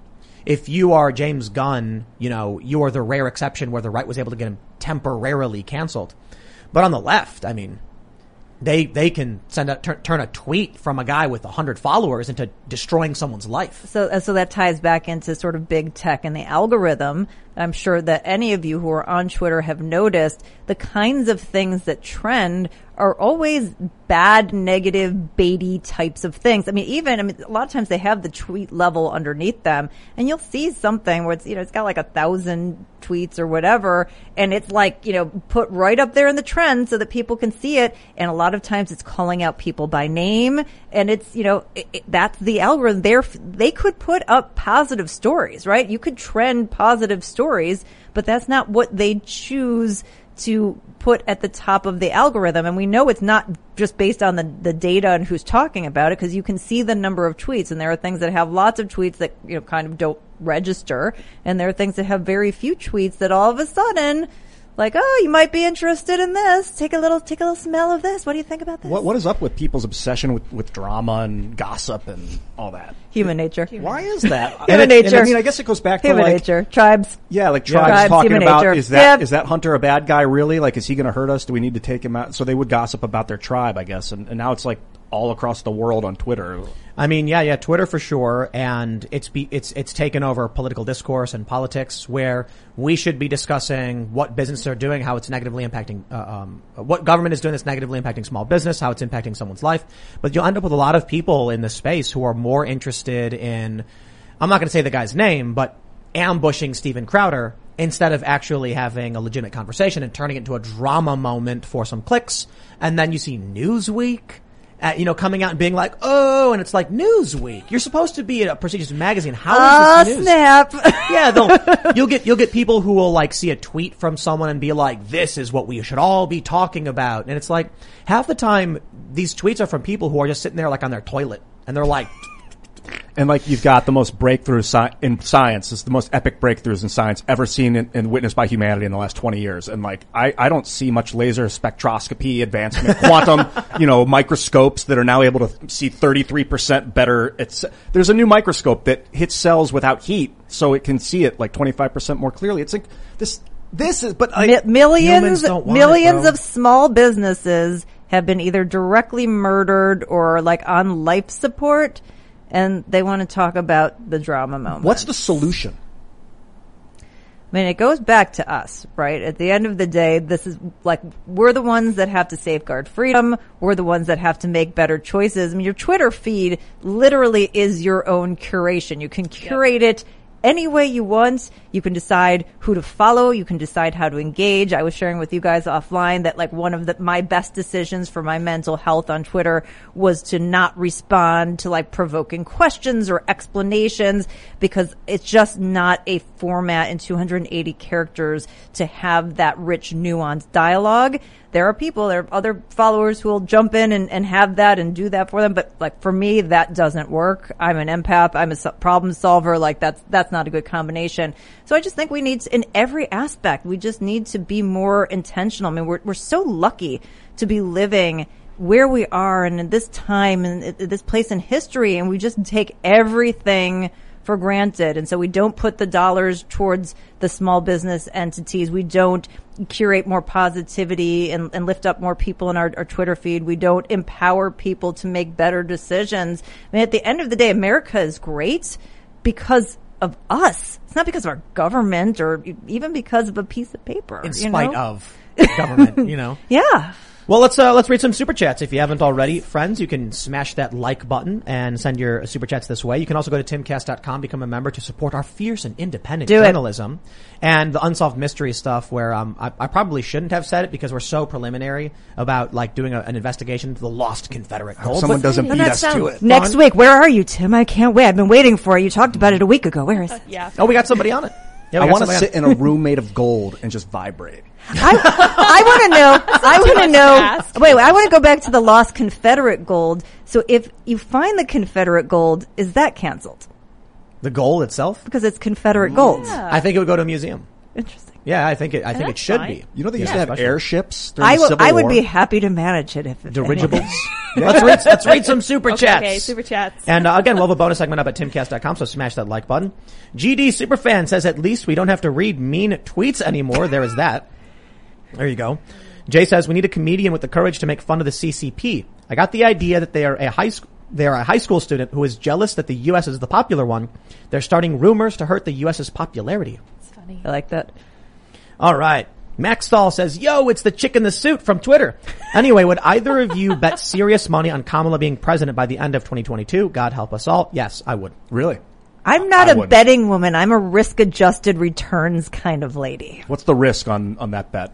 If you are James Gunn, you know, you are the rare exception where the right was able to get him temporarily canceled. But on the left, I mean, they they can send a, turn, turn a tweet from a guy with a hundred followers into destroying someone's life. So, uh, so that ties back into sort of big tech and the algorithm. I'm sure that any of you who are on Twitter have noticed the kinds of things that trend are always bad, negative, baity types of things. I mean, even, I mean, a lot of times they have the tweet level underneath them and you'll see something where it's, you know, it's got like a thousand tweets or whatever. And it's like, you know, put right up there in the trend so that people can see it. And a lot of times it's calling out people by name. And it's, you know, it, it, that's the algorithm. They're, they could put up positive stories, right? You could trend positive stories, but that's not what they choose to put at the top of the algorithm. And we know it's not just based on the, the data and who's talking about it, because you can see the number of tweets, and there are things that have lots of tweets that, you know, kind of don't register, and there are things that have very few tweets that all of a sudden, like, oh, you might be interested in this. Take a little, take a little smell of this. What do you think about this? What What is up with people's obsession with, with drama and gossip and all that? Human nature. Why is that? Human And it- nature. and I mean, I guess it goes back to Human like nature. Tribes. Yeah, like Yeah. tribes, Tribes, talking human about nature. is that Yep. is that Hunter a bad guy really? Like, is he going to hurt us? Do we need to take him out? So they would gossip about their tribe, I guess. And, and now it's like all across the world on Twitter. I mean, yeah, yeah, Twitter for sure, and it's be, it's it's taken over political discourse and politics, where we should be discussing what businesses are doing, how it's negatively impacting, uh, um, what government is doing that's negatively impacting small business, how it's impacting someone's life. But you'll end up with a lot of people in this space who are more interested in, I'm not going to say the guy's name, but ambushing Steven Crowder instead of actually having a legitimate conversation and turning it into a drama moment for some clicks. And then you see Newsweek, uh, you know, coming out and being like, oh, and it's like, Newsweek, you're supposed to be a prestigious magazine. How oh, is this news? Snap. Yeah, they'll, you'll get, you'll get people who will like see a tweet from someone and be like, this is what we should all be talking about. And it's like, half the time, these tweets are from people who are just sitting there like on their toilet. And they're like, And like you've got the most breakthroughs sci- in science, it's the most epic breakthroughs in science ever seen and, and witnessed by humanity in the last twenty years. And like I, I don't see much laser spectroscopy advancement, quantum, you know, microscopes that are now able to see thirty-three percent better. It's there's a new microscope that hits cells without heat, so it can see it like twenty-five percent more clearly. It's like this. This is, but Mi- I, millions, millions it, of small businesses have been either directly murdered or like on life support. And they want to talk about the drama moment. What's the solution? I mean, it goes back to us, right? At the end of the day, this is like, we're the ones that have to safeguard freedom. We're the ones that have to make better choices. I mean, your Twitter feed literally is your own curation. You can curate it any way you want. You can decide who to follow. You can decide how to engage. I was sharing with you guys offline that like one of the, my best decisions for my mental health on Twitter was to not respond to like provoking questions or explanations, because it's just not a format in two hundred eighty characters to have that rich, nuanced dialogue. There are people, there are other followers who will jump in and, and have that and do that for them. But like for me, that doesn't work. I'm an empath. I'm a so- problem solver. Like that's, that's not a good combination. So I just think we need to, in every aspect, we just need to be more intentional. I mean, we're, we're so lucky to be living where we are and in this time and this place in history. And we just take everything for granted. And so we don't put the dollars towards the small business entities. We don't curate more positivity and, and lift up more people in our, our Twitter feed. We don't empower people to make better decisions. I mean, at the end of the day, America is great because of us. It's not because of our government or even because of a piece of paper. in you spite know? of government, you know? Yeah. Well, let's uh, let's read some super chats. If you haven't already, friends, you can smash that like button and send your super chats this way. You can also go to timcast dot com, become a member to support our fierce and independent Do journalism it. and the unsolved mystery stuff. Where um, I, I probably shouldn't have said it because we're so preliminary about like doing a, an investigation into the lost Confederate gold. Someone But- doesn't and beat that us sounds to it. Next fun. week, where are you, Tim? I can't wait. I've been waiting for you. You talked about it a week ago. Where is it? Yeah. Oh, we got somebody on it. Yeah, we I got want to somebody sit in a room made of gold and just vibrate. I, I want to know. I want to much to know. ask. Wait, wait, I want to go back to the lost Confederate gold. So if you find the Confederate gold, is that canceled? The gold itself? Because it's Confederate gold. Yeah. I think it would go to a museum. Interesting. Yeah, I think it. I think it that's should fine. be. You know they Yeah, used to have especially. airships during I, the w- Civil I would War? be happy to manage it if, if Dirigibles. let's read. Let's read some super Okay, chats. okay, super chats. And uh, again, we'll have a bonus segment up at timcast dot com, so smash that like button. G D Superfan says, at least we don't have to read mean tweets anymore. There is that. There you go. Jay says, we need a comedian with the courage to make fun of the C C P. I got the idea that they are a high school, they are a high school student who is jealous that the U S is the popular one. They're starting rumors to hurt the U.S.'s popularity. It's funny. I like that. All right. Max Stahl says, yo, it's the chick in the suit from Twitter. Anyway, would either of you bet serious money on Kamala being president by the end of twenty twenty-two? God help us all. Yes, I would. Really? I'm not I a wouldn't. betting woman. I'm a risk-adjusted returns kind of lady. What's the risk on, on that bet?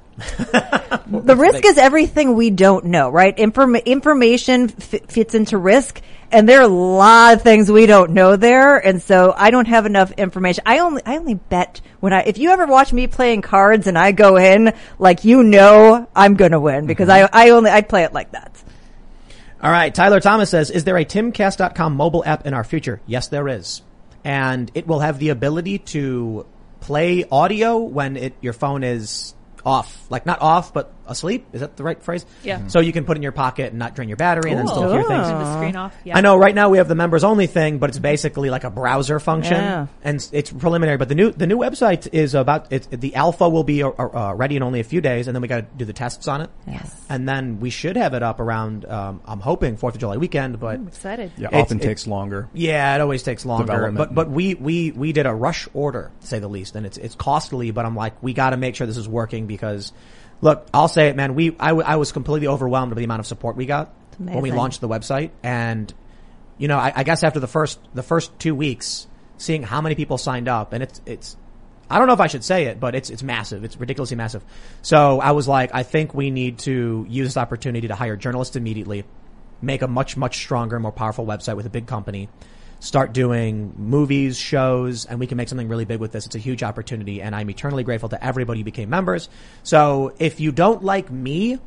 The risk is everything we don't know, right? Inform- information f- fits into risk, and there are a lot of things we don't know there, and so I don't have enough information. I only, I only bet when I, if you ever watch me playing cards and I go in, like, you know I'm gonna win, because I, I only, I play it like that. All right. Tyler Thomas says, is there a timcast dot com mobile app in our future? Yes, there is. And it will have the ability to play audio when it, your phone is off. Like not off, but asleep. Is that the right phrase? Yeah. So you can put it in your pocket and not drain your battery and then still hear things. Turn the screen off. Yeah. I know right now we have the members only thing, but it's basically like a browser function, Yeah. and it's preliminary. But the new the new website is about it's, the alpha will be uh, uh, ready in only a few days, and then we got to do the tests on it. Yes. And then we should have it up around. Um, I'm hoping Fourth of July weekend, but I'm excited. Yeah, It's- often it- takes longer. yeah, it always takes longer. Development. But but we we we did a rush order, to say the least, and it's it's costly. But I'm like, we got to make sure this is working because, look, I'll say it, man. We I, w- I was completely overwhelmed by the amount of support we got when we amazing. launched the website, and you know, I, I guess after the first the first two weeks, seeing how many people signed up, and it's it's. I don't know if I should say it, but it's it's massive. It's ridiculously massive. So I was like, I think we need to use this opportunity to hire journalists immediately, make a much, much stronger, more powerful website with a big company, start doing movies, shows, and we can make something really big with this. It's a huge opportunity, and I'm eternally grateful to everybody who became members. So if you don't like me,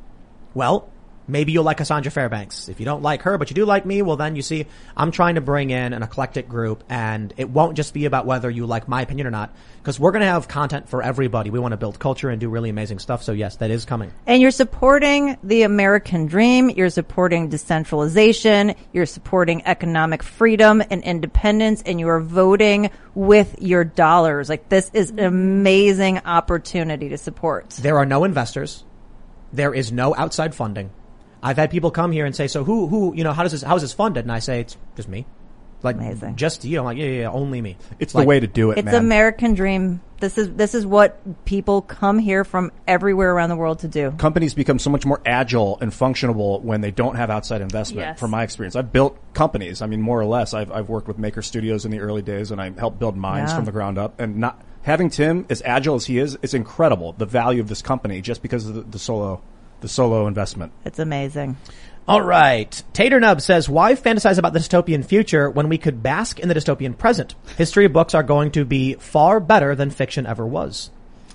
well, maybe you'll like Cassandra Fairbanks. If you don't like her, but you do like me, well then you see, I'm trying to bring in an eclectic group, and it won't just be about whether you like my opinion or not, because we're going to have content for everybody. We want to build culture and do really amazing stuff. So yes, that is coming. And you're supporting the American dream. You're supporting decentralization. You're supporting economic freedom and independence. And you are voting with your dollars. Like, this is an amazing opportunity to support. There are no investors. There is no outside funding. I've had people come here and say, so who, who, you know, how does this, how is this funded? And I say, it's just me. Like, Amazing. just you. I'm like, yeah, yeah, yeah, only me. It's like, the way to do it, It's man. American dream. This is, this is what people come here from everywhere around the world to do. Companies become so much more agile and functional when they don't have outside investment. Yes. From my experience, I've built companies. I mean, more or less, I've I've worked with Maker Studios in the early days, and I helped build mines Yeah. from the ground up. And not having Tim as agile as he is, it's incredible. The value of this company just because of the, the solo, the solo investment. It's amazing. All right. Tater Nub says, why fantasize about the dystopian future when we could bask in the dystopian present? History books are going to be far better than fiction ever was.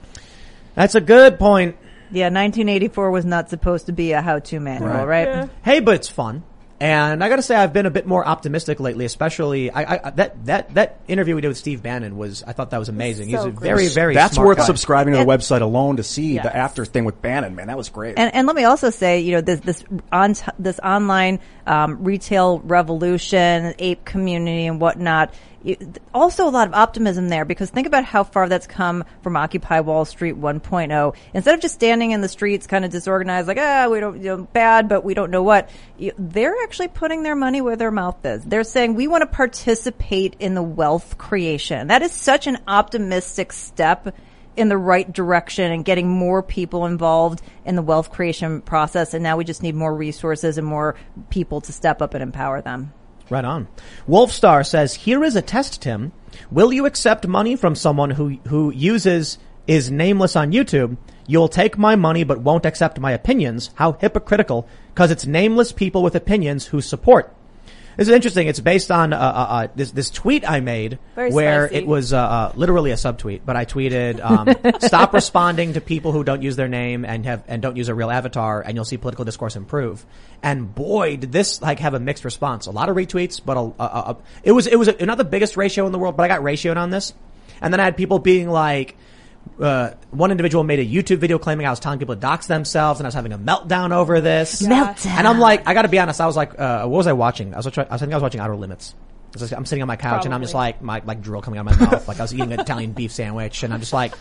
That's a good point. Yeah, nineteen eighty-four was not supposed to be a how-to manual, right? right? Yeah. Hey, but it's fun. And I gotta say, I've been a bit more optimistic lately, especially, I, I, that, that, that interview we did with Steve Bannon was, I thought that was amazing. So He's a great. very, very That's smart worth guy. subscribing to the And- website alone to see Yes. the after thing with Bannon. Man, that was great. And, and let me also say, you know, this this on this online um, retail revolution, ape community, and whatnot. You, also, a lot of optimism there, because think about how far that's come from Occupy Wall Street one point oh. Instead of just standing in the streets, kind of disorganized, like ah, we don't, you know, bad, but we don't know what. You, they're actually putting their money where their mouth is. They're saying we want to participate in the wealth creation. That is such an optimistic step in the right direction and getting more people involved in the wealth creation process. And now we just need more resources and more people to step up and empower them. Right on. Wolfstar says, here is a test, Tim. Will you accept money from someone who, who uses, is nameless on YouTube? You'll take my money but won't accept my opinions. How hypocritical, because it's nameless people with opinions who support. This is interesting. It's based on uh, uh, uh, this this tweet I made Very where spicy. it was uh, uh, literally a subtweet, but I tweeted, um, "Stop responding to people who don't use their name and have and don't use a real avatar, and you'll see political discourse improve." And boy, did this like have a mixed response. A lot of retweets, but a, a, a, it was it was a, not the biggest ratio in the world, but I got ratioed on this. And then I had people being like. Uh, one individual made a YouTube video claiming I was telling people to dox themselves, and I was having a meltdown over this. Meltdown. And I'm like, I gotta be honest, I was like, uh, what was I watching? I was, try- I think I was watching Outer Limits. I was just- I'm sitting on my couch and I'm just Probably. like, my, like drool coming out of my mouth. Like I was eating an Italian beef sandwich and I'm just like,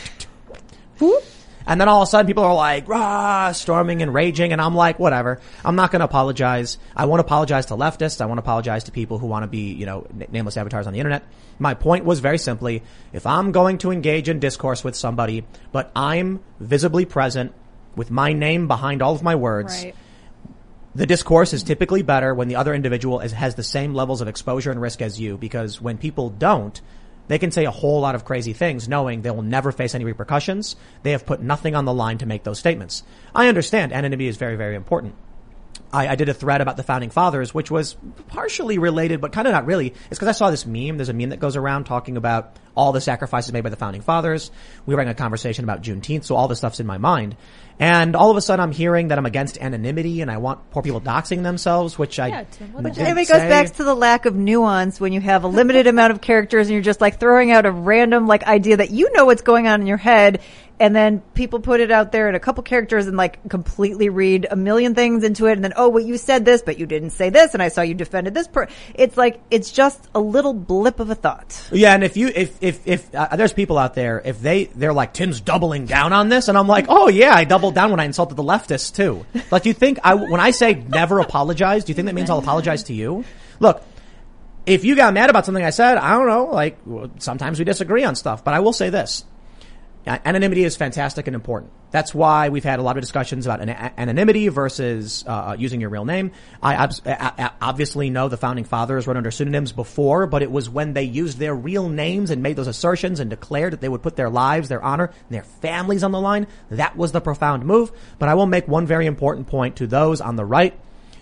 whoop. And then all of a sudden people are like, rah, storming and raging. And I'm like, whatever. I'm not going to apologize. I won't apologize to leftists. I won't apologize to people who want to be, you know, n- nameless avatars on the internet. My point was very simply, if I'm going to engage in discourse with somebody, but I'm visibly present with my name behind all of my words, Right. the discourse is typically better when the other individual is, has the same levels of exposure and risk as you, because when people don't, they can say a whole lot of crazy things knowing they will never face any repercussions. They have put nothing on the line to make those statements. I understand anonymity is very, very important. I, I did a thread about the founding fathers, which was partially related, but kind of not really. It's because I saw this meme. There's a meme that goes around talking about all the sacrifices made by the founding fathers. We were having a conversation about Juneteenth, so all this stuff's in my mind. And all of a sudden I'm hearing that I'm against anonymity and I want poor people doxing themselves, which I Yeah, Tim, But it goes back to the lack of nuance when you have a limited amount of characters and you're just like throwing out a random like idea that you know what's going on in your head, and then people put it out there in a couple characters and like completely read a million things into it, and then, oh, well, you said this, but you didn't say this, and I saw you defended this. Per-. It's like, it's just a little blip of a thought. Yeah, and if you, if, if, if, uh, there's people out there, if they, they're like, Tim's doubling down on this, and I'm like, oh yeah, I doubled down when I insulted the leftists too. Like, do you think I, when I say never apologize, do you think that means I'll apologize to you? Look, if you got mad about something I said, I don't know, like, sometimes we disagree on stuff, but I will say this. Anonymity is fantastic and important. That's why we've had a lot of discussions about an- anonymity versus uh using your real name. I ob- obviously know the founding fathers wrote under pseudonyms before, but it was when they used their real names and made those assertions and declared that they would put their lives, their honor, and their families on the line. That was the profound move. But I will make one very important point to those on the right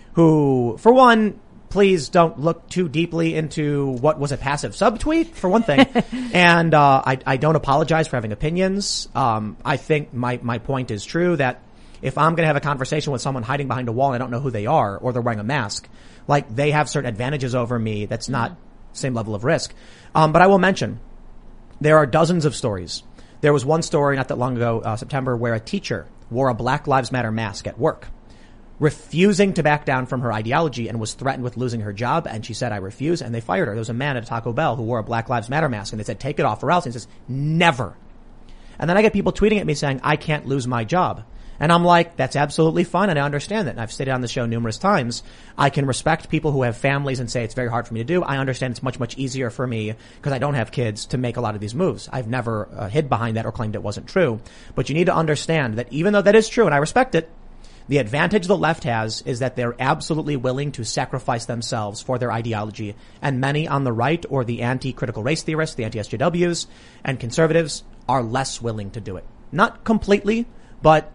who, for one, please don't look too deeply into what was a passive subtweet, for one thing. and uh I, I don't apologize for having opinions. Um I think my, my point is true that if I'm going to have a conversation with someone hiding behind a wall and I don't know who they are, or they're wearing a mask, like, they have certain advantages over me that's not mm-hmm. same level of risk. Um But I will mention, there are dozens of stories. There was one story not that long ago, uh, September, where a teacher wore a Black Lives Matter mask at work, refusing to back down from her ideology, and was threatened with losing her job. And she said, I refuse. And they fired her. There was a man at a Taco Bell who wore a Black Lives Matter mask, and they said, take it off or else. And he says, never. And then I get people tweeting at me saying, I can't lose my job. And I'm like, that's absolutely fine. And I understand that. And I've stated on the show numerous times, I can respect people who have families and say it's very hard for me to do. I understand it's much, much easier for me because I don't have kids to make a lot of these moves. I've never uh, hid behind that or claimed it wasn't true. But you need to understand that even though that is true, and I respect it, the advantage the left has is that they're absolutely willing to sacrifice themselves for their ideology. And many on the right, or the anti-critical race theorists, the anti-S J Ws, and conservatives are less willing to do it. Not completely, but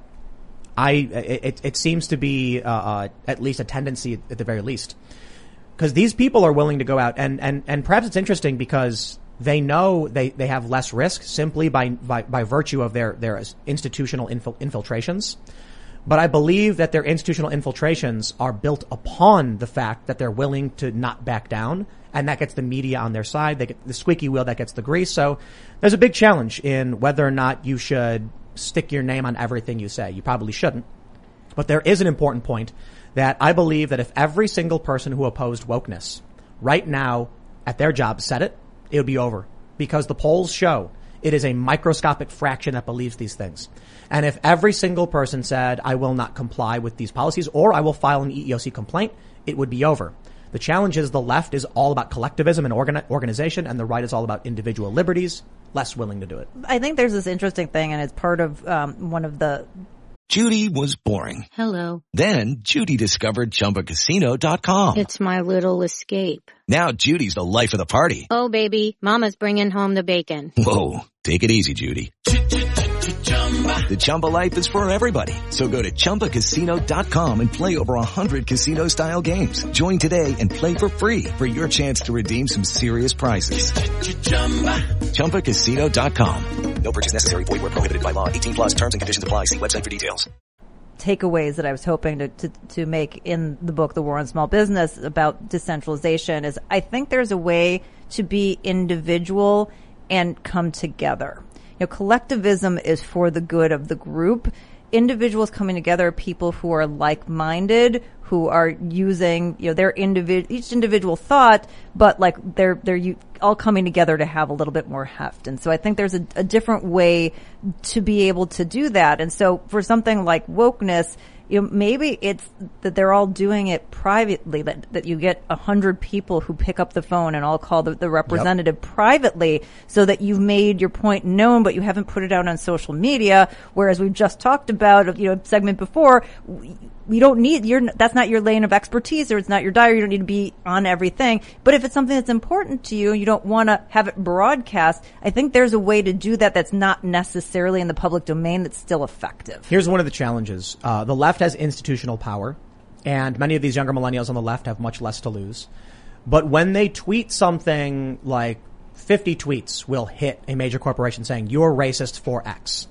I, it, it seems to be, uh, uh, at least a tendency at the very least. Because these people are willing to go out, and, and, and perhaps it's interesting because they know they, they have less risk simply by, by, by virtue of their, their institutional infil- infiltrations. But I believe that their institutional infiltrations are built upon the fact that they're willing to not back down, and that gets the media on their side. They get the squeaky wheel that gets the grease. So there's a big challenge in whether or not you should stick your name on everything you say. You probably shouldn't. But there is an important point that I believe that if every single person who opposed wokeness right now at their job said it, it would be over. Because the polls show it is a microscopic fraction that believes these things. And if every single person said, I will not comply with these policies, or I will file an E E O C complaint, it would be over. The challenge is the left is all about collectivism and organi- organization, and the right is all about individual liberties, less willing to do it. I think there's this interesting thing, and it's part of um, one of the... Judy was boring. Hello. Then Judy discovered Chumba Casino dot com. It's my little escape. Now Judy's the life of the party. Oh, baby, mama's bringing home the bacon. Whoa, take it easy, Judy. The Chumba life is for everybody. So go to Chumba Casino dot com and play over one hundred casino-style games. Join today and play for free for your chance to redeem some serious prizes. Chumba Casino dot com. No purchase necessary. Void where prohibited by law. eighteen plus terms and conditions apply. See website for details. Takeaways that I was hoping to, to, to make in the book, The War on Small Business, about decentralization is I think there's a way to be individual and come together. You know, collectivism is for the good of the group. Individuals coming together are people who are like-minded, who are using, you know, their individual, each individual thought, but like they're, they're u- all coming together to have a little bit more heft. And so I think there's a, a different way to be able to do that. And so for something like wokeness, you know, maybe it's that they're all doing it privately, that, that you get a hundred people who pick up the phone and all call the, the representative yep. privately, so that you've made your point known, but you haven't put it out on social media. Whereas we've just talked about, you know, segment before, we don't need, you're, that's not your lane of expertise, or it's not your diary. You don't need to be on everything. But if it's something that's important to you and you don't want to have it broadcast, I think there's a way to do that that's not necessarily in the public domain that's still effective. Here's one of the challenges. Uh, the left has institutional power, and many of these younger millennials on the left have much less to lose. But when they tweet something like fifty tweets will hit a major corporation saying, you're racist for X.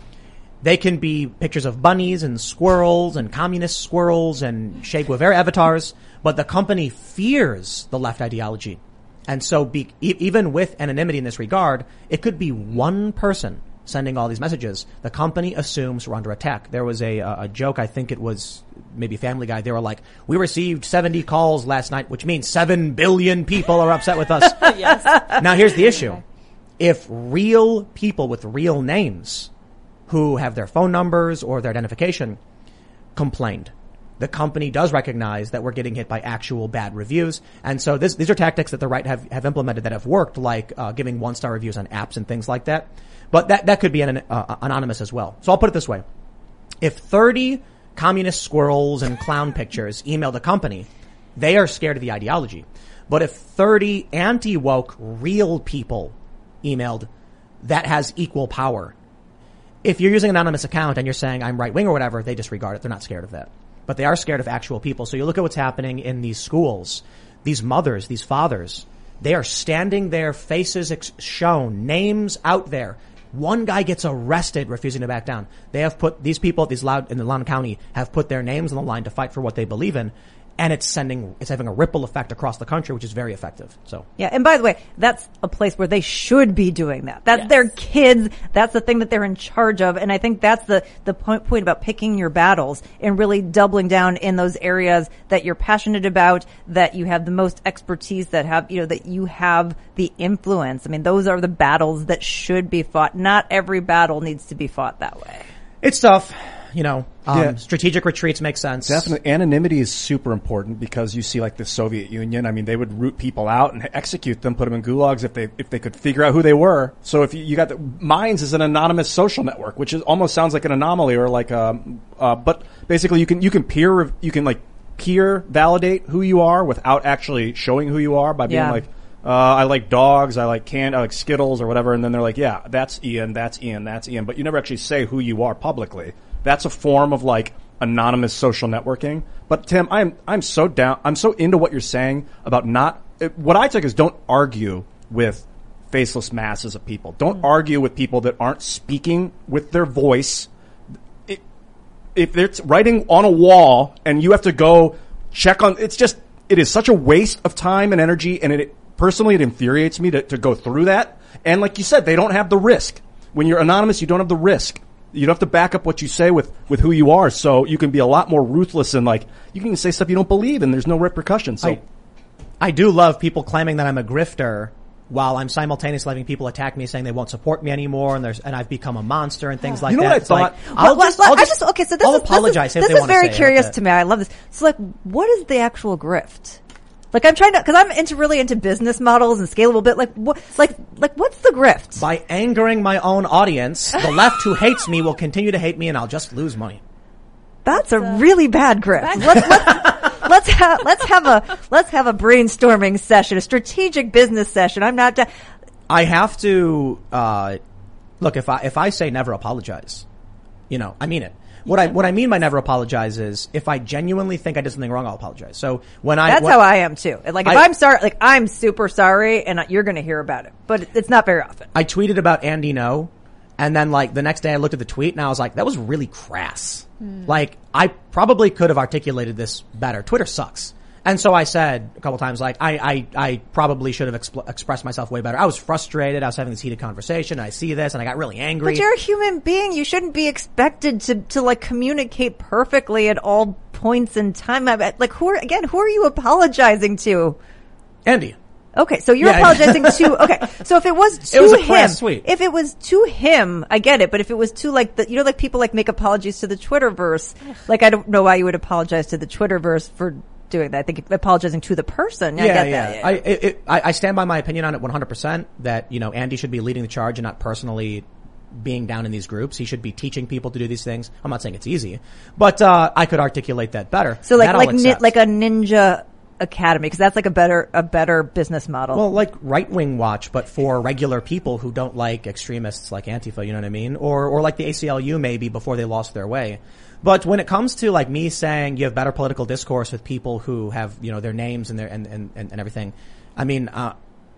They can be pictures of bunnies and squirrels and communist squirrels and Che Guevara avatars, but the company fears the left ideology. And so be, e- even with anonymity in this regard, it could be one person sending all these messages. The company assumes we're under attack. There was a, a joke, I think it was maybe Family Guy. They were like, we received seventy calls last night, which means seven billion people are upset with us. Yes. Now here's the issue. If real people with real names who have their phone numbers or their identification complained, the company does recognize that we're getting hit by actual bad reviews. And so this, these are tactics that the right have, have implemented that have worked, like uh, giving one-star reviews on apps and things like that. But that, that could be an, uh, anonymous as well. So I'll put it this way. If thirty communist squirrels and clown pictures email the company, they are scared of the ideology. But if thirty anti-woke real people emailed, that has equal power. If you're using an anonymous account and you're saying I'm right-wing or whatever, they disregard it. They're not scared of that. But they are scared of actual people. So you look at what's happening in these schools. These mothers, these fathers, they are standing there, faces ex- shown, names out there. One guy gets arrested refusing to back down. They have put, these people these loud, in the Loudoun County have put their names on the line to fight for what they believe in. And it's sending, it's having a ripple effect across the country, which is very effective. So. Yeah. And by the way, that's a place where they should be doing that. That's Yes. their kids. That's the thing that they're in charge of. And I think that's the, the point, point about picking your battles and really doubling down in those areas that you're passionate about, that you have the most expertise, that have, you know, that you have the influence. I mean, those are the battles that should be fought. Not every battle needs to be fought that way. It's tough. You know, um, Yeah. strategic retreats make sense. Definitely. Anonymity is super important because you see like the Soviet Union. I mean, they would root people out and execute them, put them in gulags if they, if they could figure out who they were. So if you, you got the, Minds is an anonymous social network, which is almost sounds like an anomaly or like, um, uh, but basically you can, you can peer, you can like peer validate who you are without actually showing who you are by being Yeah. like, uh, I like dogs, I like can, I like Skittles or whatever. And then they're like, yeah, that's Ian, that's Ian, that's Ian. But you never actually say who you are publicly. That's a form of like anonymous social networking. But Tim, I'm, I'm so down, I'm so into what you're saying about not, it, what I take is don't argue with faceless masses of people. Don't mm. argue with people that aren't speaking with their voice. It, if they're writing on a wall and you have to go check on, it's just, it is such a waste of time and energy. And it, personally, it infuriates me to, to go through that. And like you said, they don't have the risk. When you're anonymous, you don't have the risk. You don't have to back up what you say with, with who you are, so you can be a lot more ruthless and like, you can say stuff you don't believe and there's no repercussions. So, I, I do love people claiming that I'm a grifter while I'm simultaneously having people attack me saying they won't support me anymore and there's, and I've become a monster and things like You know that. what I It's thought? like, Well, I'll well, just, well, I'll I just, just okay. So this I'll is apologize this if is, they this is want to very say it, curious but- to me. I love this. So like, what is the actual grift? Like I'm trying to, cause I'm into really into business models and scalable bit. Like what, like, like what's the grift? By angering my own audience, the left who hates me will continue to hate me and I'll just lose money. That's a really bad grift. Let's, let's, let's have, let's have a, let's have a brainstorming session, a strategic business session. I'm not, da- I have to, uh, look, if I, if I say never apologize, you know, I mean it. What I, what I mean by never apologize is if I genuinely think I did something wrong, I'll apologize. So when I, that's when, how I am too. Like if I, I'm sorry, like I'm super sorry and you're going to hear about it, but it's not very often. I tweeted about Andy No. And then like the next day I looked at the tweet and I was like, that was really crass. Hmm. Like I probably could have articulated this better. Twitter sucks. And so I said a couple times, like, I, I, I probably should have exp- expressed myself way better. I was frustrated. I was having this heated conversation. I see this and I got really angry. But you're a human being. You shouldn't be expected to, to like communicate perfectly at all points in time. Like who are, again, who are you apologizing to? Andy. Okay, so you're yeah, apologizing to, okay, so if it was to it was a him, tweet. if it was to him, I get it, but if it was to like the, you know, like people like make apologies to the Twitterverse, like I don't know why you would apologize to the Twitterverse for doing that. I think apologizing to the person, I yeah, get yeah. that. Yeah. I, it, it, I, I stand by my opinion on it one hundred percent that, you know, Andy should be leading the charge and not personally being down in these groups. He should be teaching people to do these things. I'm not saying it's easy, but, uh, I could articulate that better. So like, that like, I'll ni- accept. like a ninja academy, because that's like a better, a better business model. Well, like Right Wing Watch, but for regular people who don't like extremists like Antifa, you know what I mean? Or, or like the A C L U maybe before they lost their way. But when it comes to like me saying you have better political discourse with people who have, you know, their names and their, and, and, and everything, I mean, uh,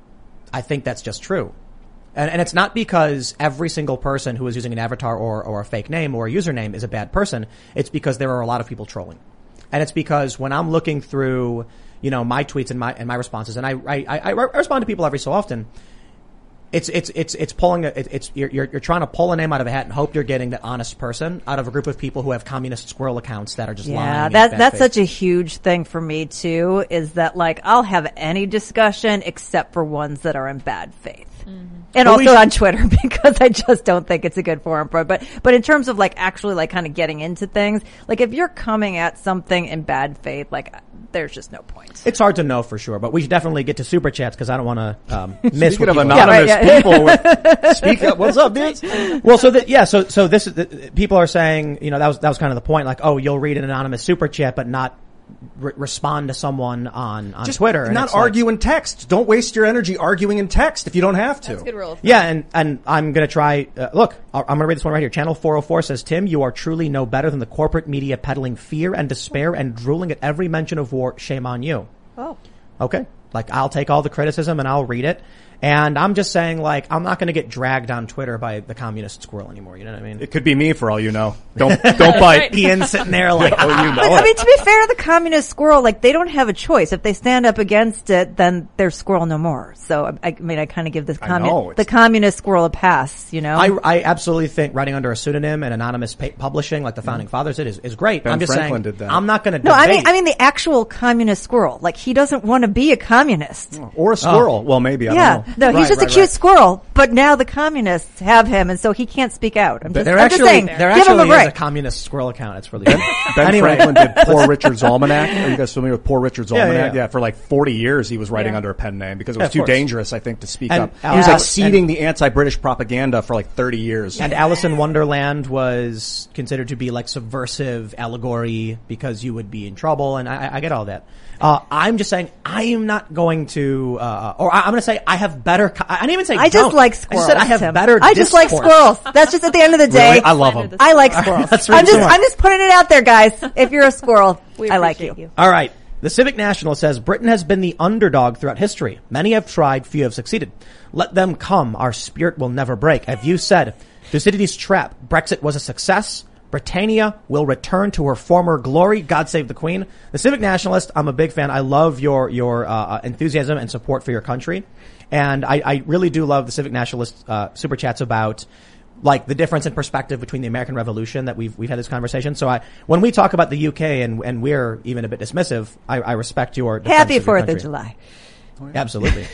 I think that's just true. And, and it's not because every single person who is using an avatar or, or a fake name or a username is a bad person. It's because there are a lot of people trolling. And it's because when I'm looking through, you know, my tweets and my, and my responses, and I, I, I, I respond to people every so often, it's, it's, it's, it's pulling, a, it's, you're, you're, you're trying to pull a name out of a hat and hope you're getting that honest person out of a group of people who have communist squirrel accounts that are just lying. Yeah, that, that's such a huge thing for me too, is that like, I'll have any discussion except for ones that are in bad faith. Mm-hmm. And But we also sh- on Twitter because I just don't think it's a good forum for it. But, but in terms of like actually like kind of getting into things, like if you're coming at something in bad faith, like there's just no point. It's hard to know for sure, but we should definitely get to super chats because I don't want to um, miss Speaking what of people- anonymous Yeah, right, yeah. people, with, speak up. What's up, dudes? Well, so that, yeah, so so this is the, people are saying, you know, that was that was kind of the point. Like, oh, you'll read an anonymous super chat, but not re- respond to someone on on Just Twitter. And not it's like- argue in text. Don't waste your energy arguing in text if you don't have to. That's a good rule. Yeah, and, and I'm going to try, uh, look, I'm going to read this one right here. Channel four oh four says, Tim, you are truly no better than the corporate media peddling fear and despair and drooling at every mention of war. Shame on you. Oh. Okay. Like, I'll take all the criticism and I'll read it. And I'm just saying, like, I'm not going to get dragged on Twitter by the communist squirrel anymore. You know what I mean? It could be me for all you know. Don't don't bite. Ian's sitting there like, oh, you know But, I mean, to be fair to the communist squirrel, like they don't have a choice. If they stand up against it, then they're squirrel no more. So I, I mean, I kind of give this I know, commu- it's- the communist squirrel a pass. You know, I, I absolutely think writing under a pseudonym and anonymous pa- publishing, like the founding fathers did, is, is great. Ben I'm just Franklin saying, did that. I'm not going to no, debate. I mean, I mean the actual communist squirrel. Like he doesn't want to be a communist. Or a squirrel. Well, maybe. I Yeah, don't know. no, he's Right, just right, a cute right. squirrel. But now the communists have him, and so he can't speak out. I'm just, there I'm actually, just saying, there give him a actually is break. a communist squirrel account. It's really good. Ben Anyway. Franklin did Poor Richard's Almanac. Are you guys familiar with Poor Richard's Yeah, yeah, Almanac? yeah. for like forty years he was writing Yeah. under a pen name because it Yeah, was of too course. dangerous, I think, to speak And up. Al- he was like Al- seeding the anti-British propaganda for like thirty years. And Alice in Wonderland was considered to be like subversive allegory because you would be in trouble, and I, I get all that. Uh, I'm just saying I am not going to, uh, or I, I'm going to say I have better. Co- I didn't even say I just don't. like I squirrels. just said I have Tim. better. I just like discourse. squirrels. That's just at the end of the day. Really? I love them. I like squirrels. Let's read I'm just, some more. I'm just putting it out there, guys. If you're a squirrel, We I like you. appreciate you. All right. The Civic Nationalist says Britain has been the underdog throughout history. Many have tried, few have succeeded. Let them come. Our spirit will never break. As you said, Thucydides' trap. Brexit was a success. Britannia will return to her former glory. God save the Queen. The Civic Nationalist, I'm a big fan. I love your your uh, enthusiasm and support for your country. And I, I really do love the Civic Nationalist uh, super chats about like the difference in perspective between the American Revolution that we've we've had this conversation. So I when we talk about the U K and and we're even a bit dismissive, I, I respect your defense Happy of your Fourth of country. July. Absolutely.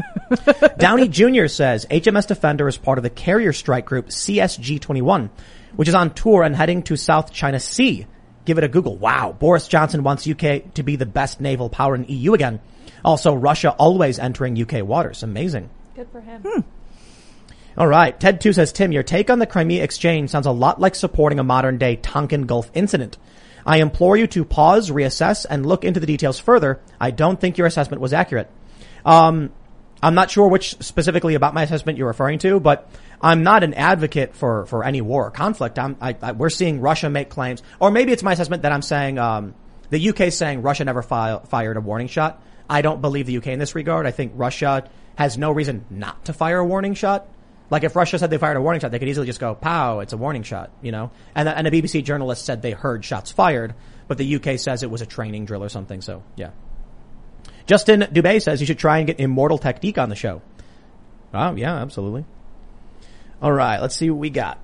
Downey Junior says H M S Defender is part of the carrier strike group C S G twenty-one, which is on tour and heading to South China Sea. Give it a Google. Wow. Boris Johnson wants U K to be the best naval power in E U again. Also, Russia always entering U K waters. Amazing. Good for him. Hmm. All right. Ted two says, Tim, your take on the Crimea exchange sounds a lot like supporting a modern day Tonkin Gulf incident. I implore you to pause, reassess, and look into the details further. I don't think your assessment was accurate. Um, I'm not sure which specifically about my assessment you're referring to, but I'm not an advocate for, for any war or conflict. I'm, I, I, we're seeing Russia make claims, or maybe it's my assessment that I'm saying, um, the U K is saying Russia never fi- fired a warning shot. I don't believe the U K in this regard. I think Russia has no reason not to fire a warning shot. Like if Russia said they fired a warning shot, they could easily just go, pow, it's a warning shot, you know? And, and a B B C journalist said they heard shots fired, but the U K says it was a training drill or something, so yeah. Justin Dubé says you should try and get Immortal Technique on the show. Oh, yeah, absolutely. All right, let's see what we got.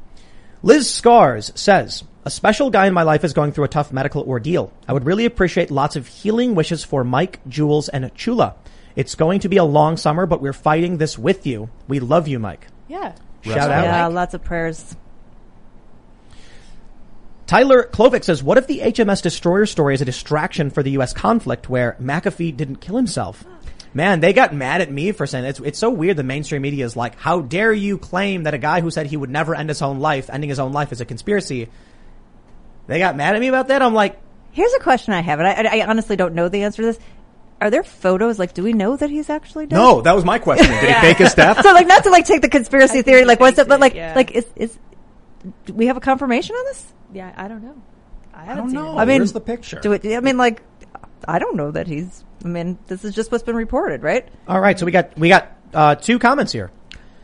Liz Scars says, a special guy in my life is going through a tough medical ordeal. I would really appreciate lots of healing wishes for Mike, Jules, and Chula. It's going to be a long summer, but we're fighting this with you. We love you, Mike. Yeah. Shout out. Yeah, Mike. lots of prayers. Tyler Klovic says, what if the H M S Destroyer story is a distraction for the U S conflict where McAfee didn't kill himself? Man, they got mad at me for saying it's, it's so weird. The mainstream media is like, how dare you claim that a guy who said he would never end his own life, ending his own life is a conspiracy. They got mad at me about that. I'm like, here's a question I have, and I, I honestly don't know the answer to this. Are there photos? Like, do we know that he's actually dead? No, that was my question. Did Yeah. he fake his death? So, like, not to like take the conspiracy theory, like, what's it? But like, yeah. like, is is do we have a confirmation on this? Yeah, I don't know. I I haven't don't seen know. it. I mean, Where's the picture? Do it? I mean, like, I don't know that he's. I mean, this is just what's been reported, right? all right. So we got, we got uh, two comments here.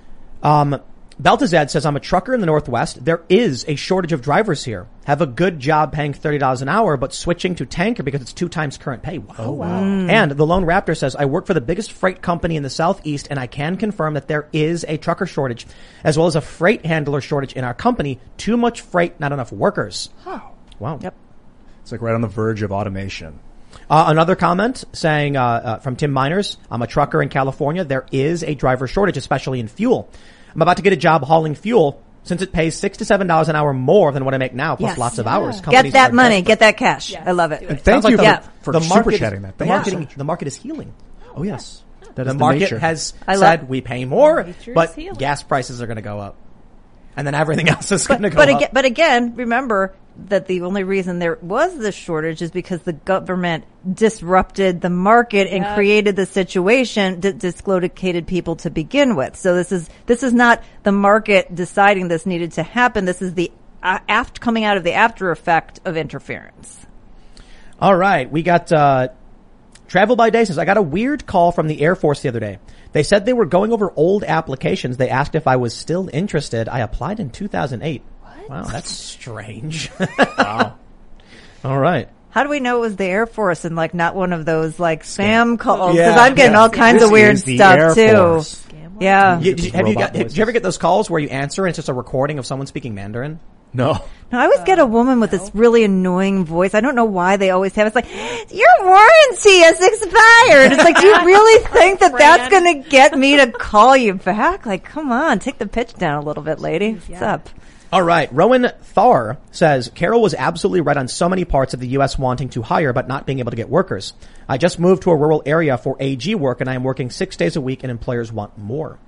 Um, Beltazad says, I'm a trucker in the Northwest. There is a shortage of drivers here. Have a good job paying thirty dollars an hour, but switching to tanker because it's two times current pay. Wow. Oh, wow. Mm. And the Lone Raptor says, I work for the biggest freight company in the Southeast, and I can confirm that there is a trucker shortage, as well as a freight handler shortage in our company. Too much freight, not enough workers. Oh. Wow. Yep. It's like right on the verge of automation. Uh, another comment saying, uh, uh, from Tim Miners, I'm a trucker in California. There is a driver shortage, especially in fuel. I'm about to get a job hauling fuel since it pays six to seven dollars an hour more than what I make now, plus Yes. lots of Yeah. hours. Get that money. Get that cash. Yes, I love it. do And thank Sounds you like for, the- for the super market is- chatting that. The Thank you so marketing, much. the market is healing. Oh, yes. That The is the market nature. has I love- said we pay more, Nature is but healing. gas prices are going to go up, and then everything else is going to But, go but up. again, but again, remember that the only reason there was this shortage is because the government disrupted the market and Yeah. created the situation that dislocated people to begin with. So this is this is not the market deciding this needed to happen. This is the uh, aft coming out of the after effect of interference. All right, we got uh Travel by Day says, I got a weird call from the Air Force the other day. They said they were going over old applications. They asked if I was still interested. I applied in two thousand eight. What? Wow, that's strange. Wow. All right. How do we know it was the Air Force and like not one of those like spam calls? Because Yeah, I'm getting yeah. all kinds This of weird is the stuff Air too. Force. Yeah. You, did you- have you Robot got? Did voices. you ever get those calls where you answer and it's just a recording of someone speaking Mandarin? No. No, I always get a woman with this really annoying voice. I don't know why they always have. It's like, your warranty is expired. It's like, do you really think that that's going to get me to call you back? Like, come on, take the pitch down a little bit, lady. What's up? All right. Rowan Thar says, Carol was absolutely right on so many parts of the U S wanting to hire but not being able to get workers. I just moved to a rural area for A G work and I am working six days a week and employers want more.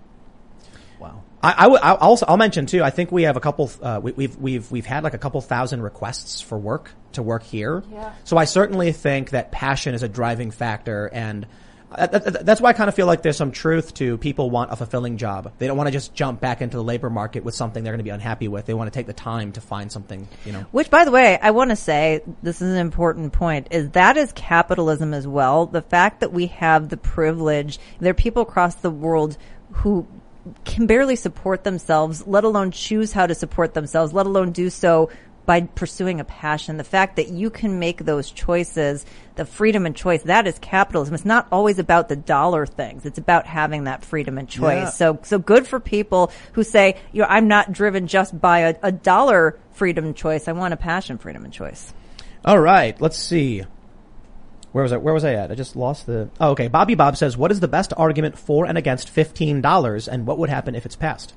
Wow. I, I, w- I'll also, I'll mention too, I think we have a couple, uh, we, we've, we've, we've had like a couple thousand requests for work to work here. Yeah. So I certainly think that passion is a driving factor, and uh, th- th- that's why I kind of feel like there's some truth to people want a fulfilling job. They don't want to just jump back into the labor market with something they're going to be unhappy with. They want to take the time to find something, you know. Which, by the way, I want to say, this is an important point, is that is capitalism as well. The fact that we have the privilege, there are people across the world who can barely support themselves, let alone choose how to support themselves, let alone do so by pursuing a passion. The fact that you can make those choices, the freedom and choice, that is capitalism. It's not always about the dollar things. It's about having that freedom and choice. Yeah. So, so good for people who say, you know, I'm not driven just by a, a dollar freedom and choice. I want a passion, freedom and choice. All right. Let's see. Where was I? Where was I at? I just lost the. Oh, okay. Bobby Bob says, "What is the best argument for and against fifteen dollars, and what would happen if it's passed?"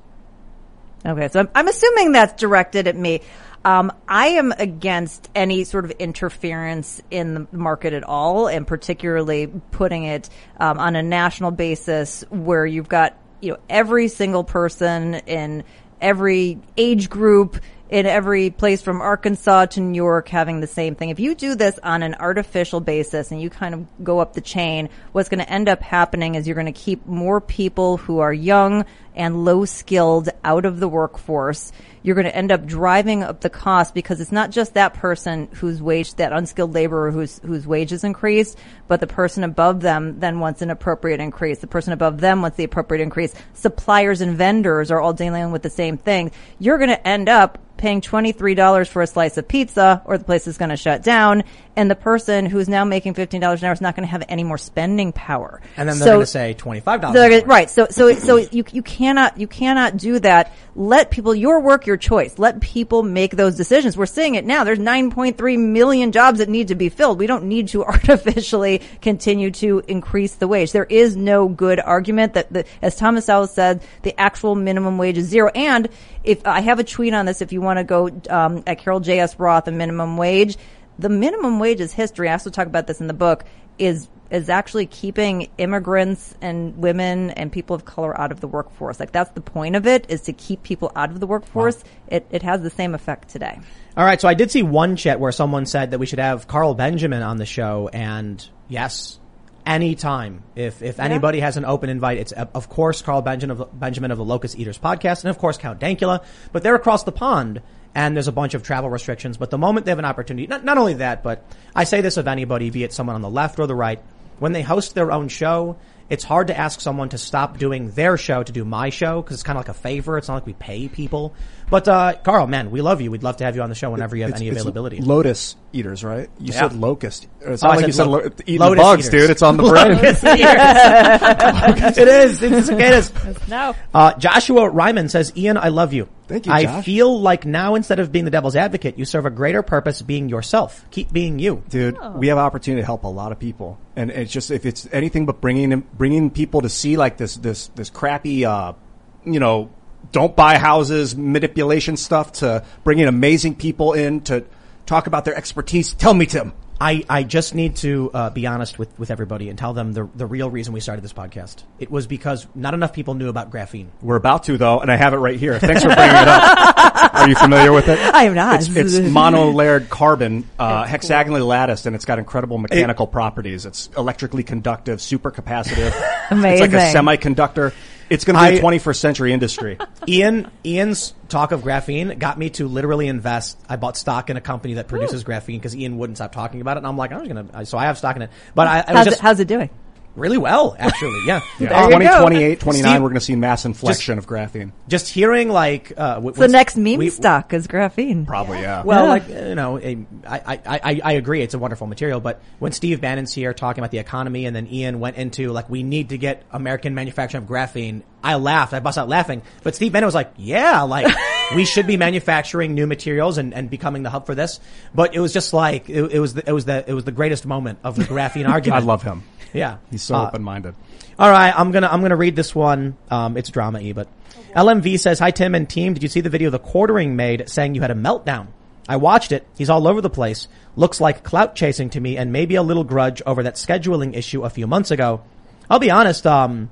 Okay, so I'm, I'm assuming that's directed at me. Um, I am against any sort of interference in the market at all, and particularly putting it um, on a national basis where you've got, you know, every single person in every age group in every place from Arkansas to New York having the same thing. If you do this on an artificial basis and you kind of go up the chain, what's going to end up happening is you're going to keep more people who are young and low skilled out of the workforce. You're going to end up driving up the cost because it's not just that person whose wage, that unskilled laborer whose whose wages increased, but the person above them then wants an appropriate increase. The person above them wants the appropriate increase. Suppliers and vendors are all dealing with the same thing. You're going to end up paying twenty-three dollars for a slice of pizza, or the place is going to shut down, and the person who's now making fifteen dollars an hour is not going to have any more spending power. And then they're So- going to say twenty-five dollars. they're gonna- Right. So, so, so you, you cannot, you cannot do that. Let people, your work, your choice. Let people make those decisions. We're seeing it now. There's nine point three million jobs that need to be filled. We don't need to artificially continue to increase the wage. There is no good argument that the, as Thomas Sowell said, the actual minimum wage is zero. And if I have a tweet on this, if you want to go, um, at Carol J S Roth, a minimum wage, the minimum wage is history. I also talk about this in the book, is is actually keeping immigrants and women and people of color out of the workforce. Like, that's the point of it, is to keep people out of the workforce. Wow. It it has the same effect today. All right, so I did see one chat where someone said that we should have Carl Benjamin on the show, and yes, anytime. If if Yeah. anybody has an open invite, it's uh, of course Carl Benjamin of, Benjamin of the Locust Eaters podcast, and of course Count Dankula, but they're across the pond. And there's a bunch of travel restrictions, but the moment they have an opportunity, not, not only that, but I say this of anybody, be it someone on the left or the right, when they host their own show, it's hard to ask someone to stop doing their show to do my show because it's kind of like a favor. It's not like we pay people. But, uh, Carl, man, we love you. We'd love to have you on the show whenever you have it's, any it's availability. Lotus eaters, right? You Yeah. said locust. It's Oh, not I like said you said lo- lo- eating lotus the bugs, eaters. dude. It's on the brain. Lotus eaters. It is. It's cicadas. No. Uh, Joshua Ryman says, Ian, I love you. Thank you, I Josh. feel like now instead of being the devil's advocate, you serve a greater purpose being yourself. Keep being you. Dude, Oh. we have opportunity to help a lot of people. And it's just, if it's anything but bringing, bringing people to see like this, this, this crappy, uh, you know, don't buy houses, manipulation stuff to bringing amazing people in to talk about their expertise. Tell me, Tim. I, I just need to uh, be honest with, with everybody and tell them the the real reason we started this podcast. It was because not enough people knew about graphene. We're about to, though, and I have it right here. Thanks for bringing it up. Are you familiar with it? I am not. It's, it's monolayered carbon, uh, hexagonally latticed, and it's got incredible mechanical properties. It's electrically conductive, super capacitive. Amazing. It's like a semiconductor. It's going to be I- a twenty-first century industry. Ian Ian's talk of graphene got me to literally invest. I bought stock in a company that produces graphene because Ian wouldn't stop talking about it, and I'm like, I'm just gonna. So I have stock in it, but I, I was How's just it, how's it doing? really well, actually. Yeah, There Yeah. you twenty go. twenty-eight, twenty-nine, Steve- we're going to see mass inflection of graphene. Just hearing like uh, w- It's the when- next meme we- stock is graphene. Probably, yeah. Well, Yeah. like, you know, a- I, I, I, I agree. It's a wonderful material. But when Steve Bannon's here talking about the economy and then Ian went into like, we need to get American manufacturing of graphene, I laughed. I bust out laughing. But Steve Bannon was like, yeah, like we should be manufacturing new materials and, and becoming the hub for this. But it was just like, it, it was the, it was the, it was the greatest moment of the graphene I argument. love him. Yeah. He's so Uh, open-minded. All right, I'm gonna I'm gonna read this one. Um, it's drama-y, but L M V says, "Hi Tim and team. Did you see the video the quartering made saying you had a meltdown? I watched it. He's all over the place. Looks like clout chasing to me, and maybe a little grudge over that scheduling issue a few months ago. I'll be honest. Um,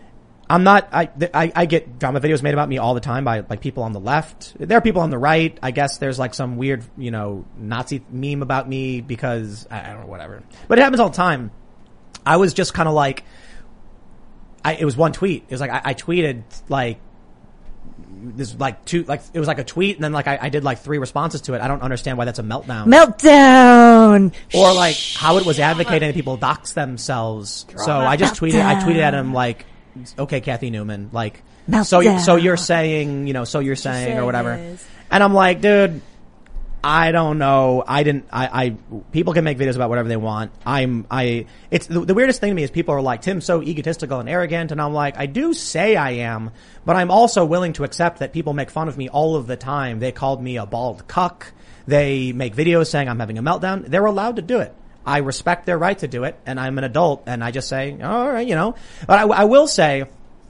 I'm not. I, I I get drama videos made about me all the time by like people on the left. There are people on the right. I guess there's like some weird, you know, Nazi meme about me because I, I don't know, whatever. But it happens all the time. I was just kind of like." I, it was one tweet. It was like, I, I tweeted like, this like two, like, it was like a tweet and then like I, I did like three responses to it. I don't understand why that's a meltdown. Meltdown. Or like how it was advocating that people dox themselves. So I just tweeted, I tweeted at him like, okay, Kathy Newman, like, so, you- so you're saying, you know, so you're saying or whatever. is. And I'm like, dude, I don't know. I didn't, I, I, people can make videos about whatever they want. I'm, I, it's, the, the weirdest thing to me is people are like, Tim's so egotistical and arrogant. And I'm like, I do say I am, but I'm also willing to accept that people make fun of me all of the time. They called me a bald cuck. They make videos saying I'm having a meltdown. They're allowed to do it. I respect their right to do it. And I'm an adult and I just say, all right, you know, but I, I will say,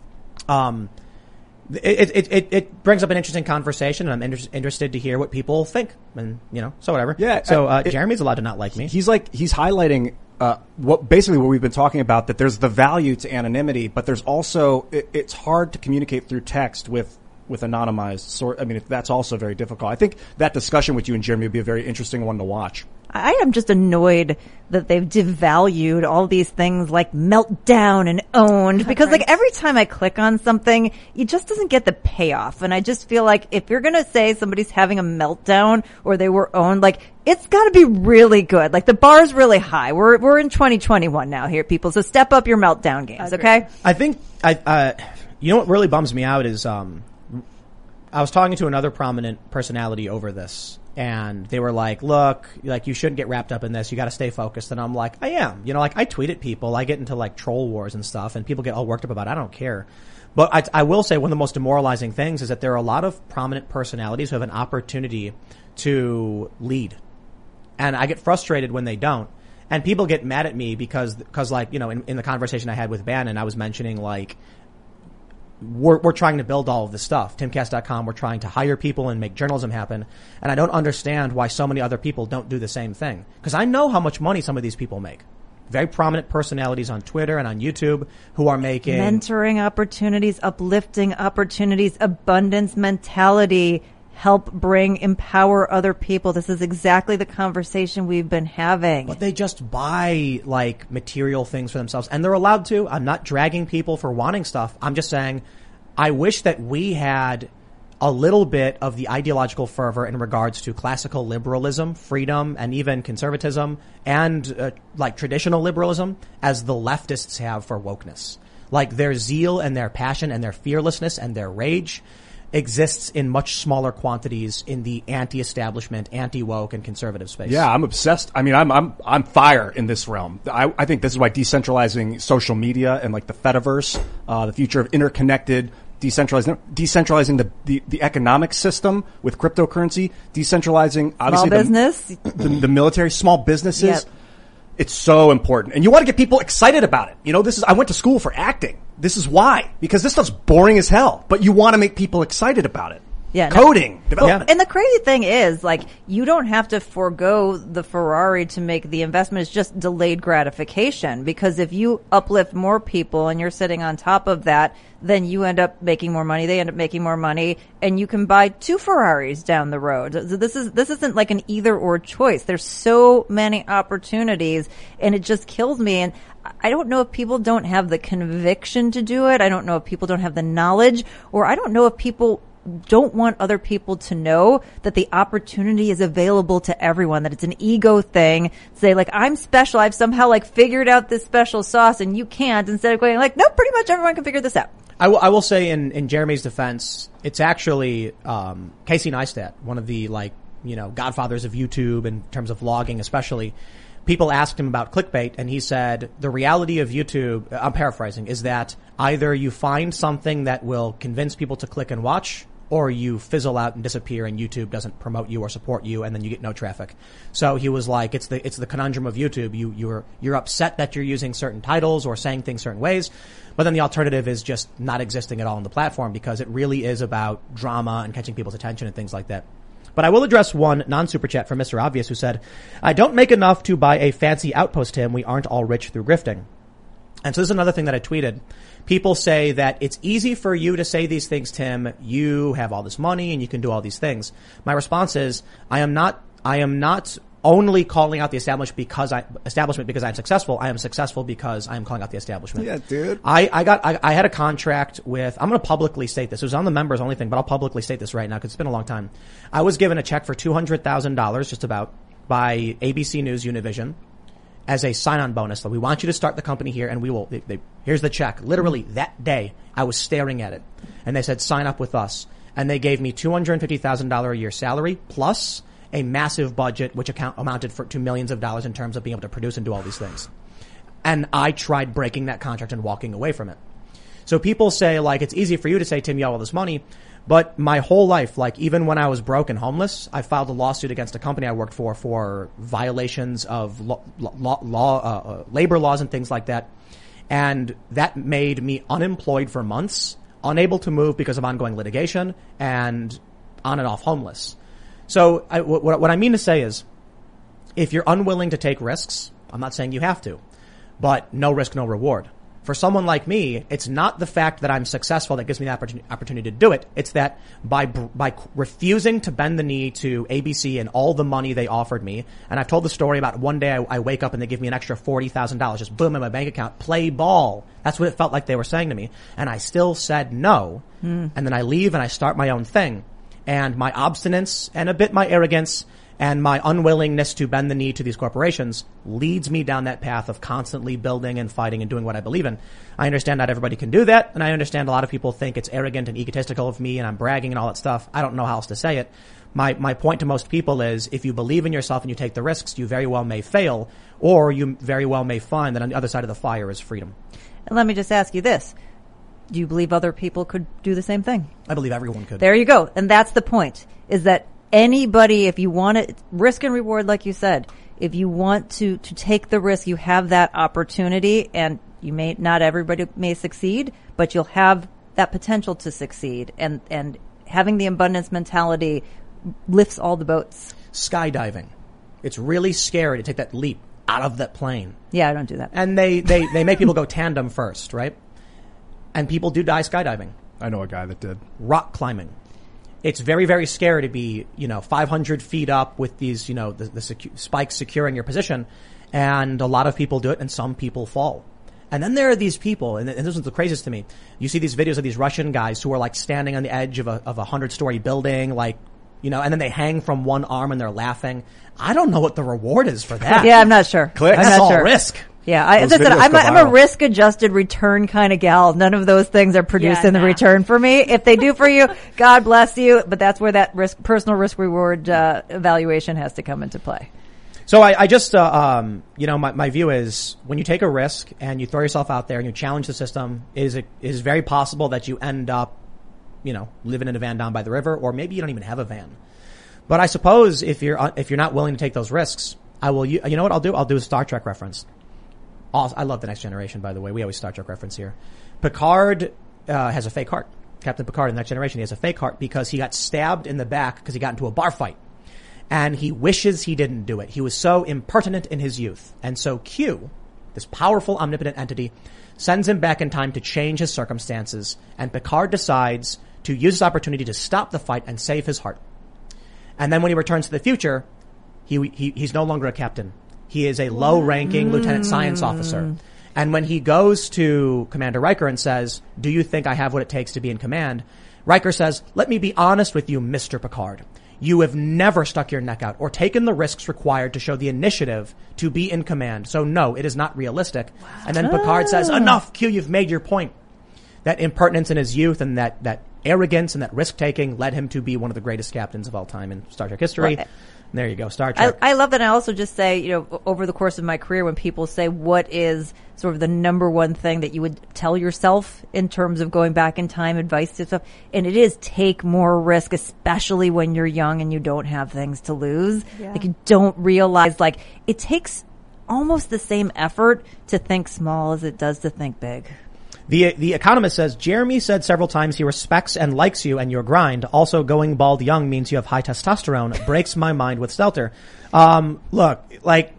um, It, it, it, it brings up an interesting conversation, and I'm inter- interested to hear what people think. And, you know, so whatever. Yeah. So, uh, it- Jeremy's allowed to not like me. He's like, he's highlighting, uh, what, basically what we've been talking about, that there's the value to anonymity, but there's also, it, it's hard to communicate through text with, with anonymized sort. I mean, that's also very difficult. I think that discussion with you and Jeremy would be a very interesting one to watch. I am just annoyed that they've devalued all these things like meltdown and owned because like every time I click on something, it just doesn't get the payoff. And I just feel like if you're going to say somebody's having a meltdown or they were owned, like it's got to be really good. Like the bar's really high. We're, we're in twenty twenty-one now here, people. So step up your meltdown games. Okay. I think, I, uh, you know what really bums me out is, um, I was talking to another prominent personality over this. And they were like, look, like you shouldn't get wrapped up in this. You got to stay focused. And I'm like, I am. You know, like I tweet at people. I get into like troll wars and stuff and people get all worked up about it. I don't care. But I, I will say one of the most demoralizing things is that there are a lot of prominent personalities who have an opportunity to lead. And I get frustrated when they don't. And people get mad at me because, because like, you know, in, in the conversation I had with Bannon, I was mentioning like, We're, we're trying to build all of this stuff. Timcast dot com, we're trying to hire people and make journalism happen. And I don't understand why so many other people don't do the same thing. Because I know how much money some of these people make. Very prominent personalities on Twitter and on YouTube who are making mentoring opportunities, uplifting opportunities, abundance mentality, help bring, empower other people. This is exactly the conversation we've been having. But they just buy like material things for themselves and they're allowed to. I'm not dragging people for wanting stuff. I'm just saying I wish that we had a little bit of the ideological fervor in regards to classical liberalism, freedom, and even conservatism, and uh, like traditional liberalism as the leftists have for wokeness. Like their zeal and their passion and their fearlessness and their rage exists in much smaller quantities in the anti-establishment, anti-woke, and conservative space. Yeah, I'm obsessed. I mean, I'm I'm I'm fire in this realm. I, I think this is why decentralizing social media and like the Fediverse, uh, the future of interconnected, decentralizing decentralizing the, the, the economic system with cryptocurrency, decentralizing obviously small business, the, the, the military, small businesses. Yep. It's so important. And you want to get people excited about it. You know, this is, I went to school for acting. This is why. Because this stuff's boring as hell. But you want to make people excited about it. Yeah. Coding, no, development. Well, and the crazy thing is, like, you don't have to forego the Ferrari to make the investment. It's just delayed gratification. Because if you uplift more people and you're sitting on top of that, then you end up making more money. They end up making more money, and you can buy two Ferraris down the road. So this is this isn't like an either or choice. There's so many opportunities, and it just kills me. And I don't know if people don't have the conviction to do it. I don't know if people don't have the knowledge, or I don't know if people don't want other people to know that the opportunity is available to everyone, that it's an ego thing. Say, like, I'm special. I've somehow, like, figured out this special sauce and you can't, instead of going, like, no, pretty much everyone can figure this out. I will, I will say in, in Jeremy's defense, it's actually, um, Casey Neistat, one of the, like, you know, godfathers of YouTube in terms of vlogging especially. People asked him about clickbait, and he said, the reality of YouTube, I'm paraphrasing, is that either you find something that will convince people to click and watch, or you fizzle out and disappear and YouTube doesn't promote you or support you, and then you get no traffic. So he was like, it's the, it's the conundrum of YouTube. You, you're, you're upset that you're using certain titles or saying things certain ways, but then the alternative is just not existing at all on the platform, because it really is about drama and catching people's attention and things like that. But I will address one non-super chat from Mister Obvious, who said, I don't make enough to buy a fancy outpost, Tim. We aren't all rich through grifting. And so this is another thing that I tweeted. People say that it's easy for you to say these things, Tim. You have all this money and you can do all these things. My response is, I am not, I am not only calling out the establishment because I, establishment because I'm successful. I am successful because I am calling out the establishment. Yeah, dude. I, I got, I, I had a contract with, I'm going to publicly state this. It was on the members only thing, but I'll publicly state this right now because it's been a long time. I was given a check for two hundred thousand dollars just about by A B C News Univision as a sign-on bonus. So we want you to start the company here, and we will, they, they, here's the check. Literally that day, I was staring at it, and they said, sign up with us. And they gave me two hundred fifty thousand dollars a year salary, plus a massive budget, which account, amounted for, to millions of dollars in terms of being able to produce and do all these things. And I tried breaking that contract and walking away from it. So people say, like, it's easy for you to say, Tim, you have all this money. But my whole life, like, even when I was broke and homeless, I filed a lawsuit against a company I worked for for violations of law, law, law uh, labor laws and things like that. And that made me unemployed for months, unable to move because of ongoing litigation, and on and off homeless. So I, what, what I mean to say is, if you're unwilling to take risks, I'm not saying you have to, but no risk, no reward. For someone like me, it's not the fact that I'm successful that gives me the opportunity, opportunity to do it. It's that by by refusing to bend the knee to A B C and all the money they offered me, and I've told the story about one day I, I wake up and they give me an extra forty thousand dollars, just boom in my bank account, play ball. That's what it felt like they were saying to me. And I still said no. Mm. And then I leave and I start my own thing. And my obstinance and a bit my arrogance and my unwillingness to bend the knee to these corporations leads me down that path of constantly building and fighting and doing what I believe in. I understand not everybody can do that, and I understand a lot of people think it's arrogant and egotistical of me and I'm bragging and all that stuff. I don't know how else to say it. My my point to most people is, if you believe in yourself and you take the risks, you very well may fail, or you very well may find that on the other side of the fire is freedom. And let me just ask you this. Do you believe other people could do the same thing? I believe everyone could. There you go. And that's the point, is that anybody, if you want to, risk and reward, like you said, if you want to, to take the risk, you have that opportunity, and you may, not everybody may succeed, but you'll have that potential to succeed. And, and having the abundance mentality lifts all the boats. Skydiving. It's really scary to take that leap out of that plane. Yeah, I don't do that. And they, they, they make people go tandem first, right? And people do die skydiving. I know a guy that did. Rock climbing. It's very, very scary to be, you know, five hundred feet up with these, you know, the, the secu- spikes securing your position. And a lot of people do it, and some people fall. And then there are these people, and this was the craziest to me. You see these videos of these Russian guys who are like standing on the edge of a of a hundred story building, like, you know, and then they hang from one arm and they're laughing. I don't know what the reward is for that. Yeah, I'm not sure. Click. I'm That's not all sure. risk. Yeah, I, Those listen, videos I'm, go a, I'm a viral. risk-adjusted return kind of gal. None of those things are producing Yeah, the nah. return for me. If they do for you, God bless you. But that's where that risk, personal risk-reward uh, evaluation has to come into play. So I, I just, uh, um, you know, my, my view is when you take a risk and you throw yourself out there and you challenge the system, it is, it is very possible that you end up, you know, living in a van down by the river, or maybe you don't even have a van. But I suppose if you're, uh, if you're not willing to take those risks, I will, you, you know what I'll do? I'll do a Star Trek reference. Also, I love The Next Generation, by the way. We always Star Trek reference here. Picard, uh, has a fake heart. Captain Picard in The Next Generation, he has a fake heart because he got stabbed in the back because he got into a bar fight. And he wishes he didn't do it. He was so impertinent in his youth. And so Q, this powerful, omnipotent entity, sends him back in time to change his circumstances. And Picard decides to use this opportunity to stop the fight and save his heart. And then when he returns to the future, he, he he's no longer a captain. He is a low-ranking lieutenant science officer. And when he goes to Commander Riker and says, do you think I have what it takes to be in command? Riker says, let me be honest with you, Mister Picard. You have never stuck your neck out or taken the risks required to show the initiative to be in command. So no, it is not realistic. Wow. And then Picard says, enough, Q, you've made your point. That impertinence in his youth and that, that arrogance and that risk-taking led him to be one of the greatest captains of all time in Star Trek history. Right. There you go, Star Trek. I, I love that. I also just say, you know, over the course of my career, when people say what is sort of the number one thing that you would tell yourself in terms of going back in time, advice to stuff, and it is take more risk, especially when you're young and you don't have things to lose. Yeah. Like you don't realize, like it takes almost the same effort to think small as it does to think big. The The Economist says, Jeremy said several times he respects and likes you and your grind. Also, going bald young means you have high testosterone. Breaks my mind with Stelter. Um, look, like,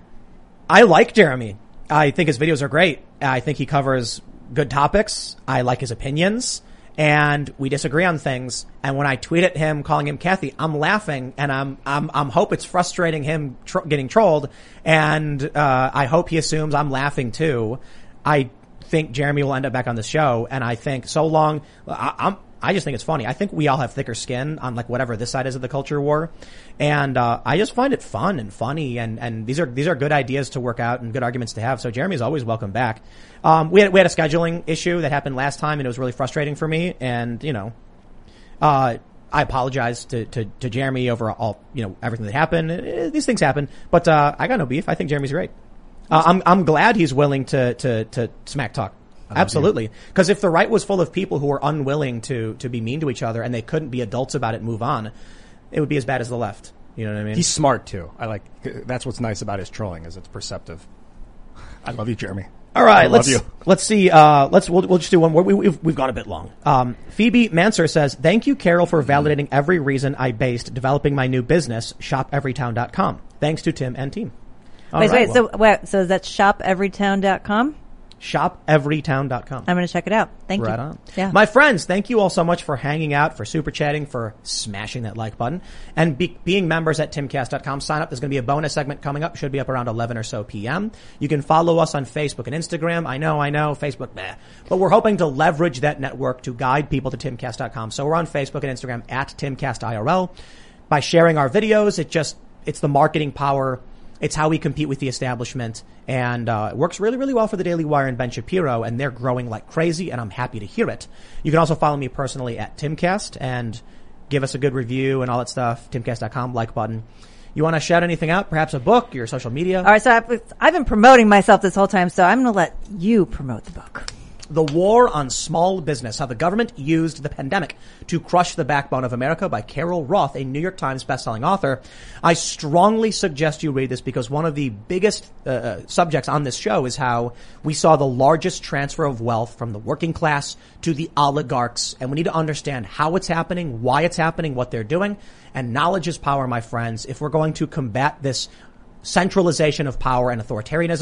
I like Jeremy. I think his videos are great. I think he covers good topics. I like his opinions. And we disagree on things. And when I tweet at him calling him Kathy, I'm laughing and I'm, I'm, I'm hope it's frustrating him tro- getting trolled. And, uh, I hope he assumes I'm laughing too. I think Jeremy will end up back on the show. And I think so long, I, I'm, I just think it's funny. I think we all have thicker skin on like whatever this side is of the culture war. And, uh, I just find it fun and funny. And, and these are, these are good ideas to work out and good arguments to have. So Jeremy's always welcome back. Um, we had, we had a scheduling issue that happened last time and it was really frustrating for me. And, you know, uh, I apologize to, to, to Jeremy over all, you know, everything that happened. Uh, these things happen, but, uh, I got no beef. I think Jeremy's great. Uh, I'm, I'm glad he's willing to, to, to smack talk. Absolutely. Because if the right was full of people who were unwilling to, to be mean to each other and they couldn't be adults about it and move on, it would be as bad as the left. You know what I mean? He's smart too. I like, that's what's nice about his trolling is it's perceptive. I love you, Jeremy. All right. I let's, love you. let's see. Uh, let's, we'll, we'll just do one more. We, we've, we've gone a bit long. Um, Phoebe Manser says, thank you, Carol, for validating every reason I based developing my new business, shop every town dot com. Thanks to Tim and team. All wait, right, wait, well, so, wait, so is that shop every town dot com? shop every town dot com. I'm going to check it out. Thank right you. on. Yeah. My friends, thank you all so much for hanging out, for super chatting, for smashing that like button, and be, being members at timcast dot com. Sign up. There's going to be a bonus segment coming up. Should be up around eleven or so p.m. You can follow us on Facebook and Instagram. I know, I know, Facebook, meh. But we're hoping to leverage that network to guide people to timcast dot com. So we're on Facebook and Instagram at timcast I R L. By sharing our videos, it just, it's the marketing power. It's how we compete with the establishment, and uh, it works really, really well for the Daily Wire and Ben Shapiro, and they're growing like crazy, and I'm happy to hear it. You can also follow me personally at Timcast and give us a good review and all that stuff. timcast dot com, like button. You want to shout anything out? Perhaps a book, your social media? All right, so I've, I've been promoting myself this whole time, so I'm going to let you promote the book. The War on Small Business, How the Government Used the Pandemic to Crush the Backbone of America by Carol Roth, a New York Times bestselling author. I strongly suggest you read this because one of the biggest uh, subjects on this show is how we saw the largest transfer of wealth from the working class to the oligarchs. And we need to understand how it's happening, why it's happening, what they're doing. And knowledge is power, my friends. If we're going to combat this centralization of power and authoritarianism,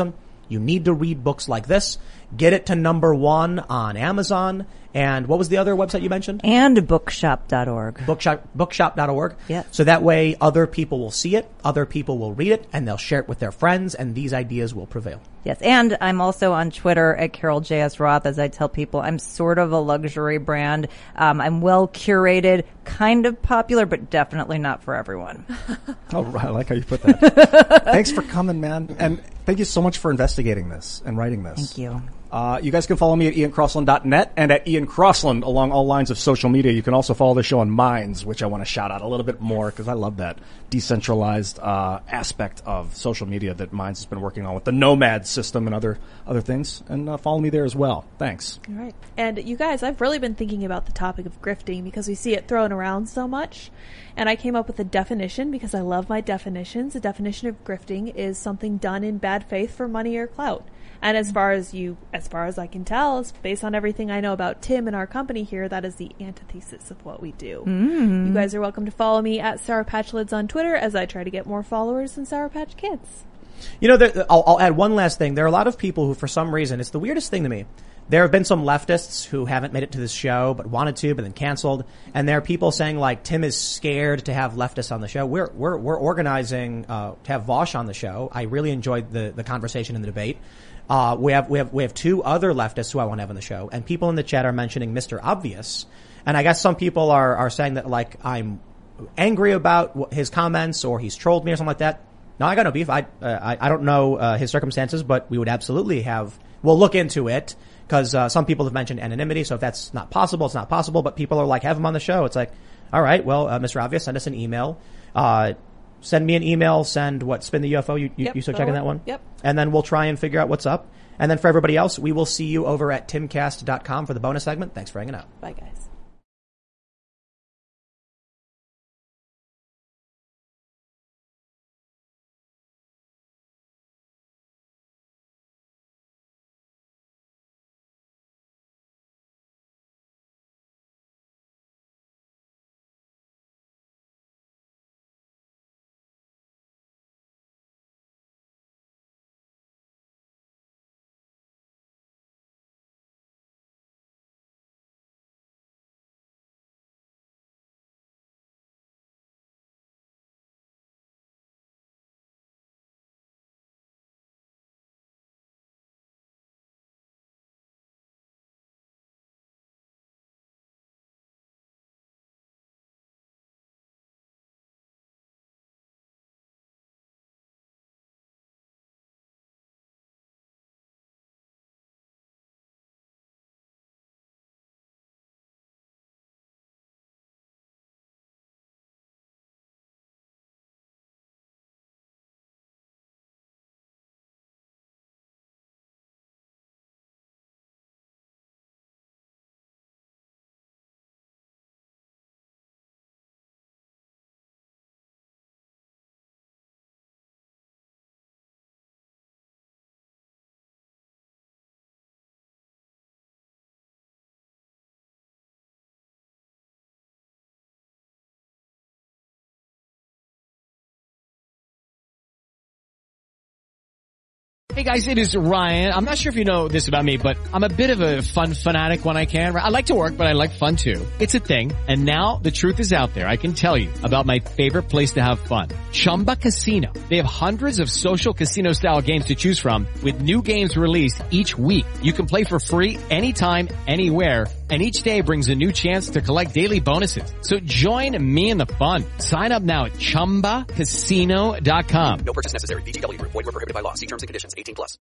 You need to read books like this. Get it to number one on Amazon. And what was the other website you mentioned? And bookshop dot org. Bookshop, bookshop dot org. Yeah. So that way other people will see it, other people will read it, and they'll share it with their friends, and these ideas will prevail. Yes, and I'm also on Twitter at Carol J S Roth. As I tell people, I'm sort of a luxury brand. Um, I'm well curated, kind of popular, but definitely not for everyone. Oh, right. I like how you put that. Thanks for coming, man. And thank you so much for investigating this and writing this. Thank you. Uh, you guys can follow me at ian crossland dot net and at Ian Crossland along all lines of social media. You can also follow the show on Minds, which I want to shout out a little bit more because I love that decentralized uh, aspect of social media that Minds has been working on with the Nomad system and other other things. And uh, follow me there as well. Thanks. All right. And you guys, I've really been thinking about the topic of grifting because we see it thrown around so much. And I came up with a definition because I love my definitions. The definition of grifting is something done in bad faith for money or clout. And as far as you, as far as I can tell, based on everything I know about Tim and our company here, that is the antithesis of what we do. Mm. You guys are welcome to follow me at Sour Patch Lids on Twitter as I try to get more followers than Sour Patch Kids. You know, there, I'll, I'll add one last thing. There are a lot of people who, for some reason, it's the weirdest thing to me. There have been some leftists who haven't made it to this show, but wanted to, but then canceled. And there are people saying, like, Tim is scared to have leftists on the show. We're, we're, we're organizing, uh, to have Vosh on the show. I really enjoyed the, the conversation and the debate. Uh, we have, we have, we have two other leftists who I want to have on the show, and people in the chat are mentioning Mister Obvious. And I guess some people are, are saying that, like, I'm angry about his comments or he's trolled me or something like that. No, I got no beef. I, uh, I, I don't know, uh, his circumstances, but we would absolutely have, we'll look into it. Cause, uh, some people have mentioned anonymity. So if that's not possible, it's not possible, but people are like, have him on the show. It's like, all right, well, uh, Mister Obvious, send us an email. Uh, send me an email, send what, Spin the U F O. You, you, yep, you still checking that one? Yep. And then we'll try and figure out what's up. And then for everybody else, we will see you over at timcast dot com for the bonus segment. Thanks for hanging out. Bye, guys. Hey guys, it is Ryan. I'm not sure if you know this about me, but I'm a bit of a fun fanatic when I can. I like to work, but I like fun too. It's a thing. And now the truth is out there. I can tell you about my favorite place to have fun. Chumba Casino. They have hundreds of social casino style games to choose from with new games released each week. You can play for free anytime, anywhere. And each day brings a new chance to collect daily bonuses. So join me in the fun. Sign up now at chumba casino dot com. No purchase necessary. V G W Group. Void where prohibited by law. See terms and conditions. eighteen plus.